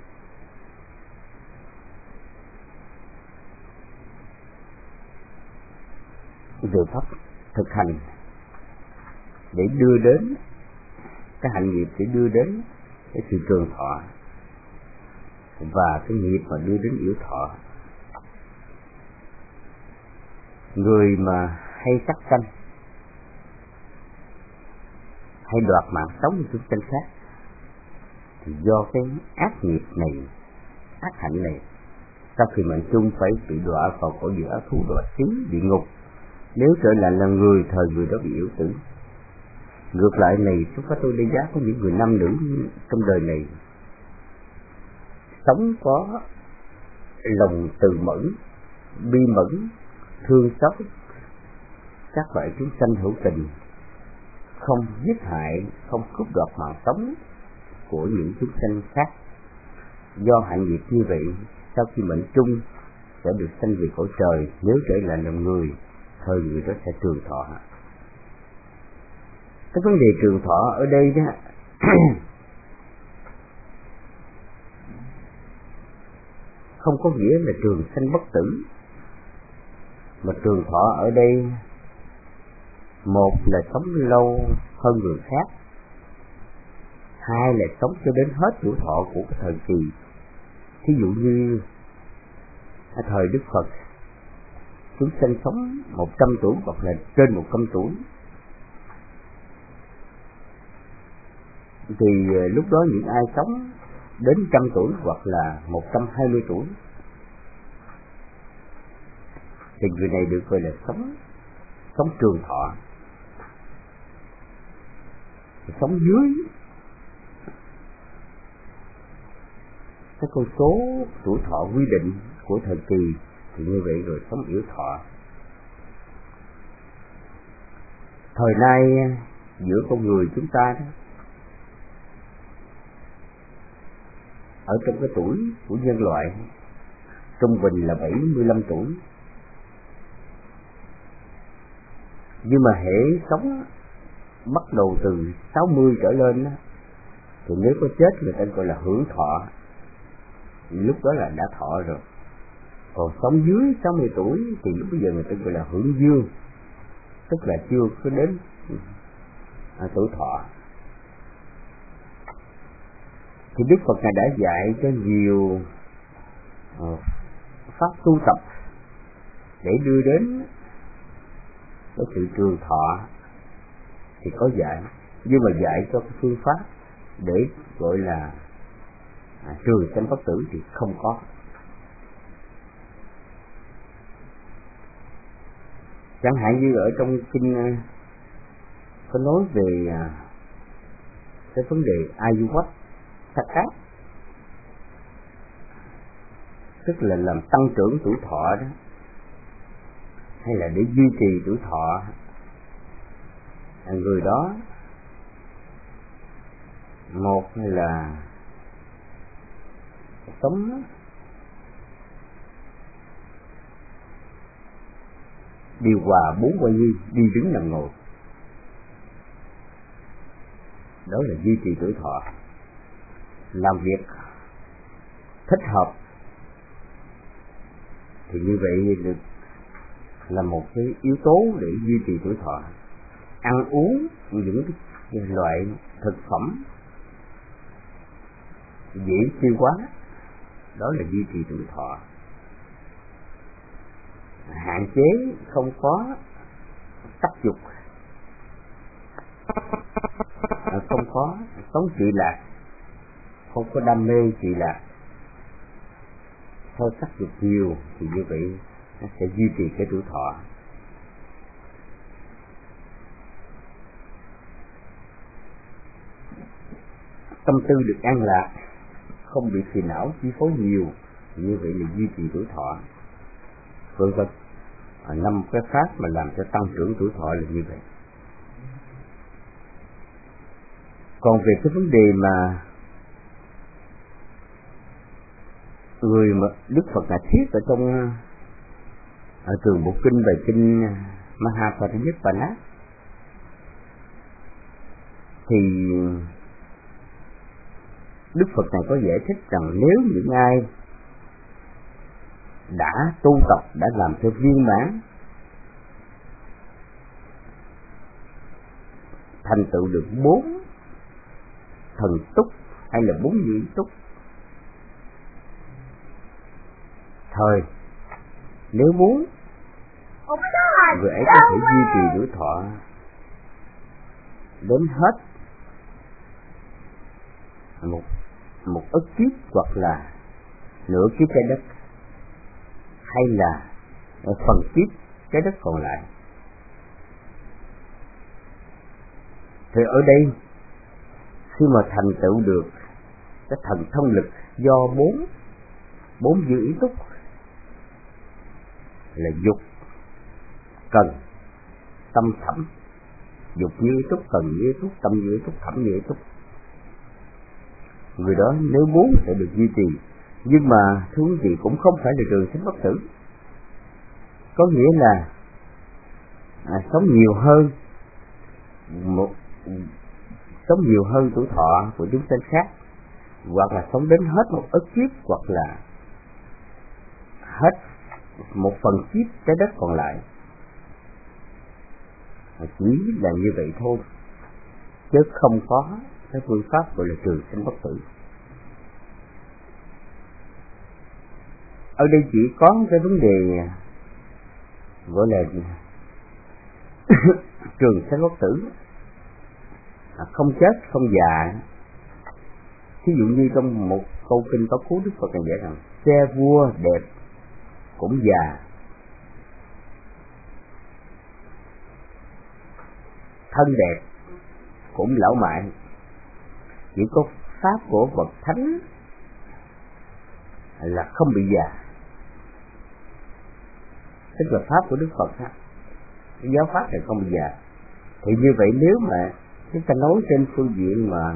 về pháp thực hành để đưa đến cái hạnh nghiệp, để đưa đến cái sự trường thọ, và cái nghiệp mà đưa đến yếu thọ. Người mà hay sát sanh, hay đoạt mạng sống của chúng sanh khác, thì do cái ác nghiệp này, ác hạnh này, sau khi mệnh chung phải bị đọa vào cõi địa thú đọa xứ địa ngục. Nếu trở lại là người, thời người đó bị yếu tử. Ngược lại này, chúng ta tôi đánh giá có những người nam nữ trong đời này sống có lòng từ mẫn, bi mẫn, thương xót, các loại chúng sanh hữu tình, không giết hại, không cướp đoạt mạng sống của những chúng sanh khác. Do hạnh nghiệp như vậy, sau khi mệnh chung sẽ được sanh về cõi trời, nếu trở lại làm người, thời người đó sẽ trường thọ. Cái vấn đề trường thọ ở đây đó không có nghĩa là trường sanh bất tử, mà trường thọ ở đây một là sống lâu hơn người khác, hai là sống cho đến hết tuổi thọ của cái thời kỳ. Thí dụ như ở thời Đức Phật, chúng sanh sống một trăm tuổi hoặc là trên một trăm tuổi, thì lúc đó những ai sống đến trăm tuổi hoặc là một trăm hai mươi tuổi thì người này được gọi là sống sống trường thọ. Sống dưới cái con số tuổi thọ quy định của thời kỳ thì như vậy rồi sống yếu thọ. Thời nay giữa con người chúng ta đó, ở trong cái tuổi của nhân loại trung bình là bảy mươi lăm tuổi, nhưng mà hễ sống bắt đầu từ sáu mươi trở lên đó, thì nếu có chết người ta gọi là hưởng thọ, lúc đó là đã thọ rồi. Còn sống dưới sáu mươi tuổi thì lúc bây giờ người ta gọi là hưởng dương, tức là chưa có đến à, tuổi thọ. Thì Đức Phật Ngài đã dạy cho nhiều uh, pháp tu tập để đưa đến cái sự trường thọ thì có dạy, nhưng mà dạy cho cái phương pháp để gọi là à, trường sanh bất tử thì không có. Chẳng hạn như ở trong kinh uh, có nói về uh, cái vấn đề Ayuvat Sakat, tức là làm tăng trưởng tuổi thọ đó, hay là để duy trì tuổi thọ, người đó một là sống điều hòa bốn quay nhi, đi đứng nằm ngồi, đó là duy trì tuổi thọ. Làm việc thích hợp thì như vậy được là một cái yếu tố để duy trì tuổi thọ. Ăn uống những cái loại thực phẩm dễ tiêu hóa, đó là duy trì tuổi thọ. Hạn chế không có sắc dục, không có sống trị lạc, không có đam mê trị lạc, thôi sắc dục nhiều thì như vậy nó sẽ duy trì cái tuổi thọ. Tâm tư được an lạc, không bị phiền não chi phối nhiều, như vậy là duy trì tuổi thọ. Vân vân. Năm cái pháp mà làm cho tăng trưởng tuổi thọ là như vậy. Còn về cái vấn đề mà người mà Đức Phật đã thiết ở trong ở trường bộ kinh bài kinh Mahaparinibbana thì Đức Phật này có giải thích rằng nếu những ai đã tu tập, đã làm cho viên mãn, thành tựu được bốn thần túc hay là bốn nhị túc, thời nếu muốn người ấy có thể duy trì tuổi thọ đến hết một một ức kiếp hoặc là nửa kiếp trái đất, hay là phần kiếp trái đất còn lại. Thì ở đây khi mà thành tựu được cái thần thông lực do bốn bốn dư ý túc là dục, cần, tâm thẳm, dục như túc, cần như túc, tâm như túc, thẳm như túc. Người đó nếu muốn sẽ được duy trì, nhưng mà thưa quý vị cũng không phải là trường sinh bất tử. Có nghĩa là à, sống nhiều hơn một sống nhiều hơn tuổi thọ của chúng sinh khác, hoặc là sống đến hết một ức kiếp, hoặc là hết một phần kiếp trái đất còn lại. Chỉ là như vậy thôi, chứ không có cái phương pháp gọi là trường sinh bất tử. Ở đây chỉ có cái vấn đề gọi là trường sinh bất tử, không chết không già. Ví dụ như trong một câu kinh có cú Đức Phật còn dạy rằng xe vua đẹp cũng già, thân đẹp cũng lão mại. Chỉ có pháp của bậc thánh là không bị già, tức là pháp của Đức Phật á, cái giáo pháp này không bị già. Thì như vậy nếu mà chúng ta nói trên phương diện mà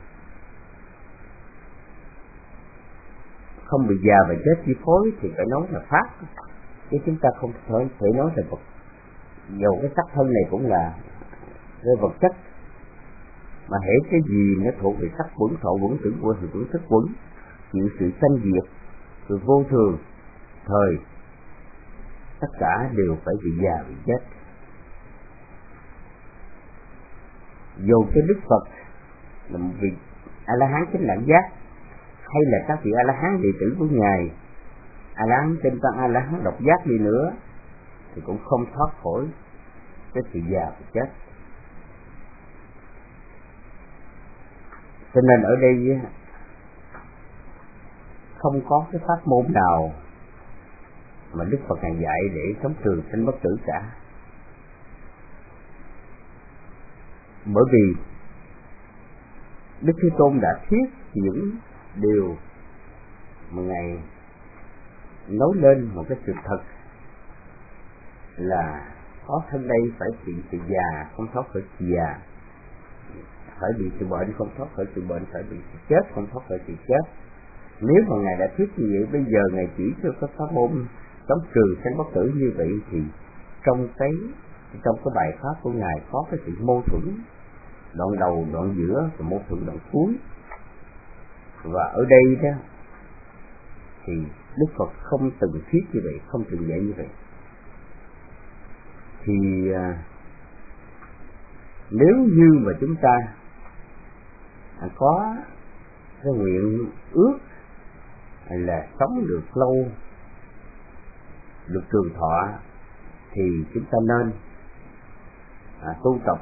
không bị già và chết chi phối thì phải nói là pháp, chứ chúng ta không thể thể nói là vật. Dầu cái sắc thân này cũng là cái vật chất, mà hễ cái gì nó thuộc về sắc quẩn, thọ quẩn, tưởng quẩn, thì quẩn, thức quẩn, chịu sự sanh diệt, sự vô thường, thời, tất cả đều phải bị già, bị chết. Dù cái Đức Phật là một vị A La Hán chánh đẳng giác, hay là các vị A La Hán đệ tử của ngài, A La Hán tinh tăng, A La Hán độc giác đi nữa, thì cũng không thoát khỏi cái sự già và chết. Cho nên ở đây không có cái pháp môn nào mà Đức Phật ngài dạy để sống trường sinh bất tử cả. Bởi vì Đức Thế Tôn đã thiết những điều mà ngài nói lên một cái sự thật là có thân đây phải bị sự già, không thoát khỏi sự già, phải bị sự bệnh, không thoát khỏi sự bệnh, phải bị sự chết, không thoát khỏi sự chết. Nếu mà ngài đã thuyết như vậy, bây giờ ngài chỉ cho các pháp môn chống trừ sinh bất tử như vậy, thì trong cái trong cái bài pháp của ngài có cái sự mâu thuẫn, đoạn đầu, đoạn giữa và mâu thuẫn đoạn cuối. Và ở đây đó thì Đức Phật không từng thuyết như vậy, không từng dạy như vậy. Thì à, nếu như mà chúng ta à, có cái nguyện ước là sống được lâu, được trường thọ, thì chúng ta nên à, tu tập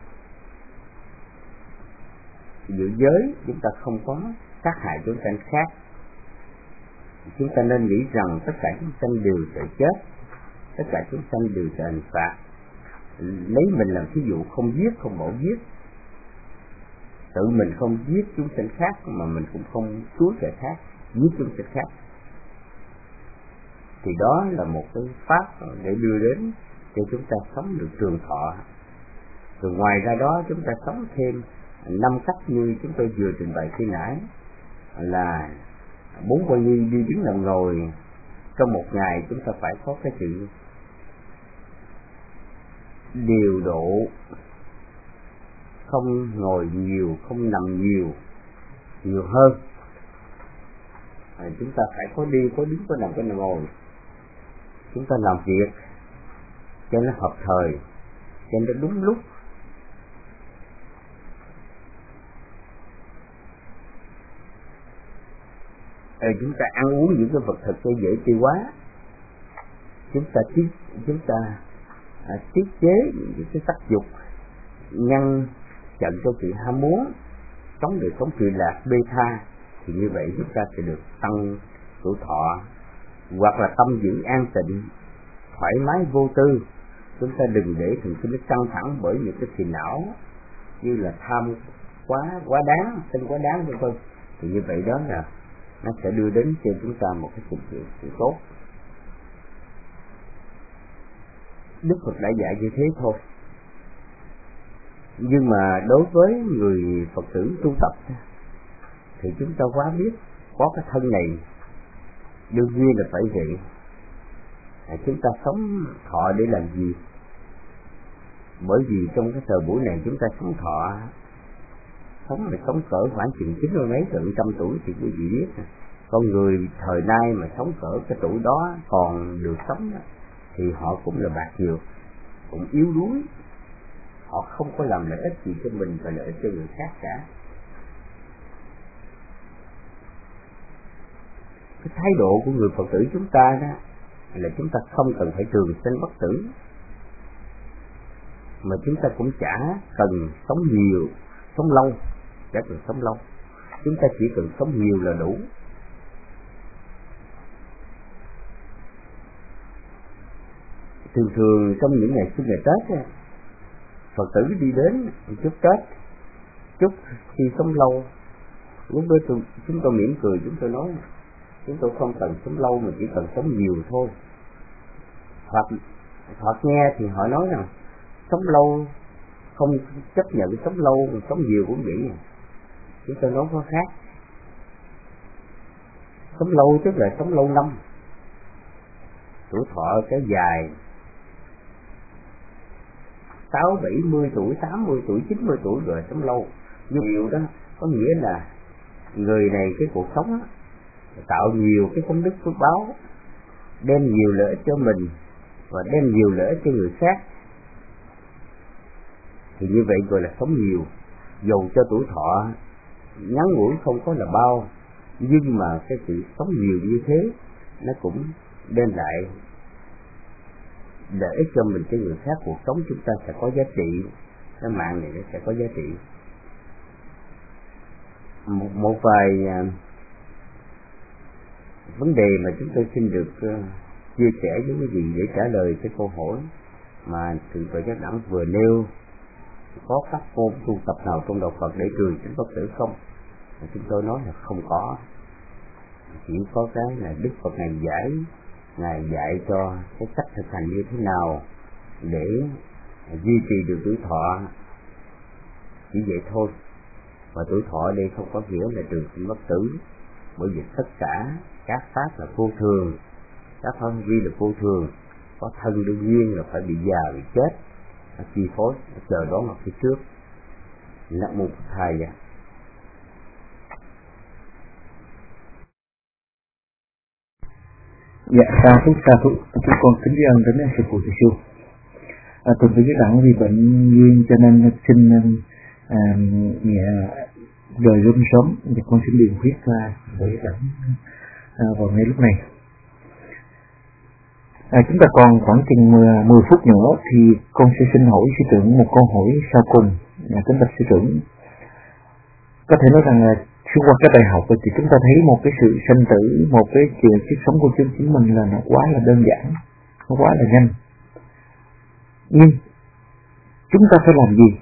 giữ giới, chúng ta không có sát hại chúng sanh khác. Chúng ta nên nghĩ rằng tất cả chúng sanh đều sẽ chết, tất cả chúng sanh đều sẽ hành phạt. Lấy mình làm thí dụ, không giết, không bỏ giết, tự mình không giết chúng sanh khác, mà mình cũng không cứu kẻ khác, giết chúng sanh khác. Thì đó là một cái pháp để đưa đến cho chúng ta sống được trường thọ. Rồi ngoài ra đó chúng ta sống thêm năm cách như chúng tôi vừa trình bày khi nãy, là bốn quan nhi đi đứng nằm ngồi. Trong một ngày chúng ta phải có cái sự điều độ, không ngồi nhiều, không nằm nhiều, nhiều hơn. À, chúng ta phải có đi, có đứng, có nằm, có ngồi. Chúng ta làm việc cho nó hợp thời, cho nó đúng lúc. À, chúng ta ăn uống những cái vật thực cho dễ tiêu hóa. Chúng ta tiết chúng ta à, tiết chế những cái sắc dục, ngăn chặn cho sự ham muốn, sống đời sống trì lạc bê tha. Thì như vậy chúng ta sẽ được tăng tuổi thọ. Hoặc là tâm giữ an tịnh, thoải mái vô tư. Chúng ta đừng để thần kinh nó căng thẳng bởi những cái phiền não như là tham quá quá đáng, sinh quá đáng vân vân. Thì như vậy đó là nó sẽ đưa đến cho chúng ta một cái sự, sự, sự tốt. Đức Phật đã dạy như thế thôi. Nhưng mà đối với người Phật tử tu tập thì chúng ta quá biết có cái thân này đương nhiên là phải vậy. À, chúng ta sống thọ để làm gì? Bởi vì trong cái thời buổi này chúng ta sống thọ, sống là sống cỡ khoảng chừng chín mươi mấy gần trăm tuổi thì quý vị biết. Con người thời nay mà sống cỡ cái tuổi đó còn được sống đó, thì họ cũng là bạc nhiều, cũng yếu đuối, họ không có làm lợi ích gì cho mình và lợi ích cho người khác cả. Cái thái độ của người Phật tử chúng ta đó là chúng ta không cần phải trường sinh bất tử, mà chúng ta cũng chả cần sống nhiều, sống lâu, chả cần sống lâu, chúng ta chỉ cần sống nhiều là đủ. Thường thường trong những ngày xuân ngày Tết, Phật tử đi đến chúc Tết, chúc khi sống lâu. Lúc đó tôi, chúng tôi mỉm cười, chúng tôi nói chúng tôi không cần sống lâu mà chỉ cần sống nhiều thôi. Hoặc hoặc nghe thì họ nói rằng sống lâu không chấp nhận sống lâu, mà sống nhiều cũng vậy. Chúng tôi nói có khác. Sống lâu tức là sống lâu năm, tuổi thọ kéo dài sáu bảy mươi tuổi, tám mươi tuổi, chín mươi tuổi rồi sống lâu. Nhưng nhiều đó có nghĩa là người này cái cuộc sống đó, tạo nhiều cái công đức phước báo, đem nhiều lợi ích cho mình và đem nhiều lợi ích cho người khác, thì như vậy gọi là sống nhiều. Dù cho tuổi thọ ngắn ngủi không có là bao, nhưng mà cái sự sống nhiều như thế nó cũng đem lại lợi ích cho mình cho người khác. Cuộc sống chúng ta sẽ có giá trị, cái mạng này nó sẽ có giá trị. Một, một vài uh, vấn đề mà chúng tôi xin được uh, chia sẻ với quý vị để trả lời cái câu hỏi mà Thượng tọa Giác Đẳng vừa nêu. Có các môn tu tập nào trong đạo Phật để trường sinh bất tử không? Và chúng tôi nói là không có. Chỉ có cái là Đức Phật Ngài giải, Ngài dạy cho cái cách thực hành như thế nào để duy trì được tuổi thọ, chỉ vậy thôi. Và tuổi thọ đây không có nghĩa là trường sinh bất tử, bởi vì tất cả các pháp là vô thường, các pháp vi là vô thường. Có thân đương nhiên là phải bị già, bị chết, nó chi phối, nó chờ đón ở phía trước. Nam mô Phật Thầy. Dạ, sa thú sa thú, chúng con kính tri ân đến sư phụ Sư. À, Thượng tọa Giác Đẳng vì bệnh duyên cho nên xin à, nhẹ rời rung sớm, và con xin điền khuyết ra để Đẳng à, vào ngay lúc này. À, chúng ta còn khoảng chừng mười phút nữa thì con sẽ xin hỏi sư trưởng một câu hỏi sau cùng. À, kính bạch sư trưởng, có thể nói rằng là xuyên qua cái bài học thì chúng ta thấy một cái sự sanh tử, một cái chiều kiếp sống của chúng chính mình là nó quá là đơn giản, nó quá là nhanh. Nhưng chúng ta phải làm gì?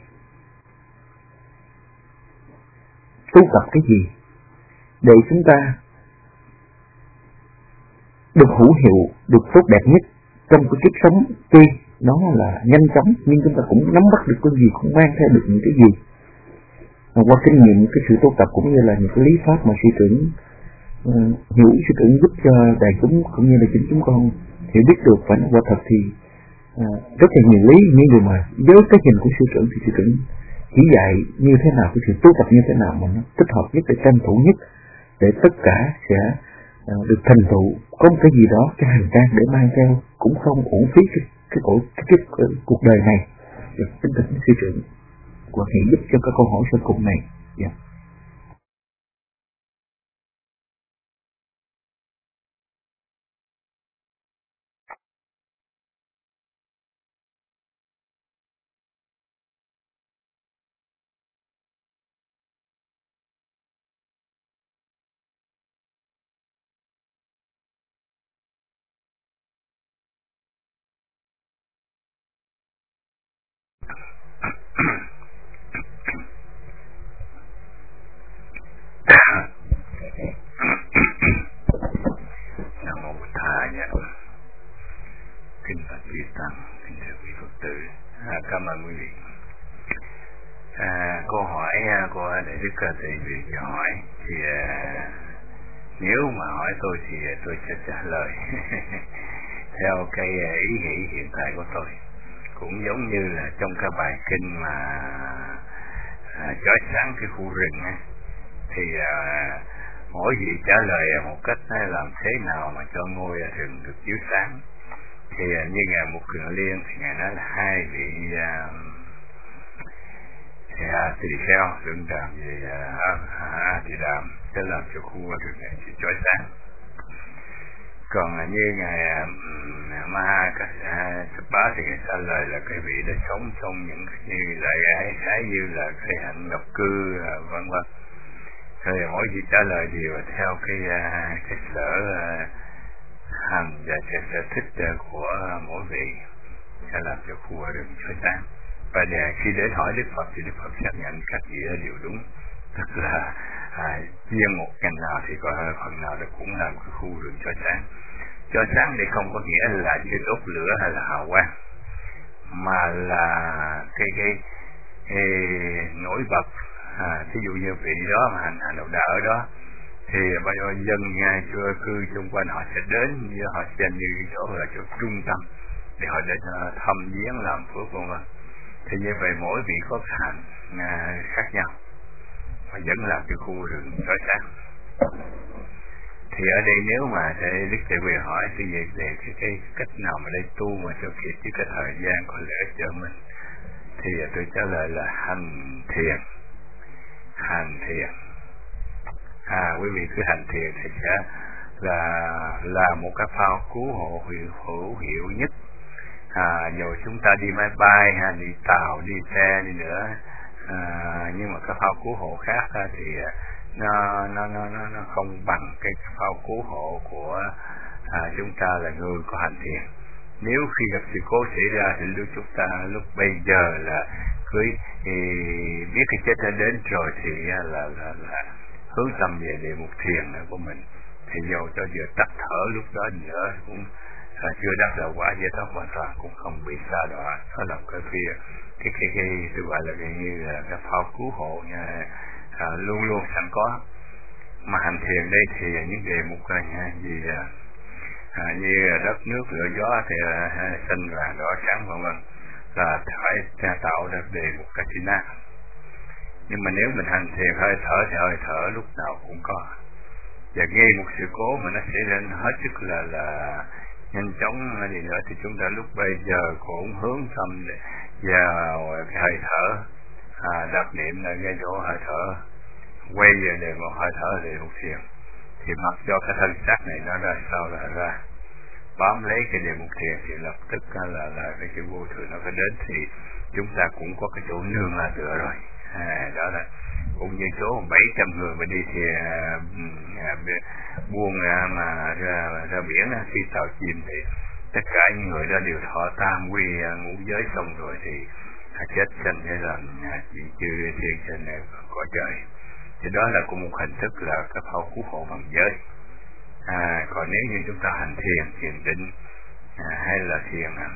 Tu tập cái gì để chúng ta được hữu hiệu, được tốt đẹp nhất trong cái kiếp sống? Tuy nó là nhanh chóng nhưng chúng ta cũng nắm bắt được cái gì, cũng mang theo được những cái gì. Và qua kinh nghiệm cái sự tu tập cũng như là những cái lý pháp mà sư trưởng uh, hiểu, sư trưởng giúp cho đại chúng cũng như là chính chúng con hiểu biết được, và nó quả thật thì uh, rất là nhiều lý. Nhưng điều mà với cái nhìn của sư trưởng thì sư trưởng chỉ dạy như thế nào, cái sự tu tập như thế nào mà nó thích hợp nhất, để tranh thủ nhất, để tất cả sẽ uh, được thành tựu. Có một cái gì đó, cái hành trang để mang theo, cũng không uổng phí cái cái, cái, cái, cái, cái cuộc đời này. Được kính thỉnh sư trưởng và hãy giúp cho các câu hỏi sau cùng này. Yeah. Nam mô Bụt Thầy. Kính bạch quý tăng, kính thưa quý Phật tử, à, cảm ơn quý vị. À, câu hỏi của Đại Đức Thầy Việt hỏi thì à, nếu mà hỏi tôi thì tôi sẽ trả lời theo cái ý nghĩ hiện tại của tôi, cũng giống như là trong cái bài kinh mà à, chói sáng cái khu rừng ấy, thì à, mỗi vị trả lời một cách làm thế nào mà cho ngôi rừng được chiếu sáng. Thì à, như ngài Mục Kiền Liên thì ngài nói là hai vị à, thì à, tỳ kheo luận đàm về a à, tỳ đàm sẽ làm cho khu rừng này chỉ chói sáng. Còn à, như ngài uh, Ma Sắp Bá thì ngài trả lời là cái vị đã sống trong những như là cái cái như là cái hạnh độc cư uh, vân vân. Rồi mỗi vị trả lời đều theo cái uh, cái sở uh, hành và cái sở thích uh, của mỗi vị sẽ làm cho khu rừng chói sáng. Và để khi đến hỏi Đức Phật thì Đức Phật xác nhận các vị đều đúng, tức là à, riêng một ngành nào thì có phần nào đó cũng làm cái khu rừng chói sáng. Chói sáng thì không có nghĩa là như đốt lửa hay là hào quang, mà là cái cái, cái nổi bật. À, thí dụ như vị đó mà hành hành đạo đạo ở đó thì bao nhiêu dân ngay chưa cư xung quanh họ sẽ đến, như họ sẽ như chỗ là chỗ trung tâm để họ đến thăm viếng làm phước vân vân. Thì như vậy mỗi vị có hành à, khác nhau và vẫn làm cái khu rừng chói sáng. Thì ở đây nếu mà thầy Đức Thầy Quyền hỏi thì về, về cái, cái cách nào mà đây tu mà cho kịp với cái thời gian có lợi cho mình, thì tôi trả lời là hành thiền. Hành thiền à quý vị cứ hành thiền thì sẽ là là một cái phao cứu hộ hữu, hữu hiệu nhất. À, dù chúng ta đi máy bay hay đi tàu, đi xe đi nữa, à, nhưng mà cái phao cứu hộ khác thì nó nó nó nó nó không bằng cái phao cứu hộ của à, chúng ta là người có hành thiền. Nếu khi gặp sự cố xảy ra thì lúc chúng ta lúc bây giờ là cứ thì biết cái chết đã đến rồi thì là là, là, là hướng tâm về đề mục thiền của mình, thì dù cho vừa tắt thở lúc đó nữa cũng à, chưa đắc đạo quả giải thoát hoàn toàn, cũng không bị sa đọa. Đó là cái phía cái cái cái tôi gọi là cái như là cái phao cứu hộ nha, à, luôn luôn sẵn có. Mà hành thiền đây thì những đề mục nha gì à, như đất nước lửa gió thì à, xanh vàng đỏ trắng vân vân là phải tạo ra đề mục Katina. Nhưng mà nếu mình hành thiền hơi thở thì hơi thở lúc nào cũng có, và nghe một sự cố mà nó xảy ra hết sức là là nhanh chóng hay gì nữa thì chúng ta lúc bây giờ cũng hướng tâm vào cái hơi thở, à, đặc niệm là ngay chỗ hơi thở, quay về đề một hơi thở để một thiền. Thì mặc cho cái thân xác này nó ra sao là ra, bám lấy cái đề mục thiền thì lập tức là là cái chữ vô thường nó phải đến, thì chúng ta cũng có cái chỗ nương là tựa rồi. À, đó là cũng như số bảy trăm người mà đi thì à, à, buông à, mà ra, ra biển à, khi tàu chìm thì tất cả những người đó đều thọ tam quy à, ngũ giới xong rồi thì à, chết sanh để làm à, chuyện chư thiên trên này cõi trời. Thì đó là cũng một hình thức là cái phao cứu hộ bằng giới. À, còn nếu như chúng ta hành thiền, thiền định à, hay là thiền à,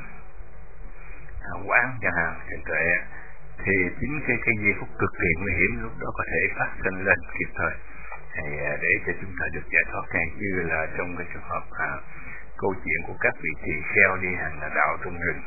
quán chẳng hạn, thiền tuệ, thì chính cái cái giây phút cực kỳ nguy hiểm lúc đó có thể phát sinh lên kịp thời, thì để cho chúng ta được giải thoát, ngay như là trong cái trường hợp à, câu chuyện của các vị tỳ kheo đi hành đạo trong rừng,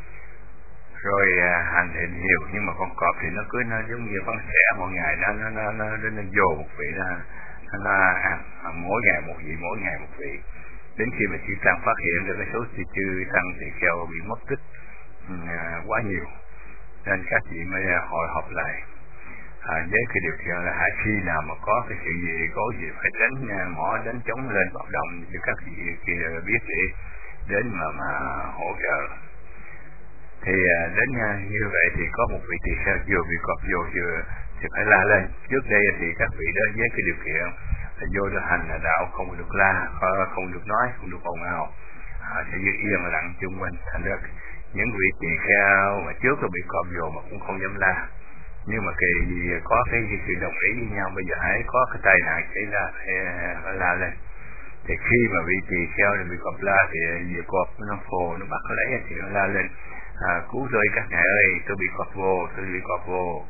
rồi à, hành thì nhiều nhưng mà con cọp thì nó cứ nó giống như con sẻ, mỗi ngày nó nó nó nó nó, nó dồ một vị ra, nó, nó ăn à, mỗi ngày một vị, mỗi ngày một vị, đến khi mà chư tăng phát hiện ra cái số chư chư tăng tỳ kheo bị mất tích à, quá nhiều, nên các vị mới hội họp lại à, với cái điều kiện là hãy khi nào mà có cái sự gì có gì phải đánh mỏ đánh chống lên hoạt động cho các vị kia biết để đến mà mà hỗ trợ. Thì à, đến như vậy thì có một vị tỳ kheo vừa bị cọp vô vừa thì phải la lên. Trước đây thì các vị đó với cái điều kiện là vô được hành là đạo không được la, không được nói, không được ồn ào, à, sẽ giữ yên lặng chung quanh. Thành ra những vị tỳ kheo mà trước là bị cọp vô mà cũng không dám la, nhưng mà kỳ gì có cái sự đồng ý với nhau, bây giờ hãy có cái tai nạn xảy ra phải, phải la lên. Thì khi mà vị tỳ kheo bị cọp la thì vì cọp nó phồ nó bắt lấy thì nó la lên, à, cứu tôi các ngài ơi, tôi bị cọp vô, tôi bị cọp vô,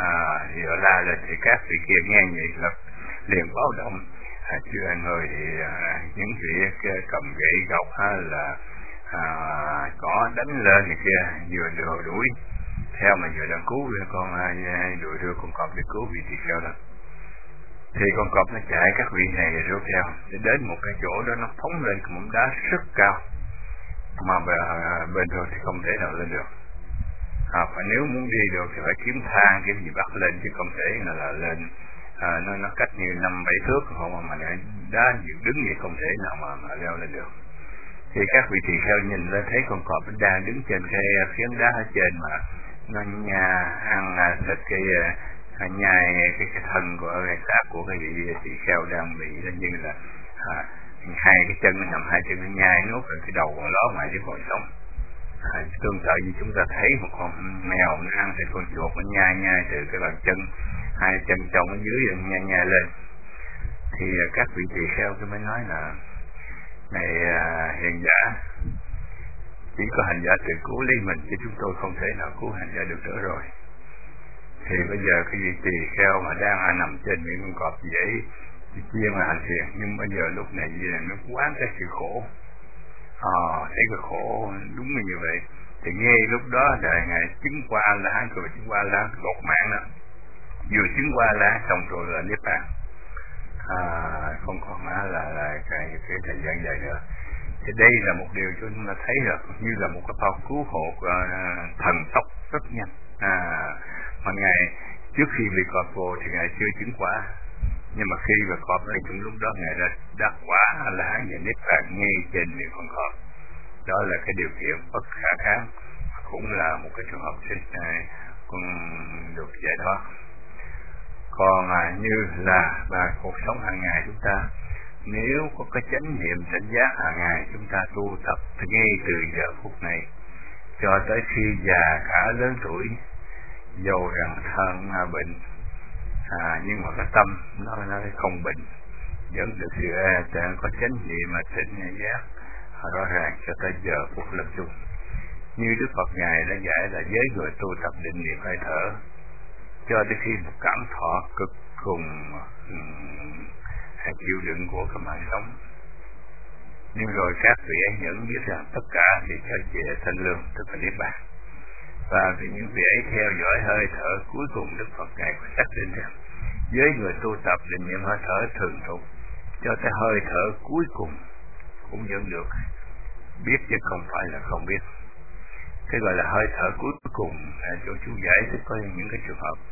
à, giờ la lên thì các vị kia nghe vậy lập liền báo động. À, chưa người thì à, những vị cầm gậy gộc hay là à, có đánh lên thì kia vừa đùa đuổi theo mà vừa đang cứu con đuổi đưa con cọp để cứu vị tỳ kheo đó. Thì con cọp nó chạy các vị này rượu theo để đến một cái chỗ đó nó phóng lên một đá rất cao mà bên thường thì không thể nào lên được. À, và nếu muốn đi được thì phải kiếm thang kiếm gì bắt lên chứ không thể là, là lên à, nó nó cách như năm bảy thước không mà đá đứng vậy không thể nào mà, mà leo lên được. Thì các vị tỳ kheo nhìn lên thấy con cọp nó đang đứng trên cái phiến đá ở trên mà nó nhà ăn thịt cái uh, nhai cái, cái thân của cái xác của cái vị tỳ kheo đang bị như là à, hai cái chân nó nằm hai chân nó nhai nuốt rồi cái đầu còn ló ngoài chứ còn sống. À, tương tự như chúng ta thấy một con mèo nó ăn thì con chuột nó nhai nhai từ cái bàn chân hai chân trong ở dưới rồi nhai nhai lên. Thì uh, các vị tỳ kheo tôi mới nói là này uh, hiền giả, chỉ có hành giả tự cứu lấy mình chứ chúng tôi không thể nào cứu hành giả được nữa rồi. Thì bây giờ cái vị tỳ kheo mà đang nằm trên miệng con cọp dễ chia mà hành thiền, nhưng bây giờ lúc này về nó quán cái sự khổ. À, thấy cái khổ đúng như vậy. Thì ngay lúc đó là ngài chứng qua lá rồi chứng qua lá gột mạng đó, vừa chứng qua lá xong rồi là niết bàn. À, không còn là là, là cái, cái thời gian dài nữa. Thì đây là một điều cho chúng ta thấy được như là một cái phao cứu hộ uh, thần tốc rất nhanh. À, mà ngài trước khi bị cọp vô thì ngài chưa chứng quả, nhưng mà khi bị cọp lên trong lúc đó ngài đã đắc quả là hán và niết bàn ngay trên miệng con cọp. Đó là cái điều kiện bất khả kháng, cũng là một cái trường hợp sinh này cũng được giải thoát. Còn à, như là và cuộc sống hàng ngày chúng ta, nếu có cái chánh niệm tỉnh giác hàng ngày chúng ta tu tập ngay từ giờ phút này cho tới khi già cả lớn tuổi, dầu rằng thân bệnh à, nhưng mà cái tâm nó nó không bệnh, vẫn được sự có chánh niệm mà tỉnh giác rõ ràng cho tới giờ phút lâm chung. Như Đức Phật ngài đã dạy là với người tu tập định niệm hơi thở cho tới khi một cảm thọ cực cùng um, chịu đựng của cái mạng sống. Nhưng rồi các vị ấy nhận biết rằng tất cả thì cho về thanh lương, tức là niết bàn. Và vì những vị ấy theo dõi hơi thở, cuối cùng Đức Phật ngài có xác định rằng với người tu tập định niệm hơi thở thường thục cho tới hơi thở cuối cùng cũng vẫn được biết chứ không phải là không biết. Cái gọi là hơi thở cuối cùng là cho chú giải thích có những cái trường hợp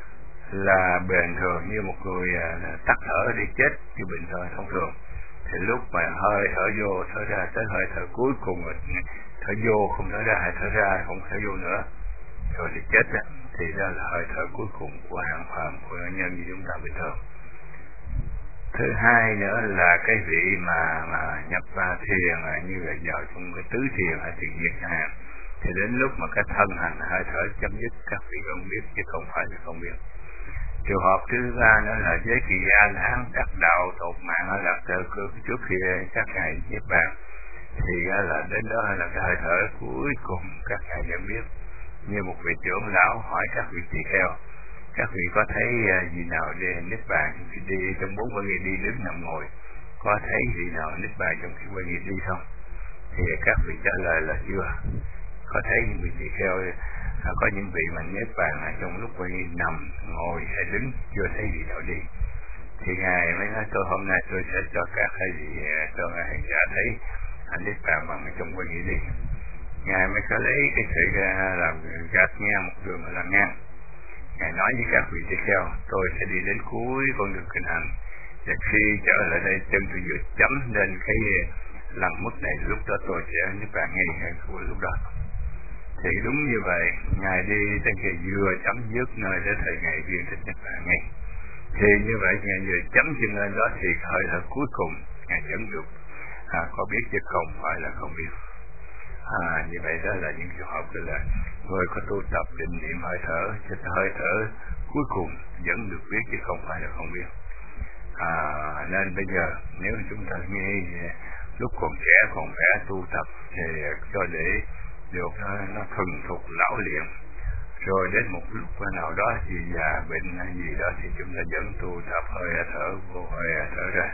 là bình thường như một người tắt thở đi chết như bình thường thông thường, thì lúc mà hơi thở vô thở ra tới hơi thở cuối cùng rồi thở vô không thở ra, hay thở ra không thở vô nữa rồi thì chết đó, thì đó là hơi thở cuối cùng của hạng phàm, của nhân như chúng ta bình thường. Thứ hai nữa là cái vị mà mà nhập vào thiền như là vào trong cái tứ thiền hay thiền diệt chẳng hạn, thì đến lúc mà cái thân hành hơi thở chấm dứt các vị không biết chứ không phải là không biết. Trường hợp thứ ba nữa là với kỳ A La đắc đạo tột mạng là từ trước khi các ngài niết bàn, thì là đến đó là cái hơi thở cuối cùng các ngài nhận biết. Như một vị trưởng lão hỏi các vị tỳ kheo, các vị có thấy gì nào để niết bàn khi đi trong bốn quan nghi đi đứng nằm ngồi, có thấy gì nào niết bàn trong khi quan nghi đi không? Thì các vị trả lời là chưa. Có thấy những vị tỳ kheo à, có những vị mà niết bàn là trong lúc quan nghi nằm ngồi hay đứng chưa thấy gì nào đi. Thì ngài mới nói tôi hôm nay tôi sẽ cho các hay gì cho ngài giả thấy anh niết bàn bằng trong quan nghi đi. Ngài mới có lấy cái sự làm gạt ngang một đường là ngang. Ngài nói với các vị tỳ kheo, tôi sẽ đi đến cuối con đường kinh hành, và khi trở lại đây chân tôi vừa chấm lên cái lần mức này, lúc đó tôi sẽ niết bàn ngay của lúc đó. Thì đúng như vậy, ngài đi trên khi vừa chấm dứt nơi để thầy ngài viên thích niết bàn ngay. Thì như vậy ngài vừa chấm chân lên đó thì hơi thở cuối cùng ngài vẫn được à, có biết chứ không phải là không biết. À, như vậy đó là những trường hợp đó là người có tu tập định niệm hơi thở cho hơi thở cuối cùng vẫn được biết chứ không phải là không biết. À, nên bây giờ nếu chúng ta nghe lúc còn trẻ còn khỏe tu tập thì cho để được nó, nó thuần thục lão luyện rồi đến một lúc nào đó thì già bệnh hay gì đó thì chúng ta vẫn tu tập hơi thở vô hơi thở ra.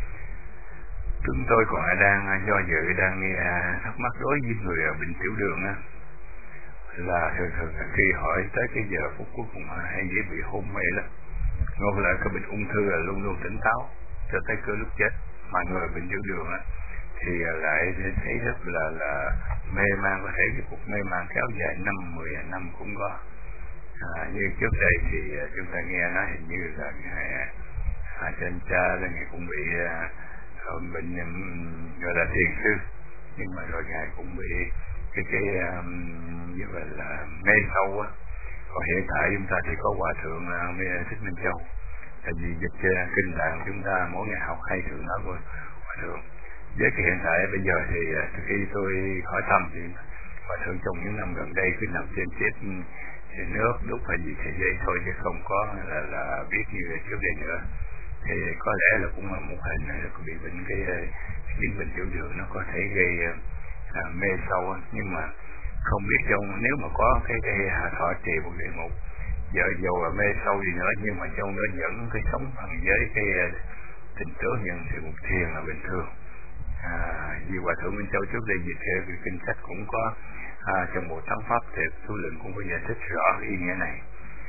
Chúng tôi còn đang do dự đang nghe thắc mắc đối với người bệnh tiểu đường á, là thường thường khi hỏi tới cái giờ phút cuối cùng hay dễ bị hôn mê lắm. Ngược lại cái bệnh ung thư là luôn luôn tỉnh táo cho tới cái lúc chết, mà người bệnh tiểu đường á thì lại thấy rất là là mê man, có thể cái cuộc mê man kéo dài năm mười năm cũng có. À, như trước đây thì chúng ta nghe nói hình như là ngài à, trên cha là ngài cũng bị à, bệnh gọi là thiền sư, nhưng mà rồi ngài cũng bị cái cái um, như vậy là mê sâu á. Còn hiện tại chúng ta thì có hòa thượng uh, Mê Thích Minh Châu, tại vì dịch uh, kinh tạng chúng ta mỗi ngày học hay thường nói của hòa thượng. Với cái hiện tại bây giờ thì uh, từ khi tôi hỏi thăm thì hòa thượng trong những năm gần đây cứ nằm trên chiếc thì nước đúc hay gì thì dây thôi, chứ không có là là biết như trước đây nữa. Thì có lẽ là cũng là một hình là bị bệnh cái cái bệnh tiểu đường nó có thể gây À, mê sâu, nhưng mà không biết trong nếu mà có cái cái hạ thọ trì một địa ngục, giờ dầu là mê sâu gì nữa nhưng mà trong nó vẫn cái sống bằng với cái tình tưởng nhận sự một thiền là bình thường. À, vì hòa thượng Minh Châu trước đây dịch theo cái kinh sách cũng có à, trong bộ thắng pháp thì tu lượng cũng có giải thích rõ ý nghĩa này,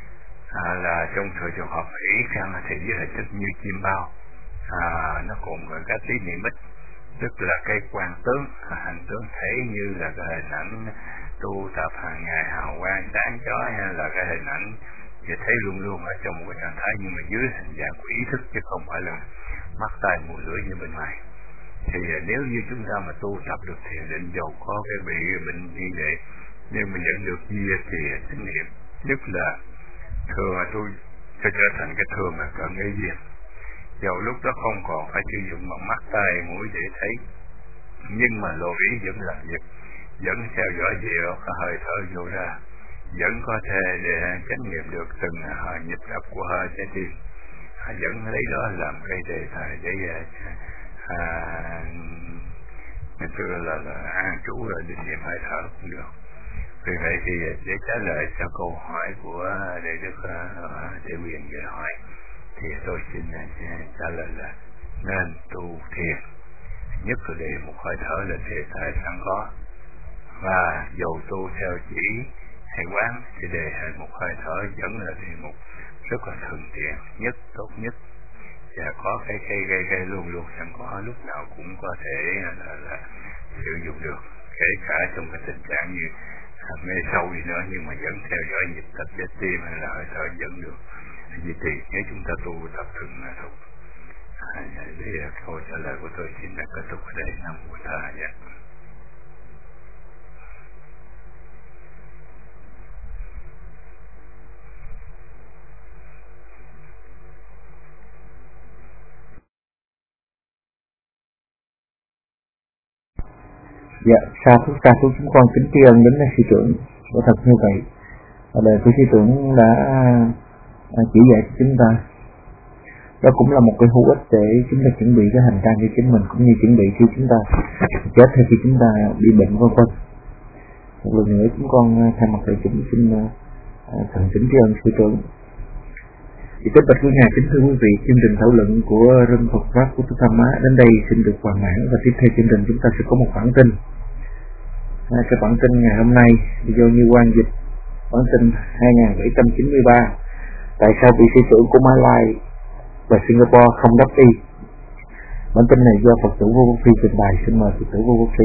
à, là trong thời trường hợp ý khăn thì với hình thức như chim bao, à, nó còn gọi các tí niệm ích, tức là cái quan tướng, hành tướng thể như là cái hình ảnh tu tập hàng ngày hào quang sáng chói, hay là cái hình ảnh thì thấy luôn luôn ở trong một cái trạng thái nhưng mà dưới hình dạng của ý thức chứ không phải là mắt tai mũi lưỡi như bên ngoài. Thì nếu như chúng ta mà tu tập được thiền định, dầu có cái bị bệnh như vậy nhưng mà vẫn được duy trì chánh niệm, nhất là thường là tôi cho trở thành cái thường là cận ý duyên. Dầu lúc đó không còn phải sử dụng bằng mắt tai mũi để thấy, nhưng mà lộ ý vẫn làm việc, vẫn theo dõi diệu cái hơi thở vô ra, vẫn có thể để chánh nghiệm được từng nhịp đập của hơi trái tim, vẫn lấy đó làm cái đề tài để à, mình xưa là, là an trú rồi định niệm hơi thở cũng được. Vì vậy thì để trả lời cho câu hỏi của đệ đức Đệ Quyền vừa hỏi, thì tôi xin trả lời là nên tu thiền, nhất là để một hơi thở là đề tài sẵn có, và dầu tu theo chỉ hay quán thì đề hệ một hơi thở vẫn là đề mục rất là thuận tiện nhất, tốt nhất, và có cái cây gây gây luôn luôn sẵn có, lúc nào cũng có thể là, là sử dụng được, kể cả trong cái tình trạng như mê sâu gì nữa nhưng mà vẫn theo dõi nhịp tập trái tim hay là hơi thở vẫn được. Vì thì nếu chúng ta tu tập thường là thuộc. À, đây là câu trả lời của tôi, xin đã kết thúc ở đây. Nam Mô Tha Dạ. Dạ, sa thú sa thú chúng con kính tri ân đến sư trưởng, có thật như vậy. Lời của sư trưởng đã chỉ dạy cho chúng ta, đó cũng là một cái hữu ích để chúng ta chuẩn bị cái hành trang cho chính mình, cũng như chuẩn bị khi chúng ta chết hay khi chúng ta bị bệnh vân vân. Một lần nữa chúng con thay mặt thầy chúng xin thần kính tri ân sư trưởng. Thì kết bạch của nhà, kính thưa quý vị, chương trình thảo luận của Rừng Phật Pháp của Đức Tham Má đến đây xin được hoàn mãn, và tiếp theo chương trình chúng ta sẽ có một bản tin. À, cái bản tin ngày hôm nay do Như Quang dịch, bản tin hai nghìn bảy trăm chín mươi ba, tại sao vị sư trưởng của Malai và Singapore không đáp y. Bản tin này do Phật tử Vô Vô Phi trình bày, xin mời Phật tử Vô Vô Phi.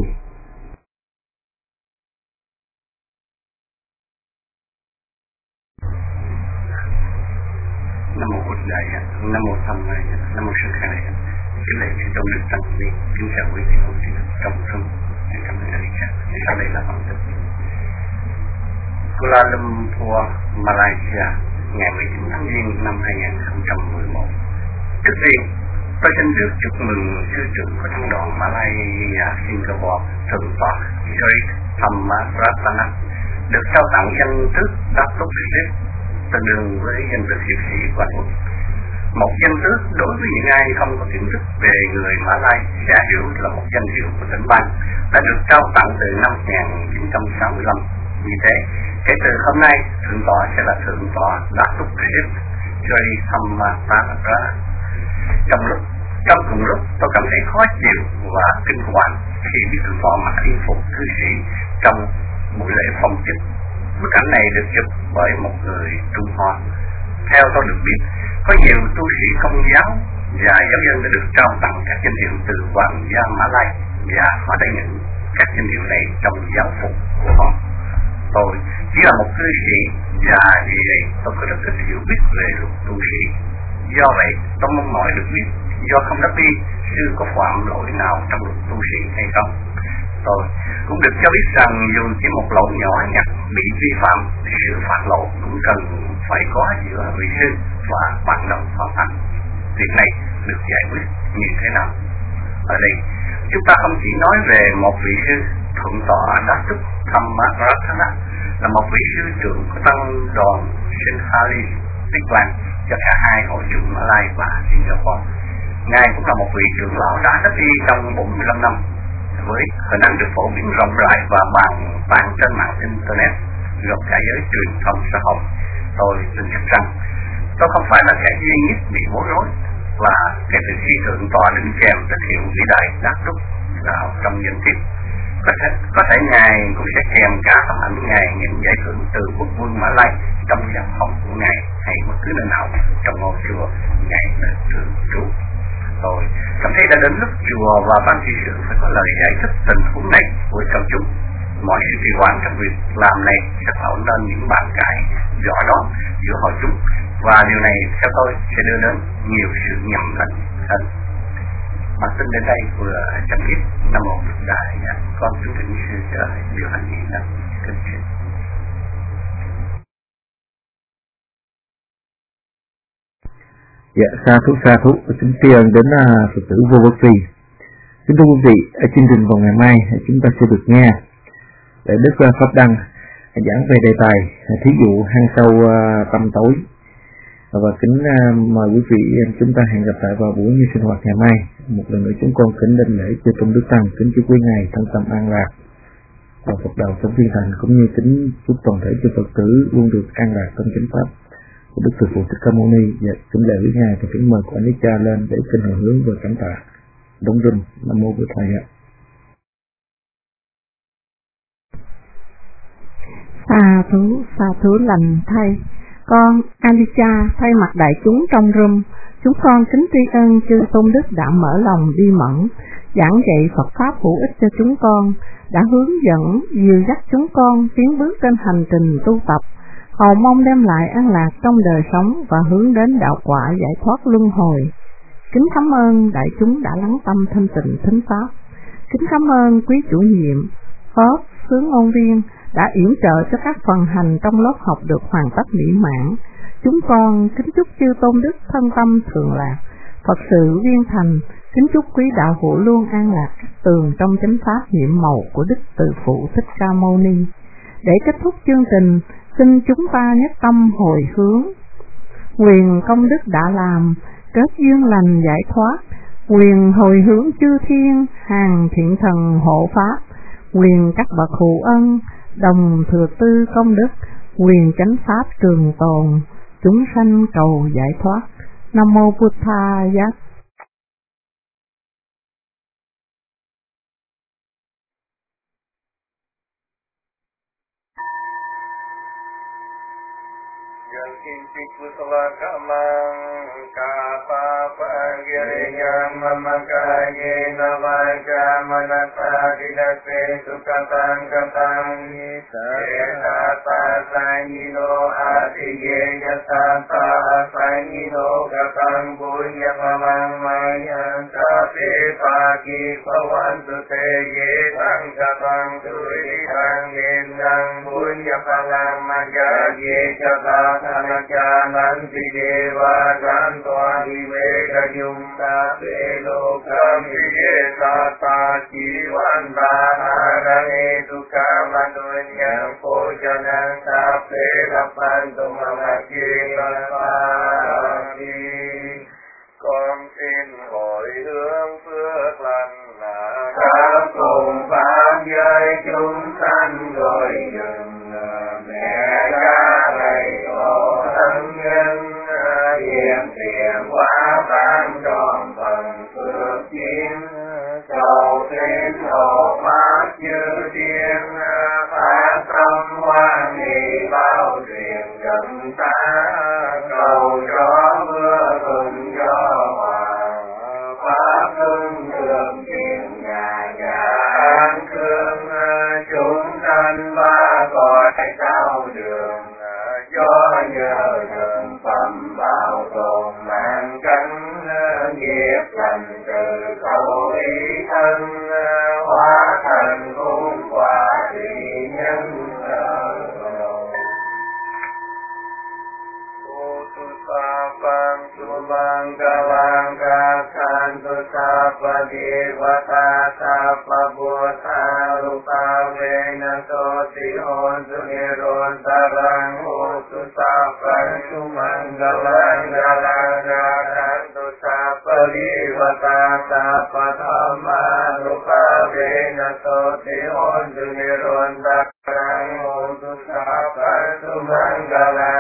Nam mô Bụt Đại, Nam mô Tham Đại, Nam mô Sư Khai. Kính lạy trong đức tăng ni, kính chào quý vị hữu tín trong rừng, cảm ơn đại ca. Sau đây là bản tin. Kuala Lumpur, Malaysia, ngày mười chín tháng Giêng năm hai nghìn không trăm mười một. Trước tiên, tôi xin được chúc mừng sư trưởng của thăng đoàn Malaysia Singapore, Thượng tọa Sri Thammaratana, được trao tặng danh tước Datuk Sri, tương đương với danh tước hiệp sĩ Quan Úc. Một danh tước đối với những ai không có kiến thức về người Malay sẽ hiểu là một danh hiệu của tỉnh bang, đã được trao tặng từ năm một nghìn chín trăm sáu mươi lăm Vì thế, kể từ hôm nay, thượng tọa sẽ là thượng tọa Đắc Túc Riết Jai Sammatara. Trong lúc trong cùng lúc tôi cảm thấy khó chịu và kinh hoàng khi bị thượng tọa mặc y phục cư sĩ trong buổi lễ phong chức. Bức ảnh này được chụp bởi một người Trung Hoa. Theo tôi được biết, có nhiều tu sĩ Công giáo và giáo dân đã được trao tặng các danh hiệu từ Hoàng gia Mã Lai và họ đã nhận các danh hiệu này trong giáo phục của họ. Tôi chỉ là một cư sĩ và vì vậy tôi có rất ít hiểu biết về luật tu sĩ. Do vậy, tôi mong mỏi được biết do không đắc đi sư có phạm lỗi nào trong luật tu sĩ hay không. Tôi cũng được cho biết rằng dù chỉ một lỗi nhỏ nhặt bị vi phạm, sự phạt lỗi cũng cần phải có giữa vị sư và bạn đồng phạm pháp. Việc này được giải quyết như thế nào? Ở đây, chúng ta không chỉ nói về một vị sư thượng tọa Đắc Túc Thammaratthana là một vị sư trưởng của tăng đoàn Sinhali Tích Lan cho cả hai hội trưởng Mã Lai và Singapore. Ngài cũng là một vị trưởng lão đã đắc đi trong bốn mươi lăm năm với hình ảnh được phổ biến rộng rãi và bàn tán trên mạng internet gặp cả giới truyền thông xã hội. Tôi tin chắc rằng tôi không phải là kẻ duy nhất bị bối rối, và kể từ khi thượng tọa đính kèm tín hiệu vĩ đại Đắc Túc vào trong danh thiếp, có thể có thể ngài cũng sẽ kèm cả tấm ảnh ngài nhận giải thưởng từ quốc vương Mã Lai trong văn phòng của ngài hay bất cứ nơi nào trong ngôi chùa ngài được thường trú. Tôi cảm thấy đã đến lúc chùa và ban trị sự phải có lời giải thích tình huống này với công chúng. Mọi sự trì hoãn trong việc làm này sẽ tạo nên những bàn cãi rõ đó giữa hội chúng, và điều này theo tôi sẽ đưa đến nhiều sự nhầm lẫn hơn. Bản tin đến đây vừa chấm dứt. Nam mô Bụt Đại Nhật, con kính thỉnh sư trời điều hành nhị năng kính xin. Dạ, sa thú sa thú, kính tri ân đến uh, Phật tử Vô Bất Phi. Kính thưa quý vị, ở chương trình vào ngày mai chúng ta sẽ được nghe để Đức uh, Pháp Đăng giảng về đề tài thí dụ hang sâu uh, tâm tối. Và kính uh, mời quý vị chúng ta hẹn gặp lại vào buổi như sinh hoạt ngày mai. Một lần nữa chúng con kính đảnh lễ chư tôn đức tăng, kính chúc quý ngài thân tâm an lạc và Phật đạo trong thiên thành, cũng như kính chúc toàn thể chư Phật tử luôn được an lạc trong chánh pháp của Đức Từ Phụ Thích Ca Mâu Ni. Và kính lễ quý ngài và kính mời Quản Lý Cha lên để kính hồi hướng và cảm tạ. Đống rinh. Nam mô Bụt Thầy ạ. Sa thú, sa thú lành thay. Con Alicia thay mặt đại chúng trong room, chúng con kính tri ân chư tôn đức đã mở lòng đi mẫn, giảng dạy Phật pháp hữu ích cho chúng con, đã hướng dẫn dìu dắt chúng con tiến bước trên hành trình tu tập, cầu mong đem lại an lạc trong đời sống và hướng đến đạo quả giải thoát luân hồi. Kính cảm ơn đại chúng đã lắng tâm thanh tịnh thính pháp. Kính cảm ơn quý chủ nhiệm, phó sứ ngôn viên đã yểm trợ cho các phần hành trong lớp học được hoàn tất mỹ mãn. Chúng con kính chúc chư tôn đức thân tâm thường lạc, Phật sự viên thành. Kính chúc quý đạo hữu luôn an lạc các tường trong chánh pháp nhiệm màu của Đức Từ Phụ Thích Ca Mâu Ni. Để kết thúc chương trình, xin chúng ta nhất tâm hồi hướng. Quyền công đức đã làm, kết duyên lành giải thoát. Quyền hồi hướng chư thiên, hàng thiện thần hộ pháp. Quyền các bậc hữu ân, đồng thừa tư công đức. Quyền chánh pháp trường tồn, chúng sanh cầu giải thoát. Nam mô Bụt Thaya. Kusala kamang kapa pagiriyam mamakaye navaja manasa dilase sukatang katang yatata sanyino atiye yatata sanyino katang bunya mamang mayang kape pagi pawantu te ye tang katang turitang yendang bunya palang maja ye katata Nanti dewa gantoa diveda yumta pelokam yeta jiwanta harane duka manunya pojanang tape lapantu mamaki lapati. Con xin hồi hướng phước lành là khắp cùng pháp giới chúng sanh rồi dừng ทารุปาเวนะโสติโหตุนิโรธตรังโหตุสัพพัญชุมังกลังกลังราคันตุสัพปริวตาสัพพธรรมานุภาเวนะโสติโหตุนิโรธตรังโหตุสัพพัญชุมังกลั